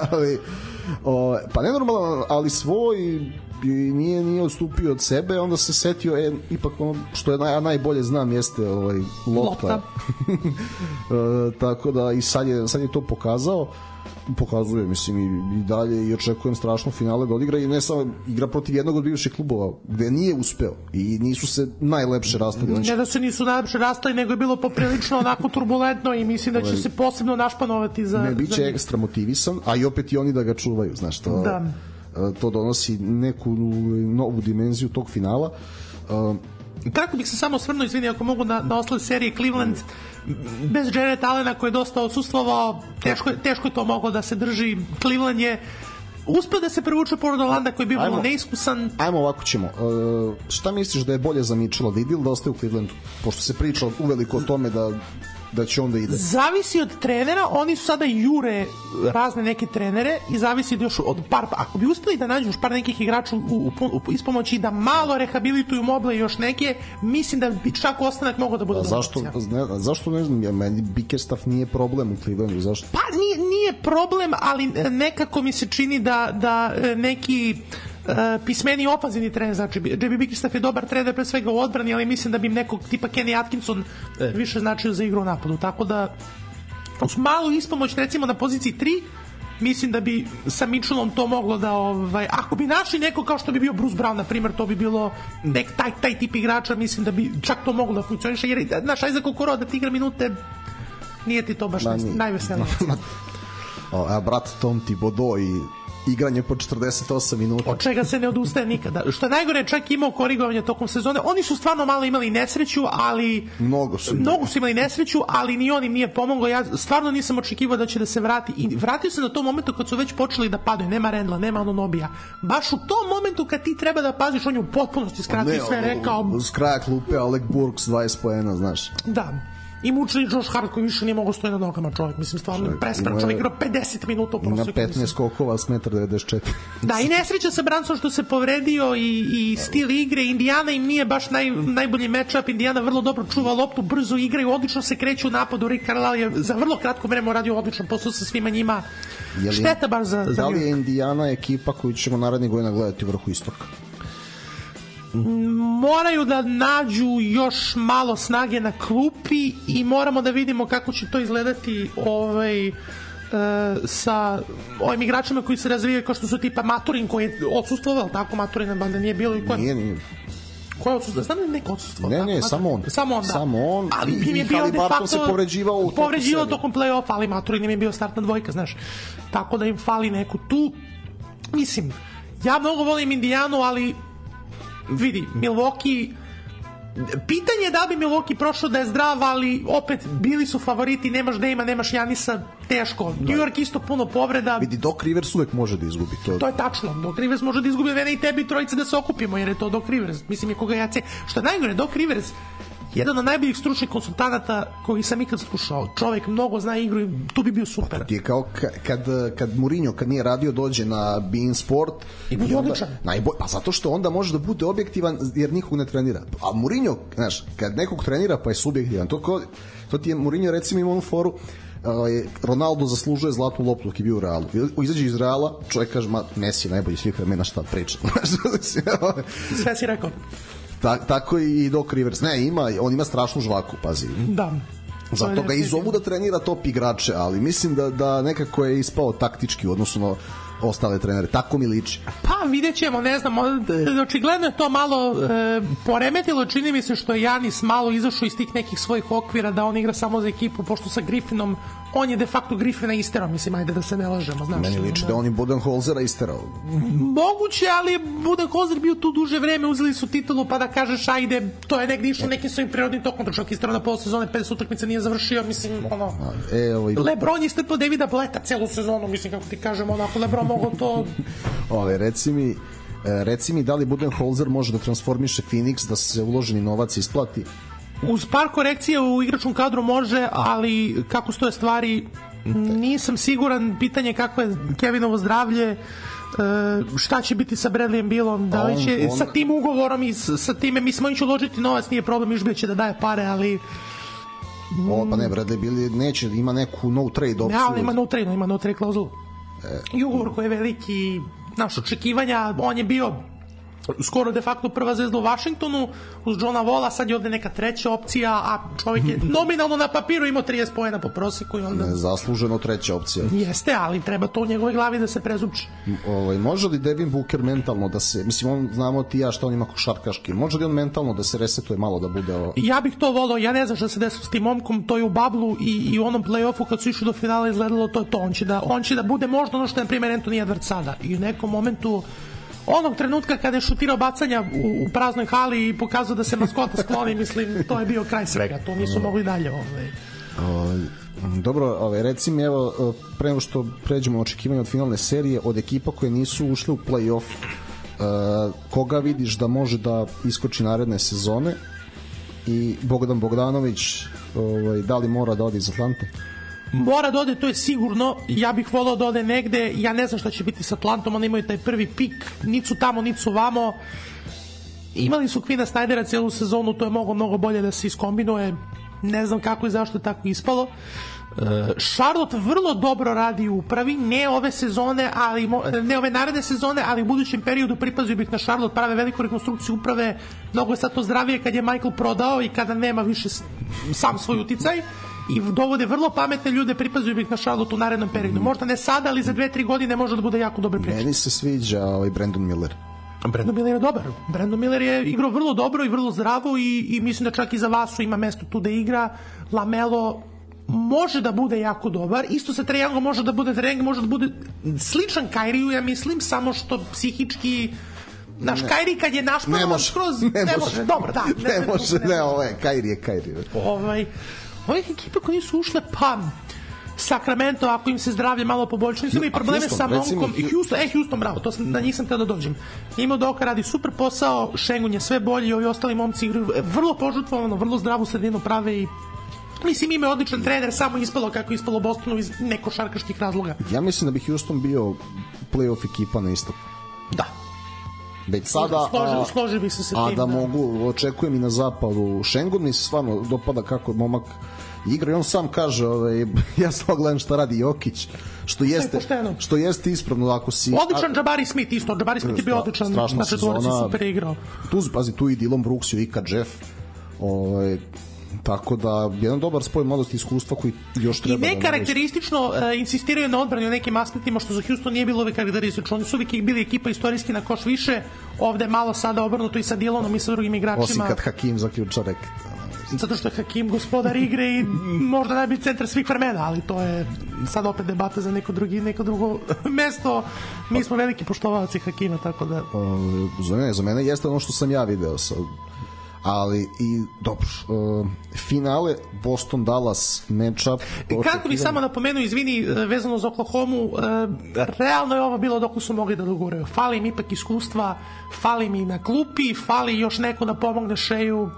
Pa nenormalan, ali svoj i nije odstupio od sebe, onda se setio, ipak ono što je najbolje znam jeste lopta. Tako da i sad je to pokazuje, mislim, i dalje, i očekujem strašno finale da odigra, i ne samo igra protiv jednog od bivših klubova gde nije uspeo i nisu se najlepše rastali. Ne da se nisu najlepše rastali, nego je bilo poprilično onako turbulentno i mislim da će se posebno našpanovati za... Ne, bit će ekstra motivisan, a i opet i oni da ga čuvaju, znaš, to donosi neku novu dimenziju tog finala. Kako bih se samo osvrnuo, izvini, ako mogu na osled serije Cleveland, bez Jarrett Allena koji je dosta odsustvovao, teško je to moglo da se drži. Cleveland je uspeo da se prevuče pored Orlanda koji je bio vrlo neiskusan. Ajmo ovako ćemo. Šta misliš da je bolje za Mitchella, da ide ili da ostaje u Clevelandu? Pošto se priča uveliko o tome da će onda ide. Zavisi od trenera, oni su sada jure razne neke trenere i zavisi još od par, ako bi uspeli da nađu još par nekih igrača ispomoći da malo rehabilituju Mobley i još neke, mislim da bi čak ostanak mogao da bude zašto ne znam, meni Bickerstaff nije problem u Clevelandu, zašto? Pa nije problem, ali nekako mi se čini da neki pismeni ofanzivni trener, znači J.B. Bickerstaff je dobar trener pre svega u odbrani, ali mislim da bi im nekog tipa Kenny Atkinson više značio za igru u napadu, tako da uz malu ispomoć recimo na poziciji 3 mislim da bi sa Mitchellom to moglo da ako bi našli neko kao što bi bio Bruce Brown na primjer, to bi bilo taj tip igrača, mislim da bi čak to moglo da funkcioniše, jer naš Isaac Okoro da ti igra minute nije ti to baš najveselije. A brat Tom Thibodeau i igranje po 48 minuta. Od čega se ne odustaje nikada. Što je najgore, čak imao korigovanje tokom sezone. Oni su stvarno malo imali nesreću, ali mnogo su imali nesreću, ali ni on im nije pomogao. Ja stvarno nisam očekivao da će da se vrati. I vratio se na tom momentu kad su već počeli da padaju. Nema Rendla, nema Anunobija. Baš u tom momentu kad ti treba da paziš, on je u potpunosti skratio sve rekao. S kraja klupe Alec Burks 20 poena, znaš. Da. I mučili Josh Hart koji više nije mogao stoji na nogama, čovjek, mislim stvarno prespran, čovjek igrao 50 minuta u prosjeku. Na 15 skokova s 1,94 m. Da, i nesreća sa Branson što se povredio i stil igre. Indiana im nije baš najbolji matchup. Indiana vrlo dobro čuva loptu, brzo igraju, odlično se kreću u napadu. Rick Carlisle je za vrlo kratko vreme uradio odličan posao sa svima njima. Šteta baš za da li je Indiana ekipa koju ćemo narednih godina gledati u vrhu istoka? Moraju da nađu još malo snage na klupi i moramo da vidimo kako će to izgledati sa ovim igračima koji se razvijaju kao što su tipa Maturin koji je odsustvovao, tako Maturina banda nije bilo i nije. Ko je odsustvovao? Znam da je neko odsustvovao? Ne, samo on. Ali im je bio de facto se povređivao tokom play-offa, ali Maturin im je bio startna dvojka, znaš. Tako da im fali neku tu. Mislim, ja mnogo volim Indijanu, ali vidi, Milwaukee, pitanje je da bi Milwaukee prošao da je zdrav, ali opet bili su favoriti, nemaš Dejma, nemaš Janisa, teško. New York isto puno povreda. Vidi, Doc Rivers uvek može da izgubi. To je tačno, Doc Rivers može da izgubi mene i tebi trojice da se okupimo, jer je to Doc Rivers, mislim je koga ja cijenim. Što je najgore, Doc Rivers jedan od najboljih stručnih konsultanata koji sam ikad slušao. Čovjek mnogo zna igru i tu bi bio super. Ti je kao kad Mourinho, kad nije radio, dođe na Bein Sport i bude odličan. Pa zato što onda može da bude objektivan jer nikog ne trenira. A Mourinho, znaš, kad nekog trenira pa je subjektivan. To ti je Mourinho recimo ima onu foru, Ronaldo zaslužuje zlatnu loptu dok je bio u Realu. Izađe iz Reala, čovjek kaže, Messi je najbolji svih vremena, šta priča. Sve si rekao. Tako i Doc Rivers. On ima strašnu žvaku, pazi. Da. Zato ga i zovu da trenira top igrače, ali mislim da nekako je ispao taktički u odnosu na ostale trenere. Tako mi liči. Pa vidjet ćemo, ne znam, očigledno je to malo poremetilo, čini mi se što je Janis malo izašao iz tih nekih svojih okvira da on igra samo za ekipu, pošto sa Griffinom on je de facto Griffina isterao, mislim, ajde da se ne lažemo, znaš. Meni liči da on i Budenholzera isterao. Moguće, ali Budenholzer bio tu duže vreme, uzeli su titulu, pa da kažeš, ajde, to je negdje išlo nekim svojim prirodnim tokom, da čovjek isterao na pola sezone, 50 utakmica nije završio, mislim, LeBron je strpao Davida Bleta celu sezonu, mislim, kako ti kažem, ako LeBron mogo to... Reci mi, da li Budenholzer može da transformiše Phoenix, da se uloženi novac isplati? Uz par korekcija u igračnom kadru može, ali kako stoje stvari nisam siguran. Pitanje kako je Kevinovo zdravlje, šta će biti sa Bradleyem Bealom, da li će sa tim ugovorom i sa time, mislim, on će uložiti novac, nije problem, Išbija će da daje pare, ali pa ne, Bradley Beal neće, ima neku no trade opciju. Ja, ima no trade klauzulu i ugovor koji je veliki, naš očekivanja, on je bio skoro de facto prva zvezda u Washingtonu uz Johna Walla, sad je ovde neka treća opcija, a čovjek je nominalno na papiru imao 30 poena po proseku i onda... Zasluženo treća opcija. Jeste, ali treba to u njegovoj glavi da se prezupči. Može li Devin Booker mentalno da se, mislim, on, znamo ti ja što on ima košarkaški, može li on mentalno da se resetuje malo, da bude... Ja bih to volao, ja ne znam šta se desilo s tim momkom, to je u bablu i u onom play-offu kad su išli do finala izgledalo to je to, on će da bude možda ono što je na primjer Anthony Edwards sada i u nekom momentu onog trenutka kada je šutirao bacanja u praznoj hali i pokazao da se maskota skloni, mislim, to je bio kraj svega, to nisu mogli dalje. Dobro, reci mi, evo, pre nego što pređemo očekivanje od finalne serije, od ekipa koje nisu ušle u play-off, koga vidiš da može da iskoči naredne sezone i Bogdan Bogdanović, da li mora da ode iz Atlante? Mora da ode, to je sigurno. Ja bih volao da ode negde, ja ne znam šta će biti sa Atlantom, oni imaju taj prvi pik, nicu tamo, nicu vamo. Imali su Quina Snydera cijelu sezonu, to je mnogo bolje da se iskombinuje, ne znam kako i zašto je tako ispalo. Charlotte vrlo dobro radi u upravi, ne ove sezone, ali ne ove naredne sezone, ali u budućem periodu pripazio bih na Charlotte, prave veliku rekonstrukciju uprave, mnogo je sad to zdravije kad je Michael prodao i kada nema više sam svoj uticaj i dovode vrlo pametne ljude, pripazuju bih na Charlotte u narednom periodu. Možda ne sada, ali za 2-3 godine može da bude jako dobar priča. Meni se sviđa Brandon Miller. Brandon Miller je dobar. Brandon Miller je igrao vrlo dobro i vrlo zdravo i mislim da čak i za Vasu ima mesto tu da igra. LaMelo može da bude jako dobar, isto sa Trae Youngom može da bude, Trae Young može da bude sličan Kairiju, ja mislim, samo što psihički naš Kairi kad je našpanovan skroz ne može, dobro, da. Ne može, ovo je Kairi. Ove ekipe koje su ušle, pa Sacramento, ako im se zdravlje malo poboljšano, su imali probleme sa momkom i Houston, bravo, na njih sam teo da dođem. Imao Doka, radi super posao, Šengun je sve bolji, ovi ostali momci igraju vrlo požrtvovano, vrlo zdravu sredinu prave i mislim ima odličan trener, samo ispalo kako je ispalo Bostonu iz nekošarkaških razloga. Ja mislim da bi Houston bio play-off ekipa na istoku. Da. Već sada, složi bi se sa tim. A da mogu, očekujem i na zapadu. Šengun mi se stvarno dopada kako momak igra i on sam kaže, ja samo gledam šta radi Jokić, što jeste ispravno ako si... Odličan Jabari Smith isto, Jabari Smith je bio odličan, na četvorci super igrao. Tu i Dillon Brooks i Ika Jeff, tako da jedan dobar spoj mladosti i iskustva koji još treba da... I nekarakteristično insistiraju na odbrani u nekim aspektima, što za Houston nije bilo uvek karakteristično. Oni su uvijek bili ekipa istorijski na koš više, ovde malo sada obrnuto i sa Dillonom i sa drugim igračima. Osim kad Hakim zaključa reket. Zato što je Hakim gospodar igre i možda najbolji centar svih vremena, ali to je sad opet debata za neko drugo mesto. Mi smo veliki poštovaoci Hakima, tako da... Za mene jeste ono što sam ja video sad. Ali i dobro, finale Boston-Dallas matchup. Kako bih samo napomenuo, izvini, vezano za Oklahomu, realno je ovo bilo dok su mogli da doguraju. Fali im ipak iskustva, fali mi na klupi, fali još neko da pomogne Šeju.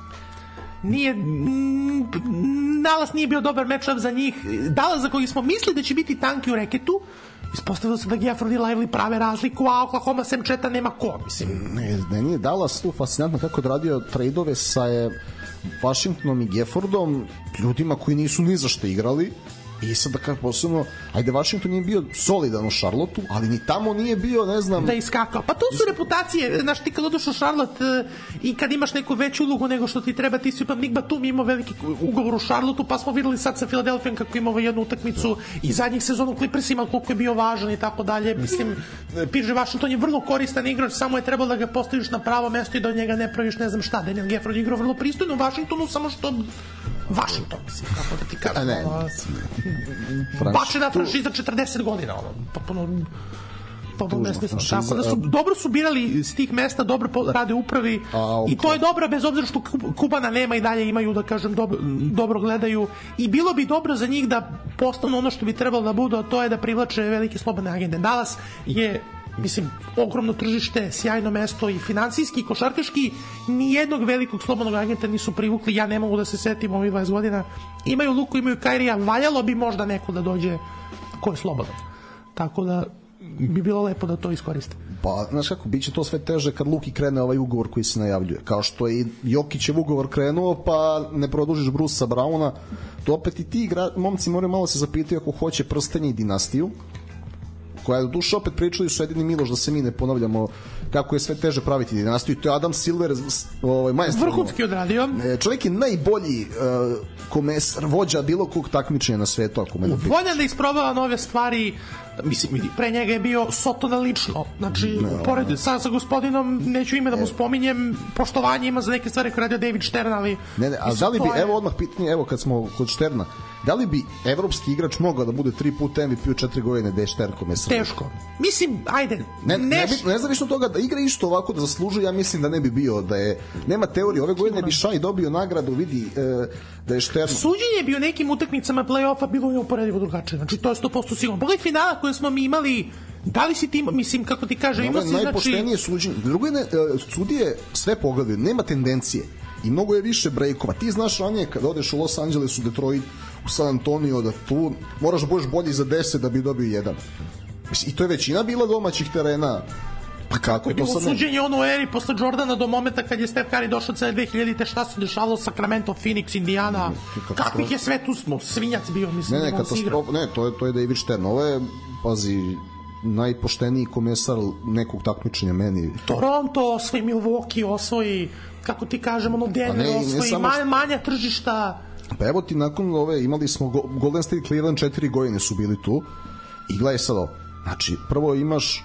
Dallas nije bio dobar matchup za njih. Dallas za koji smo mislili da će biti tanki u reketu, ispostavilo se da Gafford i Lively prave razliku, a Oklahoma sem četa nema ko, mislim. Ne, nije Dallas tu fascinantno kako odradio trade-ove sa Washingtonom i Gaffordom, ljudima koji nisu ni za što igrali. I sad da kako posebno, ajde Washington nije bio solidan u Charlotteu, ali ni tamo nije bio, ne znam... Da iskakao. Pa to su reputacije, znaš, ti kad odeš u Charlotte i kad imaš neku veću ulogu nego što ti treba, ti si pa Nick Batum imao veliki ugovor u Charlotteu, pa smo videli sad sa Philadelphijom kako imao jednu utakmicu i zadnjih sezonu Clippersima koliko je bio važan i tako dalje. Mislim, PJ Washington je vrlo koristan igrač, samo je trebalo da ga postaviš na pravo mesto i da od njega ne praviš ne znam šta. Daniel Gafford je igrao vrlo pristojno u Washingtonu, samo što Washington, mislim, kako da ti kažem. Bačena franšiza 40 godina, potpuno besmisleno. Tako da dobro su birali s tih mesta, dobro rade upravi i to je dobro, bez obzira što Kubana nema i dalje imaju, da kažem, dobro gledaju i bilo bi dobro za njih da postanu ono što bi trebalo da budu, a to je da privlače velike slobodne agende. Dallas je, mislim, ogromno tržište, sjajno mesto i finansijski i košarkaški, nijednog velikog slobodnog agenta nisu privukli, ja ne mogu da se setim ovih 20 godina. Imaju Luku, imaju Kairija, valjalo bi možda neko da dođe ko je slobodan. Tako da bi bilo lepo da to iskoriste. Pa, znaš kako, bit će to sve teže kad Luki krene ovaj ugovor koji se najavljuje. Kao što je i Jokićev ugovor krenuo, pa ne produžiš Brusa Brauna, to opet i ti momci moraju malo se zapitati ako hoće prstenje i dinastiju, koja je do duše opet pričali su jedini Miloš, da se mi ne ponavljamo kako je sve teže praviti dinastiju. To je Adam Silver, vrhunski odradio. Čovjek je najbolji komesar, vođa bilo kog takmičenja na svetu, ako me ne pitaš. Voljan da isprobava nove stvari, mislim, pre njega je bio Sotona lično, znači, pored sa gospodinom, neću ime da mu spominjem, poštovanje ima za neke stvari koje radio David Stern, ali... a da li bi, evo odmah pitanje, evo kad smo kod Šterna, da li bi evropski igrač mogao da bude 3 puta MVP u 4 godine da je Štern komesar? Teško. Mislim, ajde. Nezavisno od toga da igra isto ovako da zaslužuje, ja mislim da ne bi bio, da je, nema teorije, ove godine bi Šaj dobio nagradu, vidi da je Štern... Suđenje bi u nekim utakmicama play-offa bilo neuporedivo drugačije, znači to je 100% sigurno. Pogledaj finala koje smo mi imali, da li si ti, mislim, kako ti kaže, imao si, znači... Najpoštenije suđenje. Drugo je, sudije sve pogledaju, nema tendencije i mnogo je više brejkova. Ti znaš ranije kada odeš u Los Angeles, u Detroit, u San Antonio, da tu moraš da budeš bolji za 10 da bi dobio jedan. I to je većina bila domaćih terena. Pa kako je to sad? Suđenje ono u eri posle Jordana do momenta kad je Steph Curry došao cele 2000-te, šta se dešavalo, Sacramento, Phoenix, Indiana, kakvih je sve tu smo, svinjac bio, mislim. Ne, katastrofa, ne, to je David Stern. Ovo je, pazi, najpošteniji komesar nekog takmičenja meni. Toronto osvoji, Milwaukee osvoji, kako ti kažem, ono Denver osvoji, manja tržišta. Pa evo ti nakon ove, imali smo Golden State, Cleveland, 4 godine su bili tu i gledaj sad ovo. Znači, prvo imaš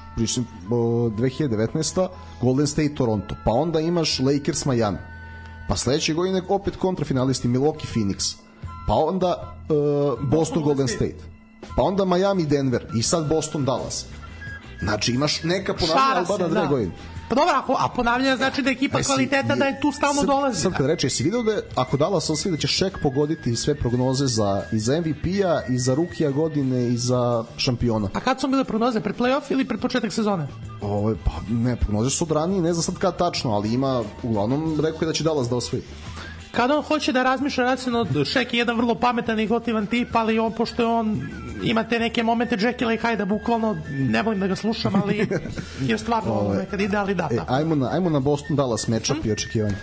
2019. Golden State, Toronto, pa onda imaš Lakers, Miami, pa sledeće godine opet kontrafinalisti Milwaukee, Phoenix, pa onda Boston Golden State, pa onda Miami Denver i sad Boston Dallas. Znači imaš neka ponavljanja bar na 2 godine. Pa dobro, a ponavljanja znači da je ekipa kvaliteta da je tu stalno dolazi. Sad kad reče, si vidio da ako Dallas osvoji da će Shaq pogoditi sve prognoze i za MVP-a i za rukija godine i za šampiona. A kad su bile prognoze? Pred play-off ili pred početak sezone? Pa ne, prognoze su od ranije, ne znam sad kad tačno, ali ima, uglavnom rekao je da će Dallas da osvoji. Kada on hoće da razmišlja racionalno, Shaq je jedan vrlo pametan i gotivan tip, ali on, pošto on ima te neke momente Jekylla i Hyda, bukvalno ne volim da ga slušam, ali je stvarno nekad ide, ali da. Ajmo na Boston Dallas matchup i očekivanje.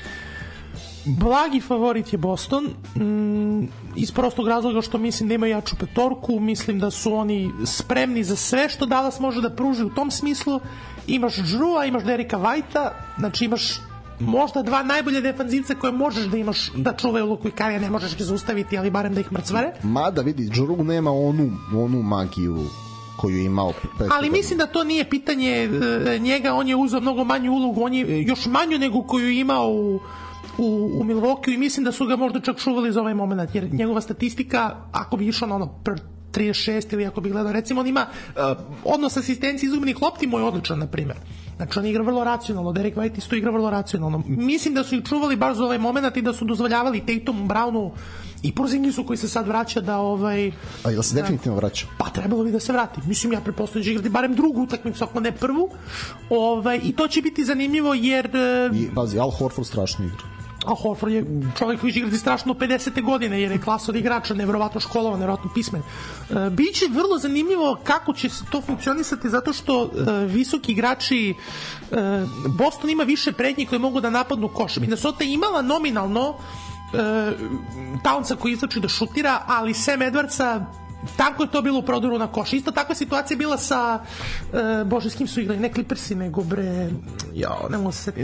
Blagi favorit je Boston, iz prostog razloga što mislim da ima jaču petorku, mislim da su oni spremni za sve što Dallas može da pruži u tom smislu. Imaš Drewa, imaš Derricka Whitea, znači imaš možda 2 najbolje defanzivce koje možeš da imaš da čuvaju luku i karija, ne možeš ih zaustaviti, ali barem da ih mrcvare. Mada vidi, Drew nema onu magiju koju je imao. Ali mislim da to nije pitanje njega, on je uzeo mnogo manju ulogu, on je još manju nego koju je imao u Milwaukee i mislim da su ga možda čak čuvali za ovaj moment, jer njegova statistika, ako bi išao na ono 36 ili ako bi gledao, recimo on ima odnos asistencije izgubljenih lopti mu je odličan, na primjer. Znači on igra vrlo racionalno, Derek White isto igra vrlo racionalno. Mislim da su ih čuvali baš za ovaj moment i da su dozvoljavali Tatumu, Brownu i Porzingisu koji se sad vraća da A jel se definitivno vraća? Pa trebalo bi da se vrati. Mislim, ja pretpostavljam da će igrati barem drugu utakmicu, ako ne prvu. I to će biti zanimljivo jer... Pazi, Al Horford strašno igra. Al Horford je čovjek koji će igrati strašno 50. godine jer je klas od igrača, nevjerovatno školovan, nevjerovatno pismen. Biće vrlo zanimljivo kako će to funkcionisati zato što visoki igrači Boston ima više prednji koji mogu da napadnu koš. Minnesota je imala nominalno Townsa koji izlači da šutira, ali Sam Edwardsa tako je to bilo u prodoru na koš. Isto takva situacija bila sa Bože, s kim su igrali, ne Clippersi, nego ne mogu se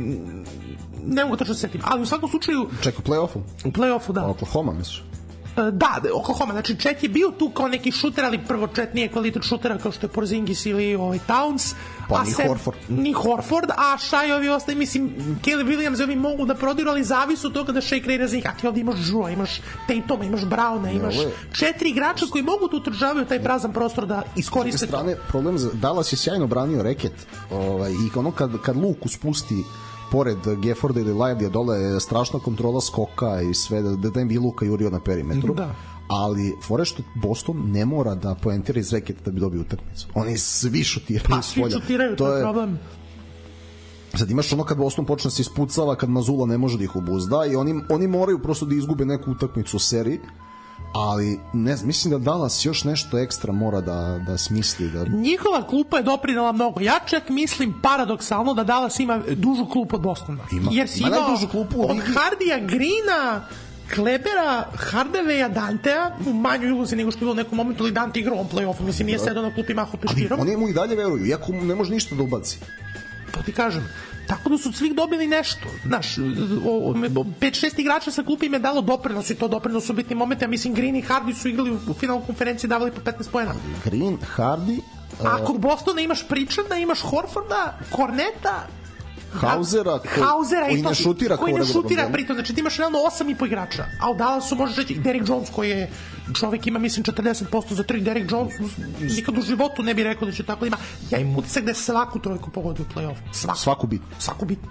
ne mogu tačno se setim, ali u svakom slučaju ček, u play-offu? U play-offu, da. Oklahoma, misliš? Da, Oklahoma, znači Chet je bio tu kao neki šuter, ali prvo Chet nije kvalitet šutera kao što je Porzingis ili Towns, pa ni Horford, a Shai ovi ostaje, mislim, Caleb Williams ovi mogu da prodiru, ali zavisi od toga da Shai kreira za njih, a ti ovdje imaš Drewa, imaš Tatuma, imaš Browna, imaš 4 igrača koji mogu da utržavaju taj prazan prostor da iskoriste. S strane, problem za Dallas je sjajno branio reket i ono kad Luku spusti pored Gefforda ili Lively dole je strašna kontrola skoka i sve, da ne bi Luka jurio na perimetru. Da. Ali fore što Boston ne mora da poentira iz reketa da bi dobio utakmicu. Oni svi šutiraju. Pa svi šutiraju, to je problem. Sad imaš ono kad Boston počne se ispucava, kad Mazula ne može da ih obuzda i oni moraju prosto da izgube neku utakmicu u seriji, ali ne znam, mislim da Dallas još nešto ekstra mora da smisli. Njihova klupa je doprinela mnogo. Ja čak mislim paradoksalno da Dallas ima dužu klupu od Bostona. Jer si imao od Hardija, Greena, Klebera, Hardaveja, Dantea u manjoj ulozi nego što je bilo u nekom momentu, ali Dante igrao on play-offu, mislim nije sedao na klupi maho peškirom. Oni mu i dalje veruju, iako ne može ništa da ubaci. To ti kažem. Tako da su svih dobili nešto. Znaš, 5-6 igrača sa klupi im je dalo doprinos i to doprinos u bitnim momentima. Mislim, Green i Hardy su igrali u finalnoj konferenciji, davali po 15 poena. Green, Hardy... A kod Bostona imaš Pritcharda, imaš Horforda, Korneta, Hausera koji ne šutira pritom, znači ti imaš realno 8,5 igrača, a u Dallasu možeš reći Derrick Jones koji je čovjek ima mislim 40% za 3, Derrick Jones nikad u životu ne bi rekao da će tako ima, ja im utisak da je svaku trojku pogodio u play-off, svaku bit.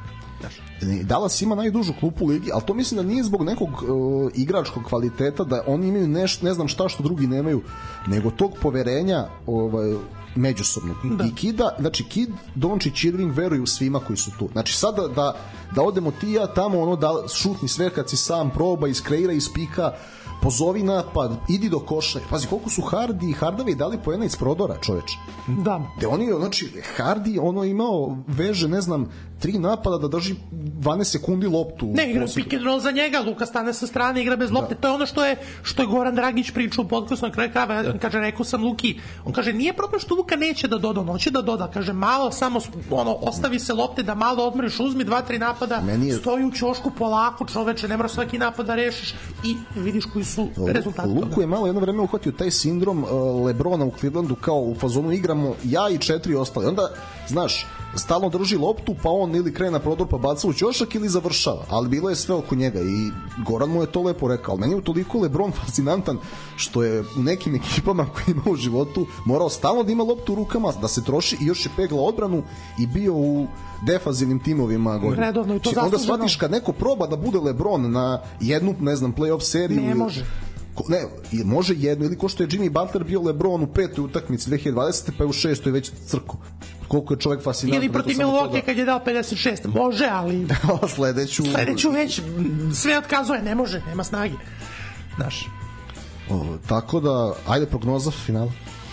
Dallas ima najdužu klupu u ligi, ali to mislim da nije zbog nekog igračkog kvaliteta, da oni imaju nešto, ne znam šta što drugi nemaju, nego tog poverenja međusobno. I Kida, znači Kid, Dončić, Irving veruju svima koji su tu. Znači sada da odemo ti ja tamo, da šutni sve kad si sam proba, iskreira, ispika, pozovi napad, idi do koša. Pazi, koliko su Hardy i Hardave dali poena iz prodora, čoveče. Da. Znači, Hardy, imao veže, ne znam, 3 napada da drži 12 sekundi loptu. Ne, igra pick and roll za njega, Luka stane sa strane, igra bez lopte. To je ono što je Goran Dragić pričao u podcastu na kraju krajeva. On kaže, rekao sam Luki, on kaže, nije problem što Luka neće da doda, on hoće da doda. Kaže, malo samo, ostavi se lopte da malo odmoriš, uzmi 2-3 napada, stoji u ćošku polako, čoveče, ne mora svaki napad da rešiš i vidiš koji su rezultati. Luku je malo jedno vreme uhvatio taj sindrom Lebrona u Clevelandu, kao u fazonu igramo ja i 4 ostali. Onda, znaš, stalno drži loptu, pa on ili krene na prodor pa baca u ćošak ili završava, ali bilo je sve oko njega i Goran mu je to lepo rekao, ali meni je toliko LeBron fascinantan što je u nekim ekipama koje ima u životu morao stalno da ima loptu u rukama, da se troši i još je pegla odbranu i bio u defanzivnim timovima godine. Redovno, i to zasluženo. Onda shvatiš kad neko proba da bude LeBron na jednu, ne znam, play-off seriju. Ne može. Ne, može jedno, ili ko što je Jimmy Butler bio LeBron u 5. utakmici 2020. pa je u 6. već crko. Koliko je čovjek fascinantan. Ili protiv Milwaukee kad je dao 56. Može, ali sledeću već sve otkazuje, ne može, nema snage. Znaš. Tako da, ajde prognoza finala.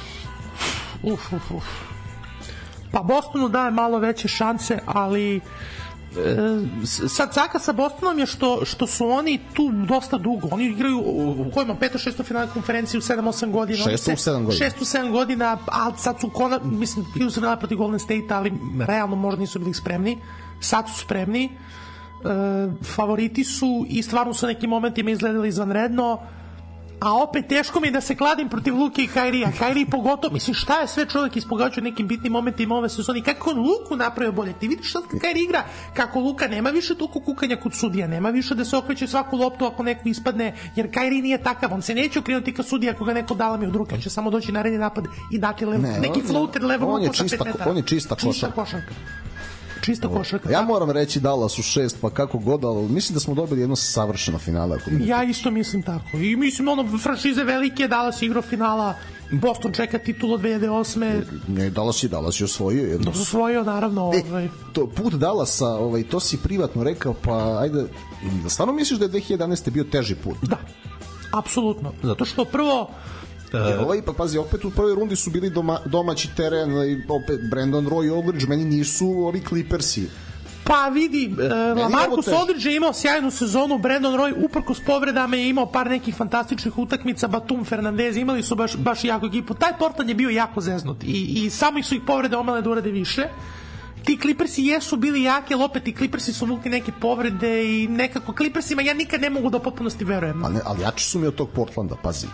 Pa Bostonu daje malo veće šanse, ali sad caka sa Bostonom je što su oni tu dosta dugo. Oni igraju u kojima 5. 6. finalne konferencije u 7-8 godina. 6-7 godina, a sad su mislim, idu se finale protiv Golden State, ali realno možda nisu bili spremni. Sad su spremni. Favoriti su i stvarno su nekim momentima izgledali izvanredno. A opet teško mi da se kladim protiv Luke i Kairija. Kairi pogotovo, mislim šta je sve čovjek ispogađao nekim bitnim momentima ove sezone, kako on Luku napravio bolje. Ti vidiš sad kad Kairi igra, kako Luka nema više toliko kukanja kod sudija, nema više da se okreće svaku loptu ako neko ispadne, jer Kairi nije takav, on se neće okrenuti ka sudija ako ga neko dala mi od ruke, će samo doći naredni napad i dati neki floater levo ruku sa 5 metara. On je čista košarka. Čista košarka. Ja moram reći Dallas u 6, pa kako god, ali mislim da smo dobili jedno savršeno finale. Ja isto mislim tako. I mislim, franšize velike, Dallas igrao finala, Boston čeka titulu 2008. Ne, Dallas je osvojio jedno. Osvojio, naravno. To, put Dallasa, to si privatno rekao, pa ajde, stvarno misliš da je 2011. bio teži put? Da, apsolutno. Zato što prvo pa pazi, opet u prvoj rundi su bili domaći teren i opet Brandon Roy i Aldridge, meni nisu ovi Clippersi. Pa vidi, Lamarcus Aldridge je imao sjajnu sezonu, Brandon Roy uprkos povredama je imao par nekih fantastičnih utakmica, Batum, Fernandez, imali su baš jako ekipu. Taj Portland je bio jako zeznut i sami su ih povrede omele da urade više. Ti Clippersi jesu bili jaki, ali opet i Clippersi su vukli neke povrede i nekako Clippersima ja nikad ne mogu da potpunosti verujem. Ali jači su mi od tog Portlanda, pazi.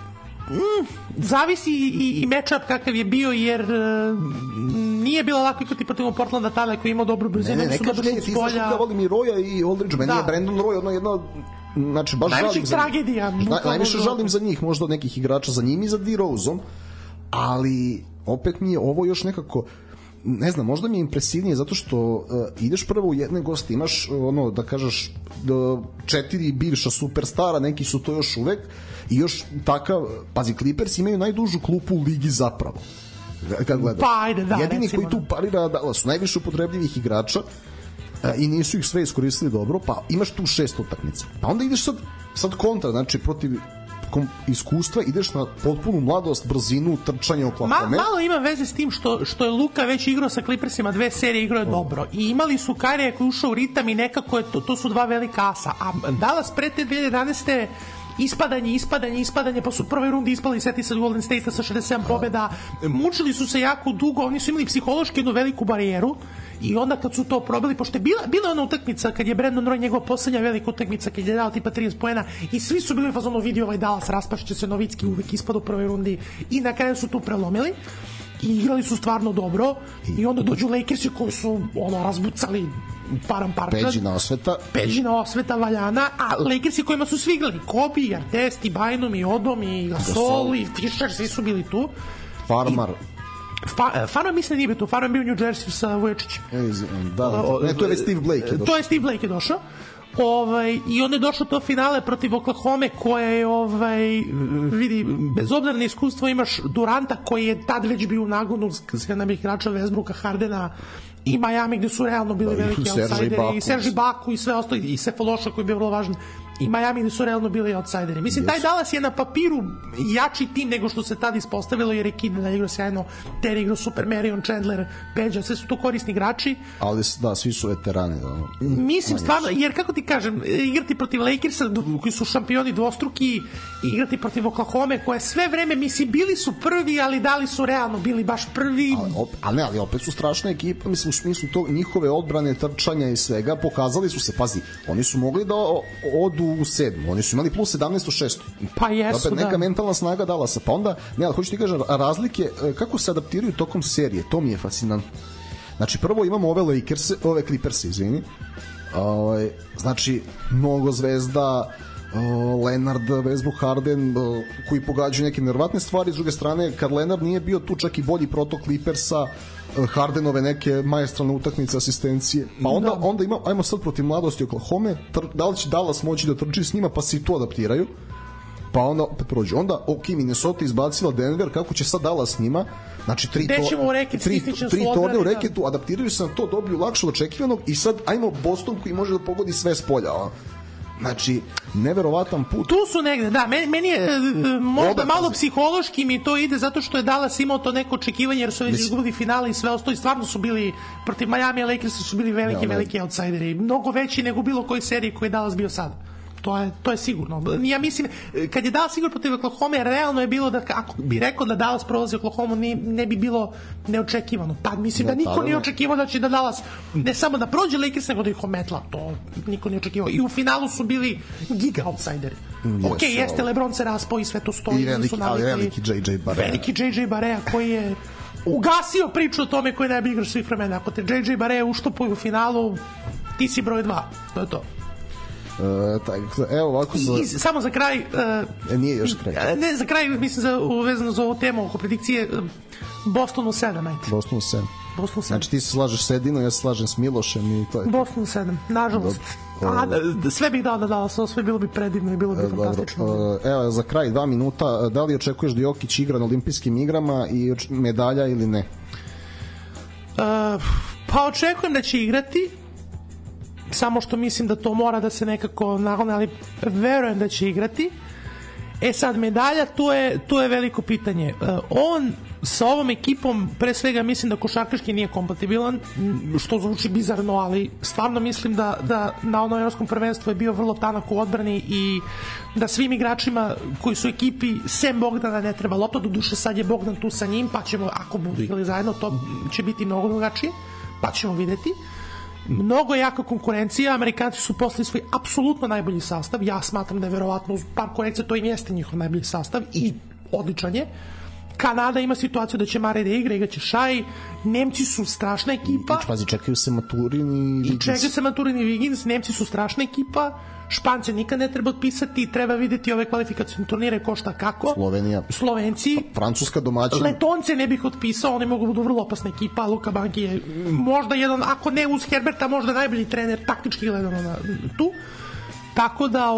Zavisi i matchup kakav je bio, jer nije bilo lako igrati protiv Portlanda tada koji ima dobru brzinu. Ne kažu, ti znaš da volim i Roya i Aldridge, meni je Brandon Roy jedno, znači baš žalim za tragedija. Najviše žalim za njih, možda od nekih igrača, za njim i za DeRozan, ali opet mi je ovo još nekako, ne znam, možda mi je impresivnije zato što ideš prvo u jedne goste, imaš da kažeš 4 bivša superstara, neki su to još uvek, i još takav, pazi, Clippers imaju najdužu klupu u ligi zapravo. Kad gledam. Pa ajde, da. Jedini recimo. koji tu parira da su najviše upotrebljivih igrača i nisu ih sve iskoristili dobro, pa imaš tu 6 utakmica. Pa onda ideš sad kontra, znači protiv iskustva, ideš na potpunu mladost, brzinu, trčanje, Oklahoma. Malo ima veze s tim što je Luka već igrao sa Clippersima 2 serije, igrao je dobro. I imali su Kairija koji ušao u ritam i nekako je to su 2 velika asa. A Dallas pre te 2011. ispadanje, pa su u prvoj rundi ispali, seti se Golden State sa 67 pobjeda, mučili su se jako dugo, oni su imali psihološki jednu veliku barijeru i onda kad su to probali, pošto je bila ona utakmica kad je Brandon Roy, njegova poslednja velika utakmica kad je dao tipa 30 poena i svi su bili u fazonu, vidi Dallas raspašće se, Novicki uvek ispada u prvoj rundi i na kraju su tu prelomili i igrali su stvarno dobro i onda dođu Lakersi koji su razbucali param parčad. Peđina osveta valjana, a Lakersi kojima su svi igrali, Kobe, Artest, Bynum i Odom i Gasol i Fisher, svi su bili tu. Farmer mislim nije bio tu, Farmer bio u New Jersey sa Vuječićem. To je Steve Blake. To je Steve Blake je došao. I onda je došlo to finale protiv Oklahome koja je vidi, bez obzira na iskustvo imaš Duranta koji je tad već bio u nagonu s jednabih igrača Westbrooka, Hardena i Miami gde su realno bili veliki outsideri i Serge Baku i sve ostalo i Sefološa koji je bio vrlo važan i Miami gde su realno bili outsideri. Mislim, taj Dallas je na papiru jači tim nego što se tad ispostavilo, jer je Kidna igrao sjajno, Terry igrao super, Marion, Chandler, Peđa, sve su to korisni igrači. Ali da, svi su veterani. Mislim, stvarno, jer kako ti kažem, igrati protiv Lakersa koji su šampioni dvostruki, igrati protiv Oklahome koje sve vreme, mislim, bili su prvi, ali da li su realno bili baš prvi? Ali opet su strašna ekipa, mislim, u smislu to njihove odbrane, trčanja i svega, pokazali su se, pazi, oni su mogli da odu u 7. Oni su imali plus 17 u 6. Pa jesu, opet neka mentalna snaga Dallasa. Pa onda, ali hoću ti kažem, razlike, kako se adaptiraju tokom serije, to mi je fascinantno. Znači prvo imamo ove Clippers, izvini. Znači mnogo zvezda, Leonard, Westbrook, Harden koji pogađaju neke nevjerovatne stvari. S druge strane, kad Leonard nije bio tu, čak i bolji protok Clippersa, Hardenove neke maestralne utakmice, asistencije, pa onda ima, ajmo sad protiv mladosti Oklahoma, da li će Dallas moći da trči s njima, pa se i to adaptiraju, pa onda opet prođe. Onda, ok, Minnesota izbacila Denver, kako će sad Dallas s njima, znači tri torne u reketu, adaptiraju se na to, dobiju lakše od očekivanog i sad ajmo Boston koji može da pogodi sve s polja. Znači, neverovatan put. Tu su negde, da, meni je možda malo psihološki mi to ide zato što je Dallas imao to neko očekivanje jer su već izgubili finale i sve ostalo i stvarno su bili protiv Miami, Lakersa su bili veliki outsideri, mnogo veći nego bilo koji seriji koji je Dallas bio sad. To je sigurno. Ja mislim, kad je Dallas igrao protiv Oklahoma, realno je bilo da, ako bi rekao da Dallas prolazi Oklahoma, ne bi bilo neočekivano. Pa mislim da niko nije očekivao da će da Dallas ne samo da prođe Lakers, nego da ih ometla. To niko nije očekivao. I u finalu su bili giga outsideri. Ok, jeste, LeBron se raspao i sve to stoji. Ali veliki JJ Barea. Veliki JJ Barea koji je ugasio priču o tome koji je najbolji igrač svih vremena. Ako te JJ Barea uštopuju u finalu, ti si broj 2. To je to. Evo ovako samo za kraj nije još kraj. Ne, za kraj mislim uvezano za ovu temu oko predikcije Boston u 7, ajde. Boston u 7. Znači ti se slažeš s Edinom, ja se slažem s Milošem i to je Boston u 7, nažalost. Sve bih dao da Dallas, sve bilo bi predivno i bilo bi fantastično. Evo za kraj 2 minuta, da li očekuješ da Jokić igra na olimpijskim igrama i medalja ili ne? Pa očekujem da će igrati, samo što mislim da to mora da se nekako nagleda, ali verujem da će igrati. Sad medalja, tu je veliko pitanje. On sa ovom ekipom, pre svega mislim da košarkaški nije kompatibilan, što zvuči bizarno, ali stvarno mislim da na onom evropskom prvenstvu je bio vrlo tanak u odbrani i da svim igračima koji su u ekipi sem Bogdana ne treba lopta, doduše sad je Bogdan tu sa njim, pa ćemo, ako budu igrali zajedno, to će biti mnogo drugačije, pa ćemo videti. Mnogo jaka konkurencija, Amerikanci su poslali svoj apsolutno najbolji sastav, ja smatram da je verovatno uz par korekcija to im jeste njihov najbolji sastav i odličan je. Kanada ima situaciju da će Mare da igraće Šaj, Nemci su strašna ekipa. Čekaju se Maturin i Wiggins. Nemci su strašna ekipa, Špance nikad ne treba otpisati, treba videti ove kvalifikacijne turnire ko šta kako. Slovenci, Francuska domaćin. Letonce ne bih otpisao, oni mogu budu vrlo opasna ekipa. Luka Banki je možda jedan, ako ne uz Herberta, možda najbolji trener taktički gledano tu. Tako da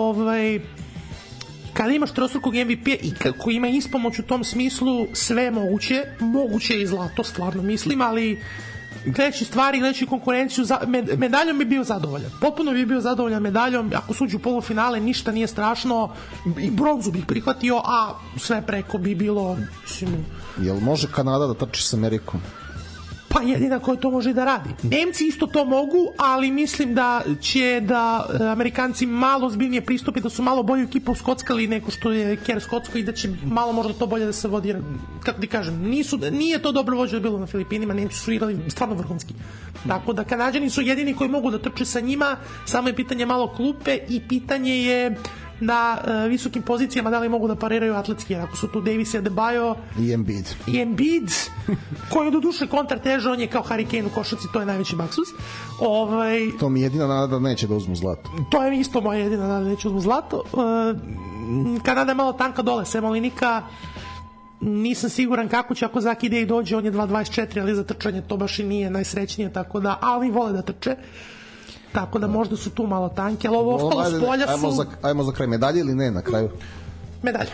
kada imaš trostrukog MVP-a i kako ima ispomoć u tom smislu, sve je moguće je i zlato, stvarno mislim, ali gledajući stvari, gledajući konkurenciju, medaljom bi bio zadovoljan. Potpuno bi bio zadovoljan medaljom, ako suđu u polufinale, ništa nije strašno, i bronzu bih prihvatio, a sve preko bi bilo... Jel može Kanada da trči s Amerikom? Pa jedina koja to može da radi. Nemci isto to mogu, ali mislim da će da Amerikanci malo zbiljnije pristupi, da su malo bolju ekipu skockali neko što je Kerr skocko i da će malo možda to bolje da se vodi, kako ti kažem, nije to dobro vođe bilo na Filipinima, Nemci su igrali stvarno vrhunski. Tako da Kanađani su jedini koji mogu da trče sa njima, samo je pitanje malo klupe i pitanje je na visokim pozicijama da li mogu da pariraju atletski, jer ako su tu Davis i Adebayo i Embiid koji je do duše kontrateža, on je kao Harry Kane u košarci, to je najveći baksus. To mi je jedina nada da neće da uzmu zlato. To je isto moja jedina nada da neće uzmu zlato. Kanada je malo tanka dole, sem Olinika nisam siguran kako će, ako Zaki Day dođe, on je 2.24, ali za trčanje to baš i nije najsrećnije, tako da, ali vole da trče. Tako da možda su tu malo tanke, ali ovo ostalo s polja su... Ajmo za kraj, medalje ili ne na kraju? Medalje.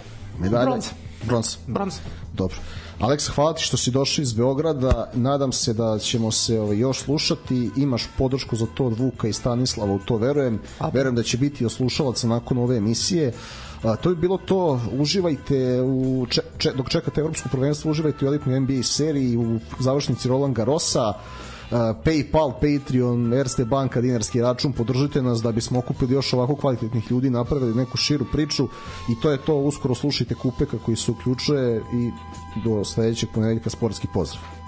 Bronza. Dobro. Aleksa, hvala ti što si došao iz Beograda, nadam se da ćemo se još slušati, imaš podršku za to od Vuka i Stanislava, u to verujem. Verujem da će biti oslušalaca nakon ove emisije. To bi bilo to, uživajte dok čekate evropsko prvenstvo, uživajte u elitnoj NBA seriji, u završnici Roland Garrosa, PayPal, Patreon, Erste banka, dinarski račun, podržite nas da bismo okupili još ovako kvalitetnih ljudi, napravili neku širu priču i to je to. Uskoro slušajte Kupeka koji se uključuje i do sledećeg ponedeljka sportski pozdrav.